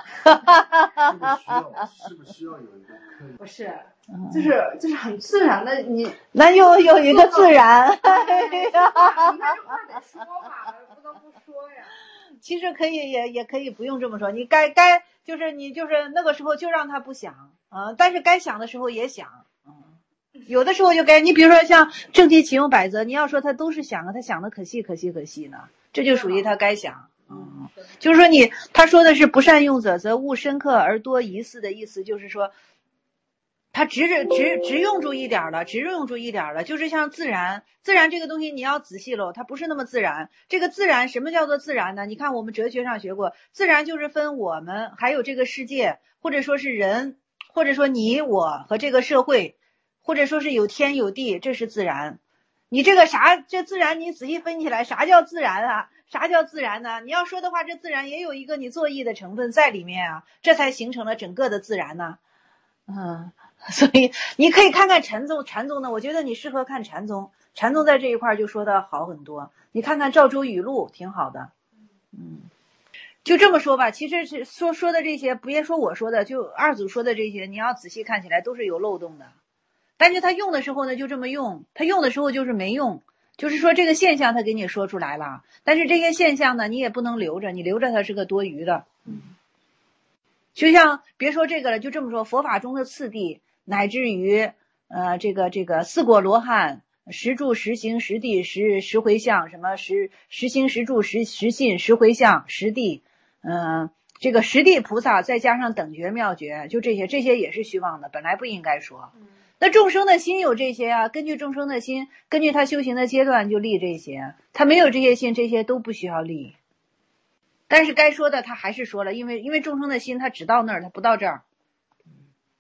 是不是需要有一个刻意？ 不是。就是就是很自然的，你那又有一个自然，哎呀， 你看这话得说吧，不能不说呀。 其实可以也也可以不用这么说，你该该就是你就是那个时候就让他不想啊、呃，但是该想的时候也想，嗯，有的时候就该你比如说像正题启用百则，你要说他都是想啊，他想的可细可细可细呢，这就属于他该想。嗯，就是说你他说的是不善用者，则误深刻而多疑似的意思，就是说。他只只只用住一点了，只用住一点了，就是像自然，自然这个东西你要仔细喽，它不是那么自然。这个自然什么叫做自然呢？你看我们哲学上学过，自然就是分我们，还有这个世界，或者说是人，或者说你我和这个社会，或者说是有天有地，这是自然。你这个啥，这自然你仔细分起来，啥叫自然啊？啥叫自然呢？你要说的话，这自然也有一个你作意的成分在里面啊，这才形成了整个的自然呢。嗯。所以你可以看看禅宗，禅宗呢，我觉得你适合看禅宗，禅宗在这一块就说的好很多。你看看赵州语录，挺好的。嗯，就这么说吧，其实是说说的这些，别说我说的，就二祖说的这些，你要仔细看起来都是有漏洞的。但是他用的时候呢，就这么用；他用的时候就是没用，就是说这个现象他给你说出来了，但是这些现象呢，你也不能留着，你留着它是个多余的。嗯，就像别说这个了，就这么说，佛法中的次第。乃至于呃这个这个四果罗汉十住十行十地十十回向，什么十十行十住十十信十回向十地，嗯、呃、这个十地菩萨再加上等觉妙觉，就这些这些也是虚妄的，本来不应该说。那众生的心有这些啊，根据众生的心，根据他修行的阶段就立这些，他没有这些心，这些都不需要立。但是该说的他还是说了，因为因为众生的心他只到那儿，他不到这儿。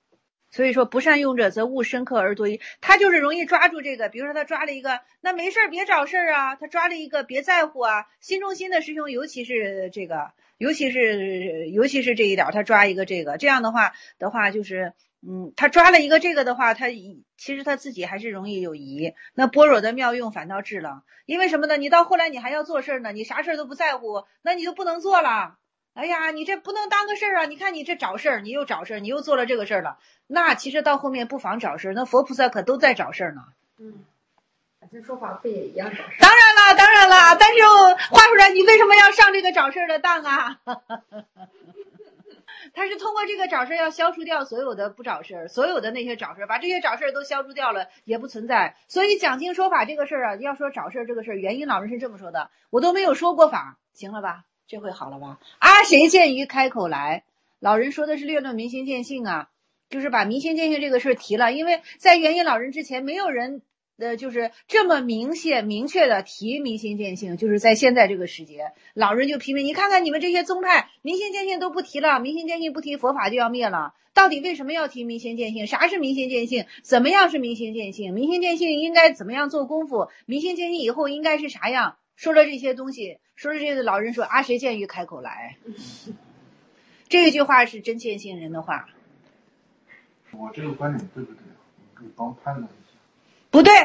所以说不善用者则误深刻而多疑，他就是容易抓住这个，比如说他抓了一个，那没事别找事儿啊，他抓了一个别在乎啊，心中心的师兄尤其是这个，尤其是尤其是这一点，他抓一个这个，这样的话的话就是嗯，他抓了一个这个的话，他其实他自己还是容易有疑，那般若的妙用反倒智了，因为什么呢？你到后来你还要做事呢，你啥事都不在乎，那你就不能做了。哎呀，你这不能当个事儿啊！你看你这找事儿，你又找事儿，你又做了这个事儿了。那其实到后面不妨找事儿，那佛菩萨可都在找事儿呢。 嗯，法经说法不也一样找事儿？ 当然了，当然了，但是话说来，你为什么要上这个找事儿的当啊？他是通过这个找事儿要消除掉所有的不找事儿，所有的那些找事儿，把这些找事儿都消除掉了，也不存在。所以讲经说法这个事儿啊，要说找事儿这个事儿，元音老人是这么说的，我都没有说过法，行了吧？这回好了吧？啊，谁见于开口来？老人说的是略论明心见性啊，就是把明心见性这个事儿提了，因为在元音老人之前，没有人呃就是这么明显明确的提明心见性，就是在现在这个时节，老人就批评你看看你们这些宗派，明心见性都不提了，明心见性不提，佛法就要灭了。到底为什么要提明心见性？啥是明心见性？怎么样是明心见性？明心见性应该怎么样做功夫？明心见性以后应该是啥样？说了这些东西，说了这个，老人说啊，谁见于开口来？这一句话是真见性人的话。 我这个观点对不对？你可以帮判断一下。 不对。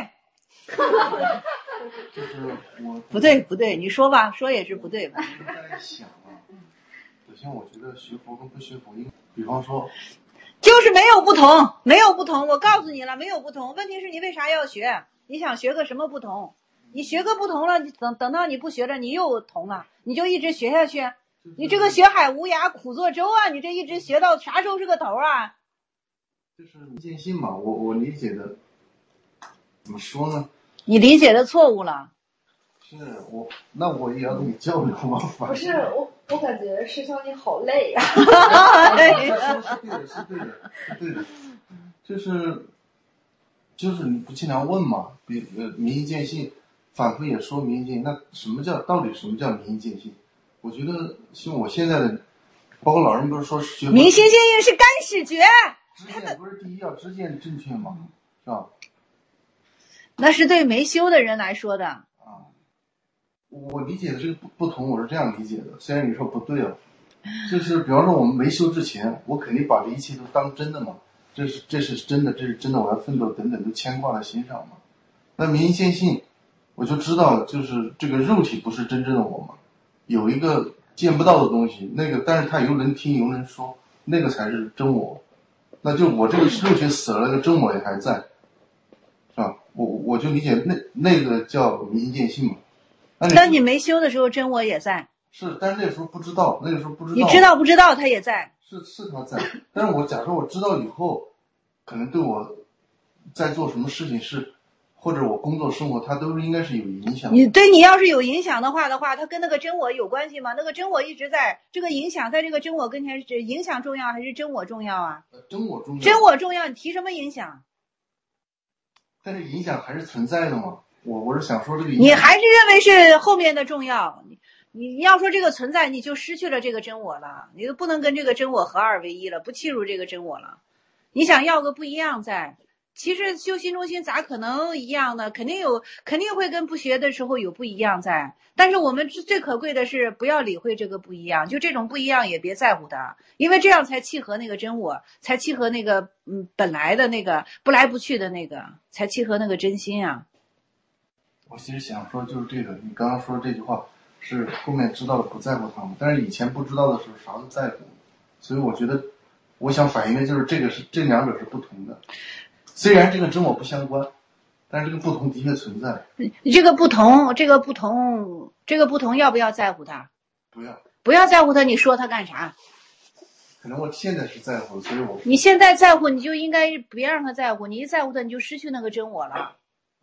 就是我不对不对，你说吧，说也是不对吧？ 我在想啊，首先我觉得学佛跟不学佛，应比方说， 就是没有不同，没有不同。我告诉你了，没有不同。问题是你为啥要学？你想学个什么不同？你学个不同了，等等到你不学了，你又同了，你就一直学下去。你这个学海无涯苦作舟啊！你这一直学到啥时候是个头啊？ 就是明见性嘛，我我理解的怎么说呢？ 你理解的错误了。 是我，那我也要跟你交流嘛。 不是我，我感觉师兄你好累呀、 啊。是对的，是对的，是对的，就是就是你不经常问嘛，比呃明心见性，反复也说明心见性，那什么叫到底什么叫明心见性？我觉得像我现在的，包括老人不是说学明心见性是干始觉， 知见不是第一要知见正确吗？是吧？ 那是对没修的人来说的。 啊，我理解的这个不同，我是这样理解的。虽然你说不对啊，就是比方说我们没修之前，我肯定把这一切都当真的嘛，这是这是真的，这是真的，我要奋斗等等都牵挂在心上嘛。那明心见性，我就知道就是这个肉体不是真正的我嘛，有一个见不到的东西，那个但是它有人听有人说，那个才是真我。那就我这个肉体死了，那个真我也还在，是吧？我我就理解那那个叫明心见性嘛。那你, 那你没修的时候，真我也在。 是，但是那时候不知道，那个时候不知道。 你知道不知道，他也在。 是是他在，但是我假设我知道以后，可能对我在做什么事情是，或者我工作生活，它都应该是有影响的。 你对你要是有影响的话的话，它跟那个真我有关系吗？那个真我一直在，这个影响在这个真我跟前是影响重要还是真我重要啊？ 真我重要。 真我重要，你提什么影响？ 但是影响还是存在的嘛。我我是想说这个影响， 你还是认为是后面的重要。你你要说这个存在，你就失去了这个真我了，你就不能跟这个真我合二为一了，不契入这个真我了。你想要个不一样在，其实修心中心咋可能一样呢？肯定有，肯定会跟不学的时候有不一样在。但是我们最可贵的是不要理会这个不一样，就这种不一样也别在乎它，因为这样才契合那个真我，才契合那个嗯本来的那个不来不去的那个，才契合那个真心啊。 我其实想说就是这个，你刚刚说这句话是后面知道了不在乎他们，但是以前不知道的时候啥都在乎，所以我觉得我想反映的就是这个是这两者是不同的，虽然这个真我不相关，但是这个不同的确存在。 你这个不同，这个不同，这个不同要不要在乎它？ 不要， 不要在乎它，你说它干啥？ 可能我现在是在乎，所以我你现在在乎，你就应该别让他在乎，你一在乎他，你就失去那个真我了。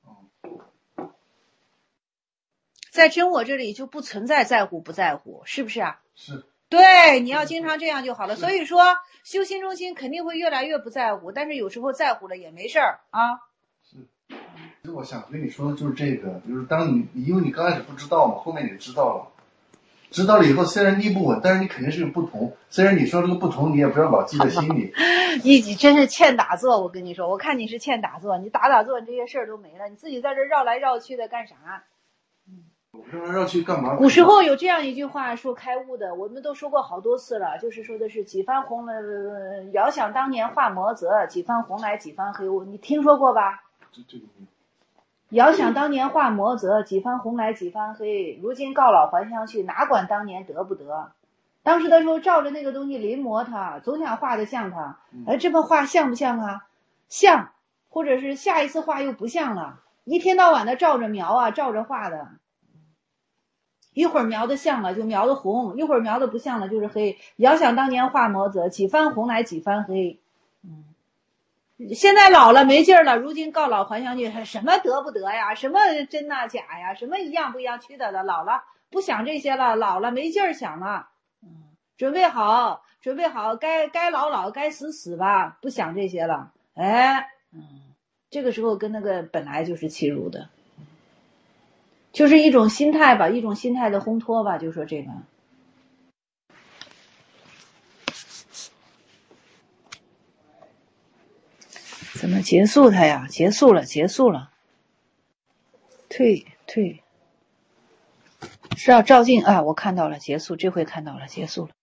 在真我这里就不存在在乎不在乎，是不是啊？ 是。 对，你要经常这样就好了。所以说修心中心肯定会越来越不在乎，但是有时候在乎了也没事儿啊。 是。其实我想跟你说的就是这个，就是当你因为你刚开始不知道嘛，后面你知道了， 知道了以后，虽然立不稳，但是你肯定是有不同。虽然你说这个不同，你也不要老记在心里。 你你真是欠打坐，我跟你说，我看你是欠打坐，你打打坐这些事儿都没了，你自己在这绕来绕去的干啥？ 我绕来绕去干嘛？ 古时候有这样一句话说开悟的，我们都说过好多次了，就是说的是几番红了，呃遥想当年画魔泽，几番红来几番黑。你听说过吧？ 这这个遥想当年画魔泽，几番红来几番黑。如今告老还乡去，哪管当年得不得？当时的时候照着那个东西临摹它，总想画的像它，哎，这么画像不像啊？像，或者是下一次画又不像了，一天到晚的照着描啊，照着画的。一会儿描的像了就描的红，一会儿描的不像了就是黑。遥想当年画魔泽，几番红来几番黑。嗯，现在老了没劲儿了，如今告老还乡去，什么得不得呀？什么真呐假呀？什么一样不一样？去的的，老了不想这些了，老了没劲儿想了。嗯，准备好，准备好，该该老老，该死死吧，不想这些了。哎，嗯，这个时候跟那个本来就是契入的。就是一种心态吧，一种心态的烘托吧，就说这个。怎么结束它呀？结束了，结束了。退退。是要照镜啊，我看到了，结束，这回看到了，结束了。